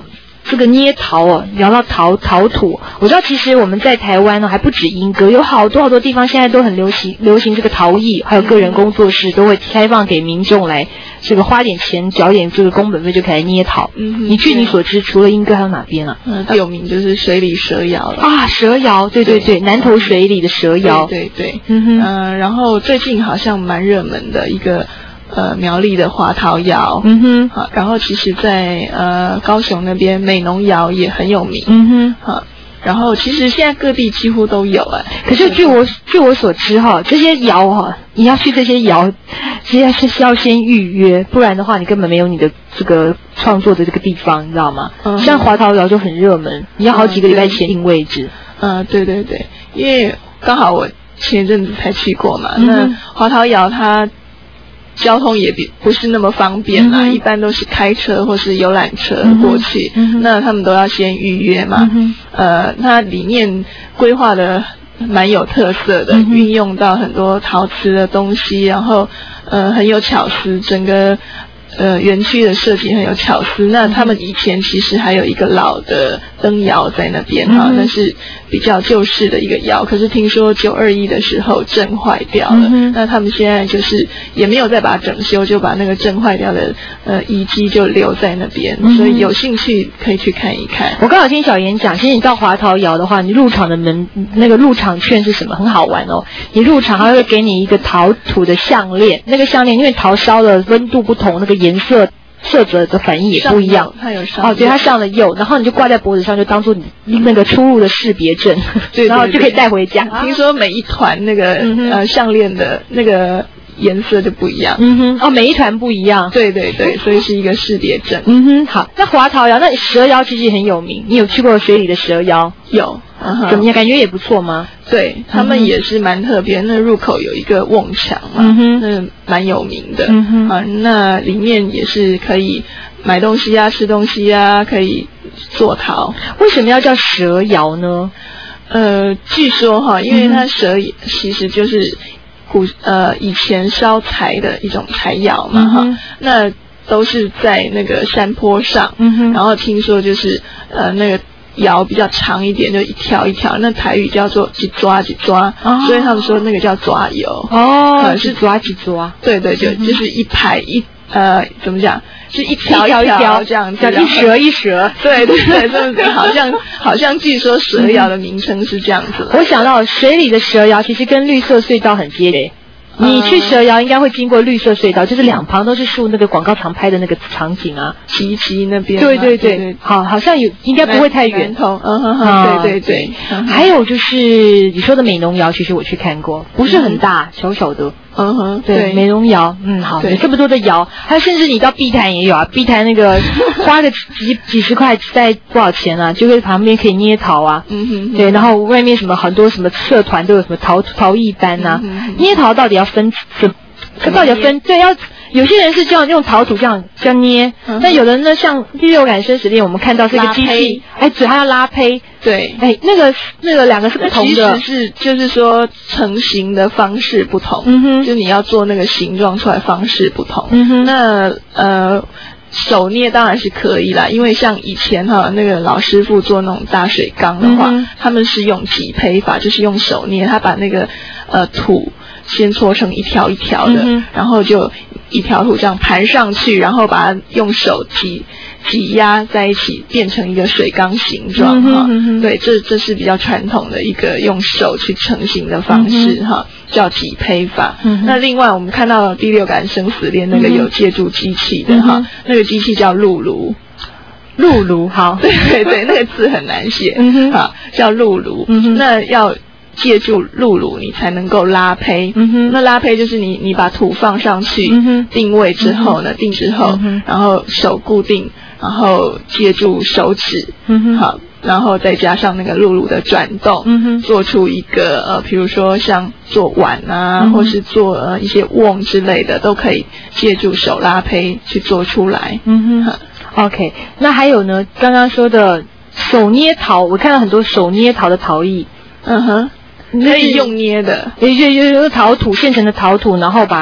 这个捏陶哦，聊到陶陶土，我知道其实我们在台湾呢还不止莺歌，有好多好多地方现在都很流行流行这个陶艺，还有个人工作室都会开放给民众来这个花点钱缴点这个工本费就可以捏陶。嗯，你据你所知，除了莺歌还有哪边啊？ 嗯，最有名就是水里蛇窑了啊，蛇窑，对对对，南投水里的蛇窑， 对对对，嗯哼，呃，然后最近好像蛮热门的一个。呃，苗栗的华陶窑，嗯哼，好，然后其实在呃高雄那边美浓窑也很有名，嗯哼，好，然后其实现在各地几乎都有哎， 可是据我据我所知哈，这些窑哈，你要去这些窑，这些是要先预约，不然的话你根本没有你的这个创作的这个地方，你知道吗？嗯，像华陶窑就很热门，你要好几个礼拜前定位置。 嗯，对对对，因为刚好我前一阵子才去过嘛，嗯、那华陶窑它。交通也比不是那么方便啦，嗯、一般都是开车或是游览车过去，嗯、那他们都要先预约嘛。嗯、呃，它里面规划的蛮有特色的，嗯、运用到很多陶瓷的东西，然后呃很有巧思，整个呃园区的设计很有巧思。那他们以前其实还有一个老的灯窑在那边哈，嗯、那是比较旧式的一个窑，可是听说九二一的时候震坏掉了，嗯、那他们现在就是也没有再把它整修，就把那个震坏掉的呃遗迹就留在那边，嗯、所以有兴趣可以去看一看。 我刚好听小妍讲，其实你到华陶窑的话，你入场的门那个入场券是什么？很好玩哦。你入场还会给你一个陶土的项链，那个项链因为陶烧的温度不同，那个颜色。色泽的反应也不一样， 它有上哦，对，它上了釉，然后你就挂在脖子上，就当做你那个出入的识别证，对，然后就可以带回家。 听说每一团那个、嗯、呃项链的那个颜色就不一样， 嗯哼，哦，每一团不一样， 对对对，所以是一个识别证。 嗯哼，好，那华陶窑，那蛇窑其实也很有名，你有去过水里的蛇窑？ 有， 怎么样？感觉也不错吗？ 对，他们也是蛮特别，那入口有一个瓮墙嘛，嗯哼，那蛮有名的，嗯哼，啊，那里面也是可以买东西啊，吃东西啊，可以做陶。 为什么要叫蛇窑呢？ 呃，据说哈，因为它蛇其实就是古呃以前烧柴的一种柴窑嘛，哈、嗯，那都是在那个山坡上，嗯哼，然后听说就是呃那个。窑比较长一点，就一条一条，那台语叫做几抓几抓，哦、所以他们说那个叫抓油。 哦，呃、是抓几抓？ 对对，就、嗯、就是一排一呃，怎么讲？是一条一条, 一条, 一条这样子， 一蛇一蛇。 对对对，这样子好像好像据说蛇窑的名称是这样子。 我想到水里的蛇窑其实跟绿色隧道很接近。你去蛇窑应该会经过绿色隧道，就是两旁都是树，那个广告常拍的那个场景啊， 奇奇那边。 对对对，对对好，好像有，应该不会太远。 嗯哼哼，对对对。 还有就是你说的美浓窑，其实我去看过，不是很大，小小的。嗯哼，对，美浓窑，嗯，好，有这么多的窑，还有甚至你到碧潭也有啊，碧潭那个花个几几十块，在多少钱啊？就会旁边可以捏陶啊，嗯哼，对，然后外面什么很多什么社团都有什么陶陶艺班呐、啊，嗯、捏陶到底要分怎？这到底要分对要有些人是这样用陶土这样这样捏，嗯、那有的呢像第六感生死恋，我们看到是一个机器，哎，嘴还要拉胚， 对， 哎，那个那个两个是不同的， 其实是就是说成型的方式不同，嗯哼，就你要做那个形状出来方式不同，嗯哼，那呃。手捏当然是可以啦，因为像以前哈那个老师傅做那种大水缸的话，嗯、他们是用挤胚法，就是用手捏，他把那个呃土先搓成一条一条的，嗯、然后就一条土这样盘上去，然后把它用手挤挤压在一起，变成一个水缸形状哈、嗯嗯。对，这这是比较传统的一个用手去成型的方式哈。嗯叫挤胚法、嗯，那另外我们看到第六感生死恋那个有借助机器的哈、嗯，那个机器叫露炉， 露炉好， 对对对，那个字很难写，嗯哼，好叫露炉、嗯，那要借助露炉你才能够拉胚，嗯哼，那拉胚就是你你把土放上去，嗯哼，定位之后呢，嗯、定之后、嗯，然后手固定，然后借助手指，嗯哼，好。然后再加上那个露露的转动，嗯哼，做出一个呃，比如说像做碗啊，嗯、或是做呃一些瓮之类的，都可以借助手拉胚去做出来。嗯哼 ，OK， 那还有呢？刚刚说的手捏陶，我看到很多手捏陶的陶艺， 嗯哼，可以用捏的， 有有有有陶土现成的陶土，然后把它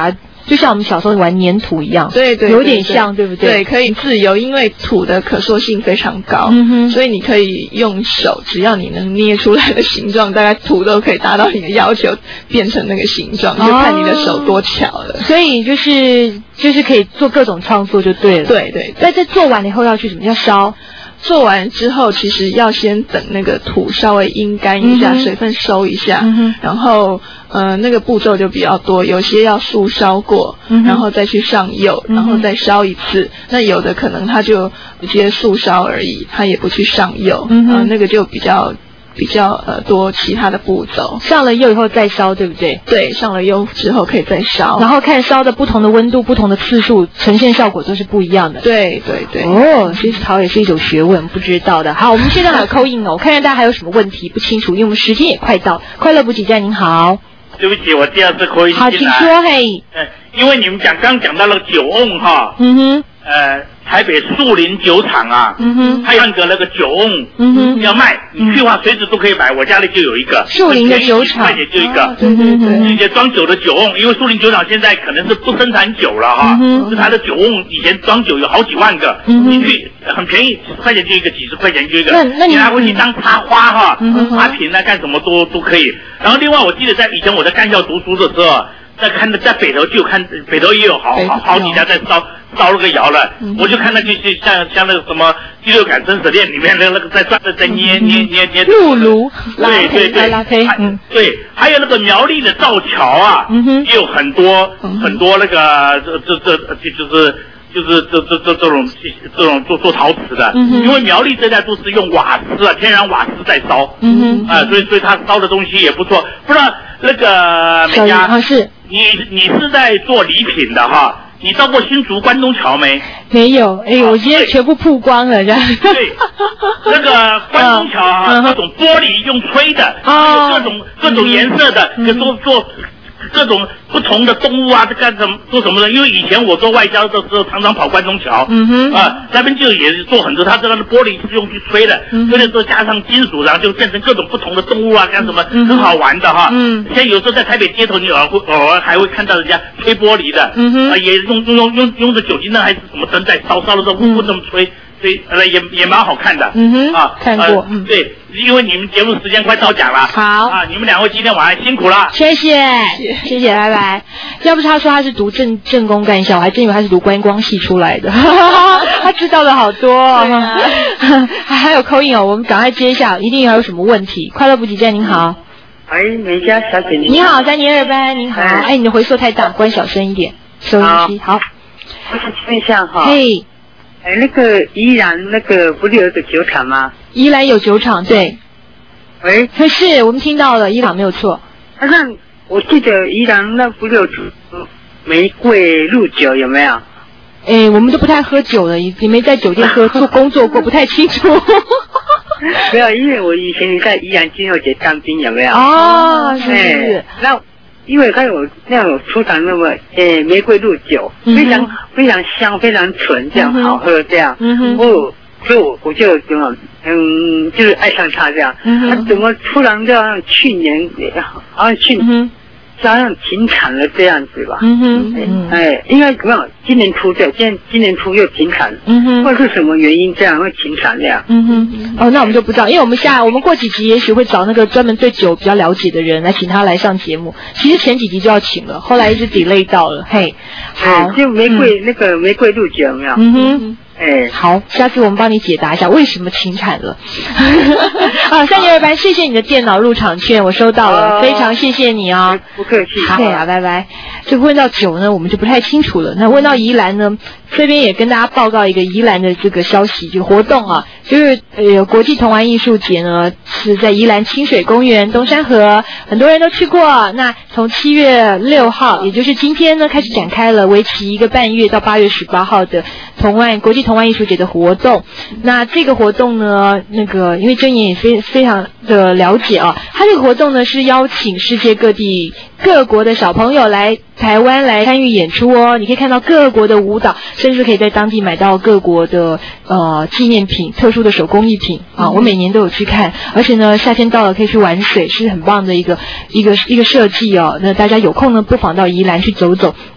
就像我们小时候玩粘土一样， 对 对, 对， 有点像，对不对？ 对，可以自由，因为土的可塑性非常高， 嗯哼， 所以你可以用手，只要你能捏出来的形状，大概土都可以达到你的要求，变成那个形状，就看你的手多巧了。 所以就是就是可以做各种创作就对了。 对对， 在这做完了以后要去什么？要烧。 做完之后，其实要先等那个土稍微阴干一下，嗯、水分收一下， 嗯、 然后呃那个步骤就比较多，有些要速烧过， 嗯、 然后再去上釉，然后再烧一次。嗯、那有的可能他就直接速烧而已，他也不去上釉， 嗯、 呃，那个就比较。比较呃多其他的步骤， 上了釉以后再烧，对不对？ 对，上了釉之后可以再烧， 然后看烧的不同的温度、不同的次数，呈现效果都是不一样的。 对对对。 哦，其实陶也是一种学问，不知道的。好，我们现在还有call in哦，我看看大家还有什么问题不清楚，因为我们时间也快到。快乐补给站，您好。 对不起，我第二次call in进来。 好，请说，嘿。 呃，因为你们讲刚讲到了酒瓮哈。 嗯哼。 呃。台北树林酒厂啊， 嗯哼， 它有那个那个酒瓮， 嗯哼， 要卖，你去的话随时都可以买，我家里就有一个。 树林的酒厂， 块钱就一个， 对对对， 直接装酒的酒瓮，因为树林酒厂现在可能是不生产酒了哈， 嗯是它的酒瓮以前装酒有好几万个， 嗯你去很便宜，几十块钱就一个，几十块钱就一个， 那那你拿回去当插花哈， 嗯、 花瓶啊干什么都都可以。然后另外我记得在以前我在干校读书的时候，在看在北头就有看北头也有好好好几家在烧。烧了个窑了， 嗯、 我就看那就是像像那个什么第六感生死恋里面的那个在转的在捏捏捏捏露炉， 对对对， 拉胚，嗯， 对，还有那个苗栗的造桥啊， 嗯哼， 也有很多、嗯、很多那个这这这就是就是这这这这种这种做做陶瓷的， 嗯哼， 因为苗栗这代都是用瓦斯啊，天然瓦斯在烧， 嗯哼， 啊、呃，所以所以他烧的东西也不错。不知道那个美嘉啊是， 你你是在做礼品的哈？你到过新竹关东桥没？ 没有，哎，我今天全部曝光了，这样。 对，那个关东桥啊， 嗯、 那种玻璃用吹的， 哦、 有各种各种颜色的，可做做各种不同的动物啊，这干什么做什么的？因为以前我做外交的时候，常常跑关东桥， 嗯哼， 啊，那边就也是做很多，它这个玻璃是用去吹的， 嗯、 吹的时候加上金属，然后就变成各种不同的动物啊，干什么， 嗯、 很好玩的哈。 嗯， 现在有时候在台北街头，你偶尔会偶尔还会看到人家吹玻璃的， 嗯哼， 啊，也用用用用用着酒精灯还是什么灯在烧，烧的时候呜呜这么吹。所以呃也也蛮好看的， 嗯哼， 啊， 看过， 呃、嗯，对，因为你们节目时间快到讲了， 好啊，你们两位今天晚上辛苦了， 谢谢，谢谢，拜拜。要不是他说他是读政政工干校，我还真以为他是读观光系出来的，他知道的好多、哦，啊、还有call in哦，我们赶快接一下，一定还有什么问题？快乐补给站您好， 哎，美嘉小姐你好，三年二班您好，哎, 哎，你的回缩太大，关小声一点，收音机好。 我想问一下哈， 嘿。 哎，那个宜兰那个不是有个酒厂吗？ 宜兰有酒厂，对。 喂， 是我们听到了，宜兰没有错。 那我记得宜兰那不是有玫瑰露酒有没有？ 哎，我们都不太喝酒了，也没在酒店喝做工作过，不太清楚。 没有，因为我以前在宜兰金肉节当兵，有没有？ 哦，是是是。 哎、那因为它有那种出产那么诶玫瑰露酒， 嗯、 非常非常香，非常纯，这样、 嗯、 好喝，这样。 嗯哼。 哦，所以我我就怎么嗯，就是爱上它这样。 嗯它怎么突然这样？去年好像去年。 嗯好像停产了这样子吧， 嗯哼，嗯哎，应该怎么样？今年初对，今今年初又停产， 嗯哼， 或者是什么原因这样会停产这样？ 嗯哼，哦，那我们就不知道，因为我们下我们过几集也许会找那个专门对酒比较了解的人来请他来上节目。其实前几集就要请了，后来一直 delay 到了，嘿，好， 就玫瑰、嗯、那个玫瑰露酒有没有？ 嗯哼。 哎， 好，下次我们帮你解答一下为什么停产了。啊，三年二班，谢谢你的电脑入场券，我收到了，哦、非常谢谢你啊、哦， 不客气。 好啊，拜拜。这个问到酒呢，我们就不太清楚了。那问到宜兰呢，这边也跟大家报告一个宜兰的这个消息，这个活动啊，就是呃国际童玩艺术节呢是在宜兰清水公园东山河，很多人都去过。那从七月六号，也就是今天呢，开始展开了为期一个半月到八月十八号的童玩国际童玩艺术节的活动。那这个活动呢，那个因为真言也非非常的了解啊，它这个活动呢是邀请世界各地各国的小朋友来台湾来参与演出哦。你可以看到各国的舞蹈，甚至可以在当地买到各国的呃纪念品、特殊的手工艺品啊。我每年都有去看，而且呢，夏天到了可以去玩水，是很棒的一个一个一个设计哦。那大家有空呢，不妨到宜兰去走走。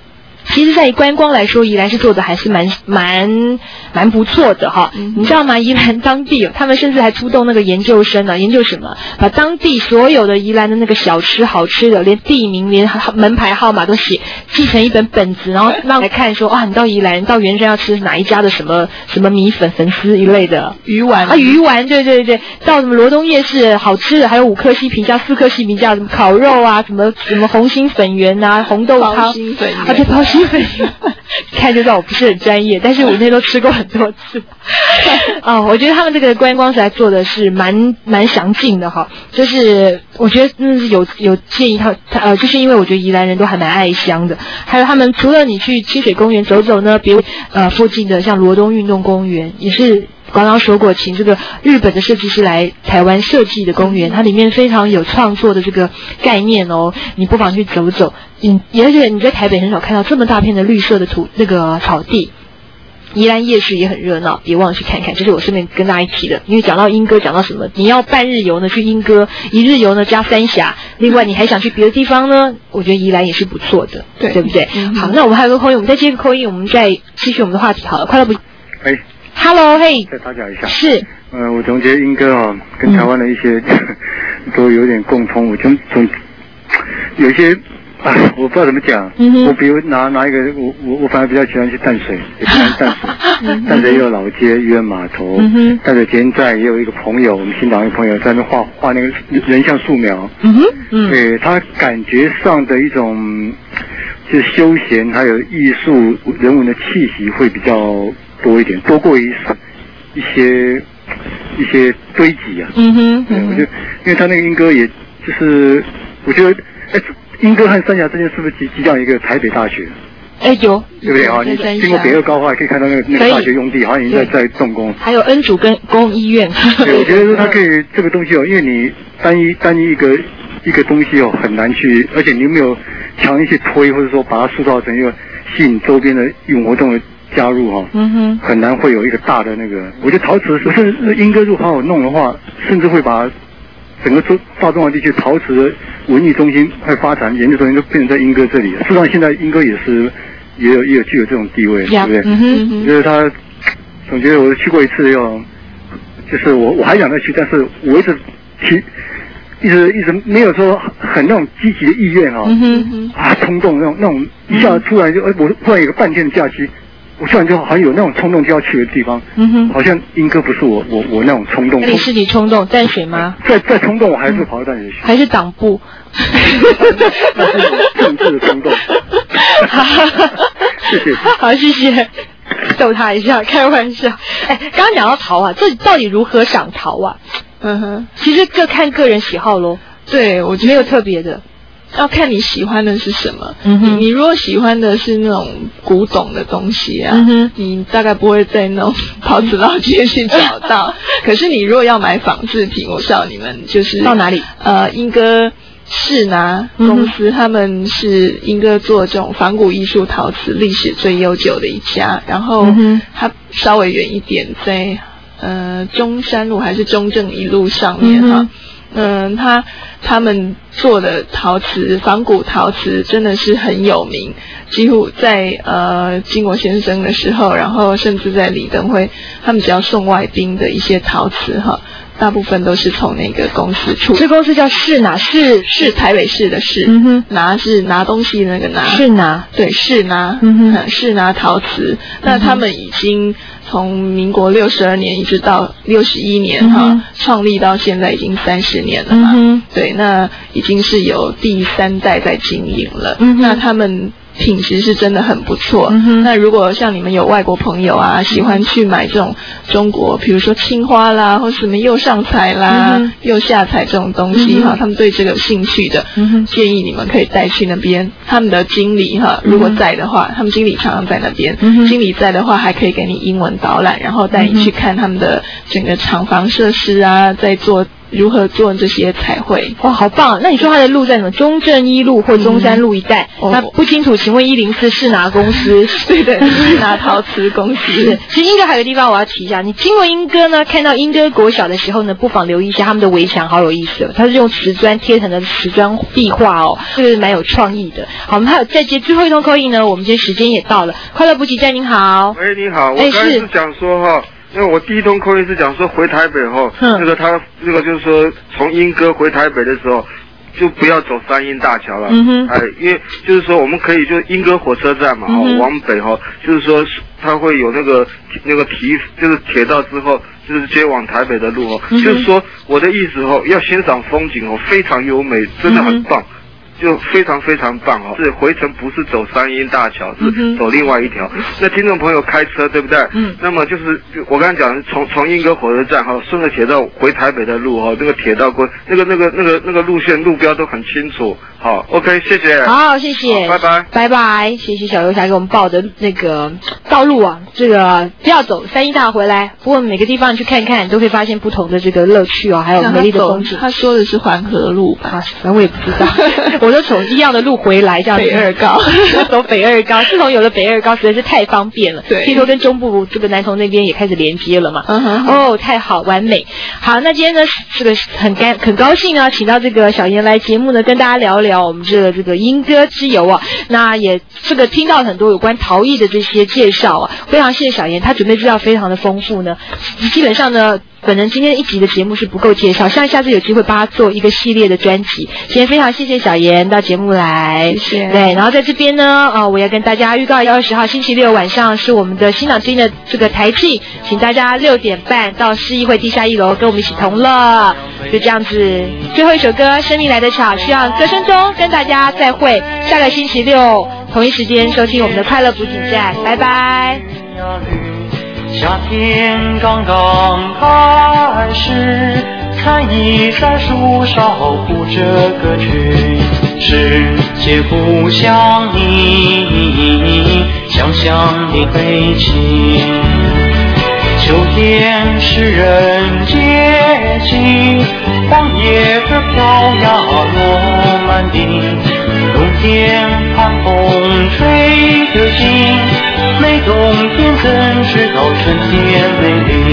其实在观光来说，宜兰是做的还是蛮蛮蛮不错的哈。嗯、你知道吗？宜兰当地他们甚至还出动那个研究生呢、啊，研究什么？把当地所有的宜兰的那个小吃好吃的，连地名、连门牌号码都写记成一本本子，然后让来看说啊，你到宜兰到圆山要吃哪一家的什么什么米粉粉丝一类的鱼丸啊，鱼丸，对对对，到什么罗东夜市好吃的，还有五颗星评价、四颗星评价，什么烤肉啊，什么什么红心粉圆啊，红豆汤， 包心粉圆， 啊对，包心粉圆，看就知道我不是很专业，但是我那都吃过很多次。哦，我觉得他们这个观光实在做的是蛮蛮详尽的哈，就是我觉得嗯有有建议他他呃，就是因为我觉得宜兰人都还蛮爱乡的，还有他们除了你去清水公园走走呢，比如呃附近的像罗东运动公园也是。刚刚说过，请这个日本的设计师来台湾设计的公园，它里面非常有创作的这个概念哦，你不妨去走走。嗯，而且你在台北很少看到这么大片的绿色的土那个草地。宜兰夜市也很热闹，别忘了去看看。这是我顺便跟大家提的，因为讲到莺歌，讲到什么，你要半日游呢，去莺歌；一日游呢，加三峡。另外，你还想去别的地方呢？我觉得宜兰也是不错的，对对不对？嗯、好，那我们还有个口音，我们再接个口音，我们再继续我们的话题好了。快乐不？ 哎。 Hello， 嘿， 再打搅一下。 是， 呃，我总觉得莺歌啊，跟台湾的一些、嗯、都有点共通。我总总有一些啊，我不知道怎么讲。嗯、我比如拿拿一个，我我我反而比较喜欢去淡水，也喜欢淡水。淡水也有老街、渔人码头。嗯、淡水前在也有一个朋友，我们新党一个朋友在那画画那个人像素描。嗯哼，嗯，对他感觉上的一种就是休闲还有艺术人文的气息会比较。多一点，多过于一些一些堆积啊。嗯哼，对，我觉得，因为他那个莺歌，也就是我觉得，哎，莺歌和三峡之间是不是即即将一个台北大学？ 哎，有， 对不对啊？你经过北二高的话，可以看到那个那个大学用地好像已经在在动工。 还有恩主跟公医院。 对，我觉得说它可以这个东西哦，因为你单一单一一个一个东西哦，很难去，而且你有没有强一些推，或者说把它塑造成一个吸引周边的艺文活动的。加入哈、哦，嗯哼，很难会有一个大的那个。我觉得陶瓷是甚至莺歌如果好好弄的话，甚至会把整个中大中华地区陶瓷的文艺中心会发展研究中心都变成在莺歌这里。事实上，现在莺歌也是也有也有具有这种地位， yeah, 对不对？嗯哼，就是他总觉得我去过一次要，就是我我还想再去，但是我一直提。一直一直没有说很那种积极的意愿哈、哦，嗯哼啊冲动那种那种一下突然就哎我突然有个半天的假期。我突然就好像有那种冲动就要去的地方，嗯哼，好像莺歌不是我我我那种冲动。 那你是你冲动淡水吗？ 再再冲动，我还是跑到淡水去。 还是党部？ 那是政治的冲动。谢谢。 好，谢谢。逗他一下，开玩笑。哎，刚刚讲到桃啊，这到底如何赏桃啊？嗯哼，其实各看个人喜好咯。 对，我没有特别的。要看你喜欢的是什么。嗯哼，你, 你如果喜欢的是那种古董的东西啊，嗯哼，你大概不会在那种陶瓷老街去找到。可是你如果要买仿制品，我叫你们就是到哪里？ 呃，莺歌士拿公司，嗯、他们是莺歌做这种仿古艺术陶瓷历史最悠久的一家。然后它稍微远一点，在呃中山路还是中正一路上面哈。嗯嗯，他他们做的陶瓷仿古陶瓷真的是很有名，几乎在呃金国先生的时候，然后甚至在李登辉，他们只要送外宾的一些陶瓷哈，大部分都是从那个公司出。 这公司叫士拿，是是台北市的市，嗯哼，拿是拿东西的那个拿， 士拿， 对，士拿，嗯哼，士拿陶瓷。那他们已经从民国六十二年一直到六十一年哈、嗯，创立到现在已经三十年了嘛、嗯。对，那已经是有第三代在经营了。嗯、那他们品质是真的很不错、嗯。那如果像你们有外国朋友啊，喜欢去买这种中国，比如说青花啦，或什么釉上彩啦、嗯、釉下彩这种东西哈、嗯，他们对这个有兴趣的、嗯，建议你们可以带去那边。他们的经理哈，如果在的话，他们经理常常在那边、嗯，经理在的话还可以给你英文导览，然后带你去看他们的整个厂房设施啊，在做如何做这些彩绘。 哇，好棒！那你说它的路在什么？中正一路或中山路一带？嗯、那不清楚，请问一零四是哪公司？ 对的，是哪陶瓷公司？ 是。其实英歌还有个地方我要提一下，你经过英歌呢，看到英歌国小的时候呢，不妨留意一下他们的围墙，好有意思哦。它是用瓷砖贴成的瓷砖壁画哦，这个蛮有创意的。好，我们还有再接最后一通扣印呢，我们今天时间也到了。快乐补给站您好。 喂，你好，我刚才是讲说哈。因为我第一通扣音是讲说回台北后，嗯、那个他那个就是说从莺歌回台北的时候，就不要走三鶯大桥了。嗯哼，哎，因为就是说我们可以就莺歌火车站嘛，哦、嗯，往北哈，就是说它会有那个那个提就是铁道之后就是接往台北的路哦，嗯、就是说我的意思哦，要欣赏风景哦，非常优美，真的很棒。嗯就非常非常棒哦！是回程不是走三鶯大桥，是走另外一条。嗯、那听众朋友开车对不对？嗯。那么就是我刚才讲，从从莺歌火车站哈，顺着铁道回台北的路哈，那个铁道过那个那个那个那个路线路标都很清楚。好 ，OK， 谢谢。 好，谢谢。 拜拜， 拜拜，谢谢小游侠给我们报的那个道路啊，这个不要走三鶯大回来。不过每个地方你去看看，都会发现不同的这个乐趣哦，还有美丽的风景。 他说的是环河路吧？ 啊，反正我也不知道。我都从一样的路回来，这样子。 北二高， 走北二高。自从有了北二高，实在是太方便了。 对， 听说跟中部这个南投那边也开始连接了嘛。嗯哼。哦，太好，完美。好，那今天呢，这个很干很高兴啊，请到这个小妍来节目呢，跟大家聊聊我们这个这个莺歌之游啊。那也这个听到很多有关陶艺的这些介绍啊，非常谢谢小妍，她准备资料非常的丰富呢。基本上呢。本人今天一集的节目是不够介绍，像下次有机会帮他做一个系列的专辑。今天非常谢谢小妍到节目来， 谢谢。 对，然后在这边呢，呃，我要跟大家预告，二十号星期六晚上是我们的新港之音的这个台庆，请大家六点半到市议会地下一楼跟我们一起同乐。就这样子，最后一首歌《生命来得巧》，希望歌声中跟大家再会。下个星期六同一时间收听我们的快乐补给站，拜拜。 夏天刚刚开始，蝉已在树梢谱着歌曲。世界不像你，想象的悲情。秋天是人节气，黄叶的飘摇落满地。冬天寒风吹得紧，每冬天怎知道春天美丽？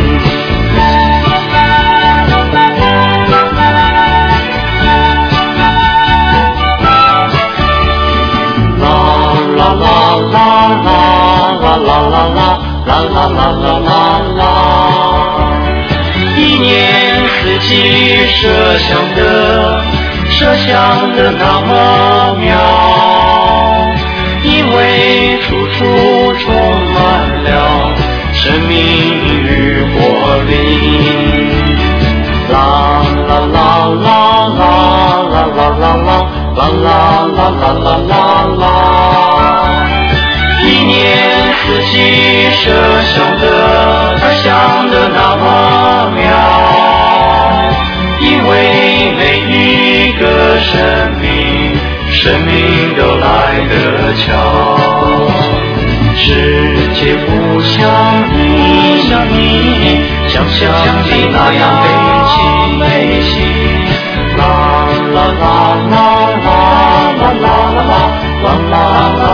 啦啦啦啦啦啦啦啦啦啦啦啦啦，一年四季设想的设想的那么妙，因为处处充满了生命与活力。啦啦啦啦啦啦啦啦啦啦啦啦啦啦啦，一年四季设想的设想的那么妙，因为每一个生命生命都来得巧。世界不像你，像你想象的那样悲情悲情。啦啦啦啦啦啦啦啦啦啦啦啦。